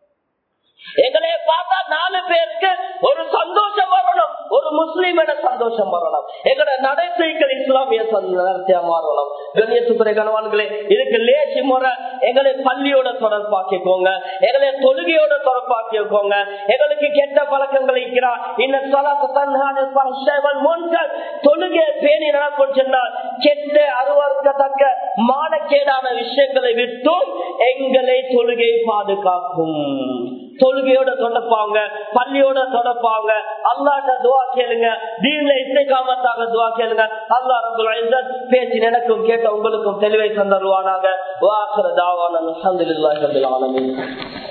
எங்களை பார்த்தா 4 பேருக்கு ஒரு சந்தோஷம் வரணும், ஒரு முஸ்லீம் என சந்தோஷம் வரணும். எங்கட நடைசைகள் இஸ்லாமிய நடத்தியா மாறணும். கண்ணியத்துக்குரிய கணவான்களே, இதுக்கு லேசி முறை எங்களை பள்ளியோட தொடர்பாக்கிக்கோங்க, எங்களை தொழுகையோட தொடர்பாக்கிக்கோங்க. எங்களுக்கு கெட்ட பழக்கங்கள் இருக்கிறார். தொழுகையை பேணி நடக்கும் சொன்னால் கெட்ட அருவருக்கத்தக்க மானக்கேடான விஷயங்களை விட்டும் எங்களை தொழுகை பாதுகாக்கும். தொழுகையோட தொடப்பாங்க, பள்ளியோட தொடப்பாங்க. அல்லாஹ்ட்ட துஆ கேளுங்க, தீன்ல இஸ்திகாமத்தாக துஆ கேளுங்க. அல்லாஹ் ரப்பல் இஸ்ஸத் பேசி எனக்கும் கேட்ட உங்களுக்கும் தெளிவை தந்தருவானாக. வா ஆகிரு தாவானா அல்ஹம்துலில்லாஹி ரப்பில் ஆலமீன்.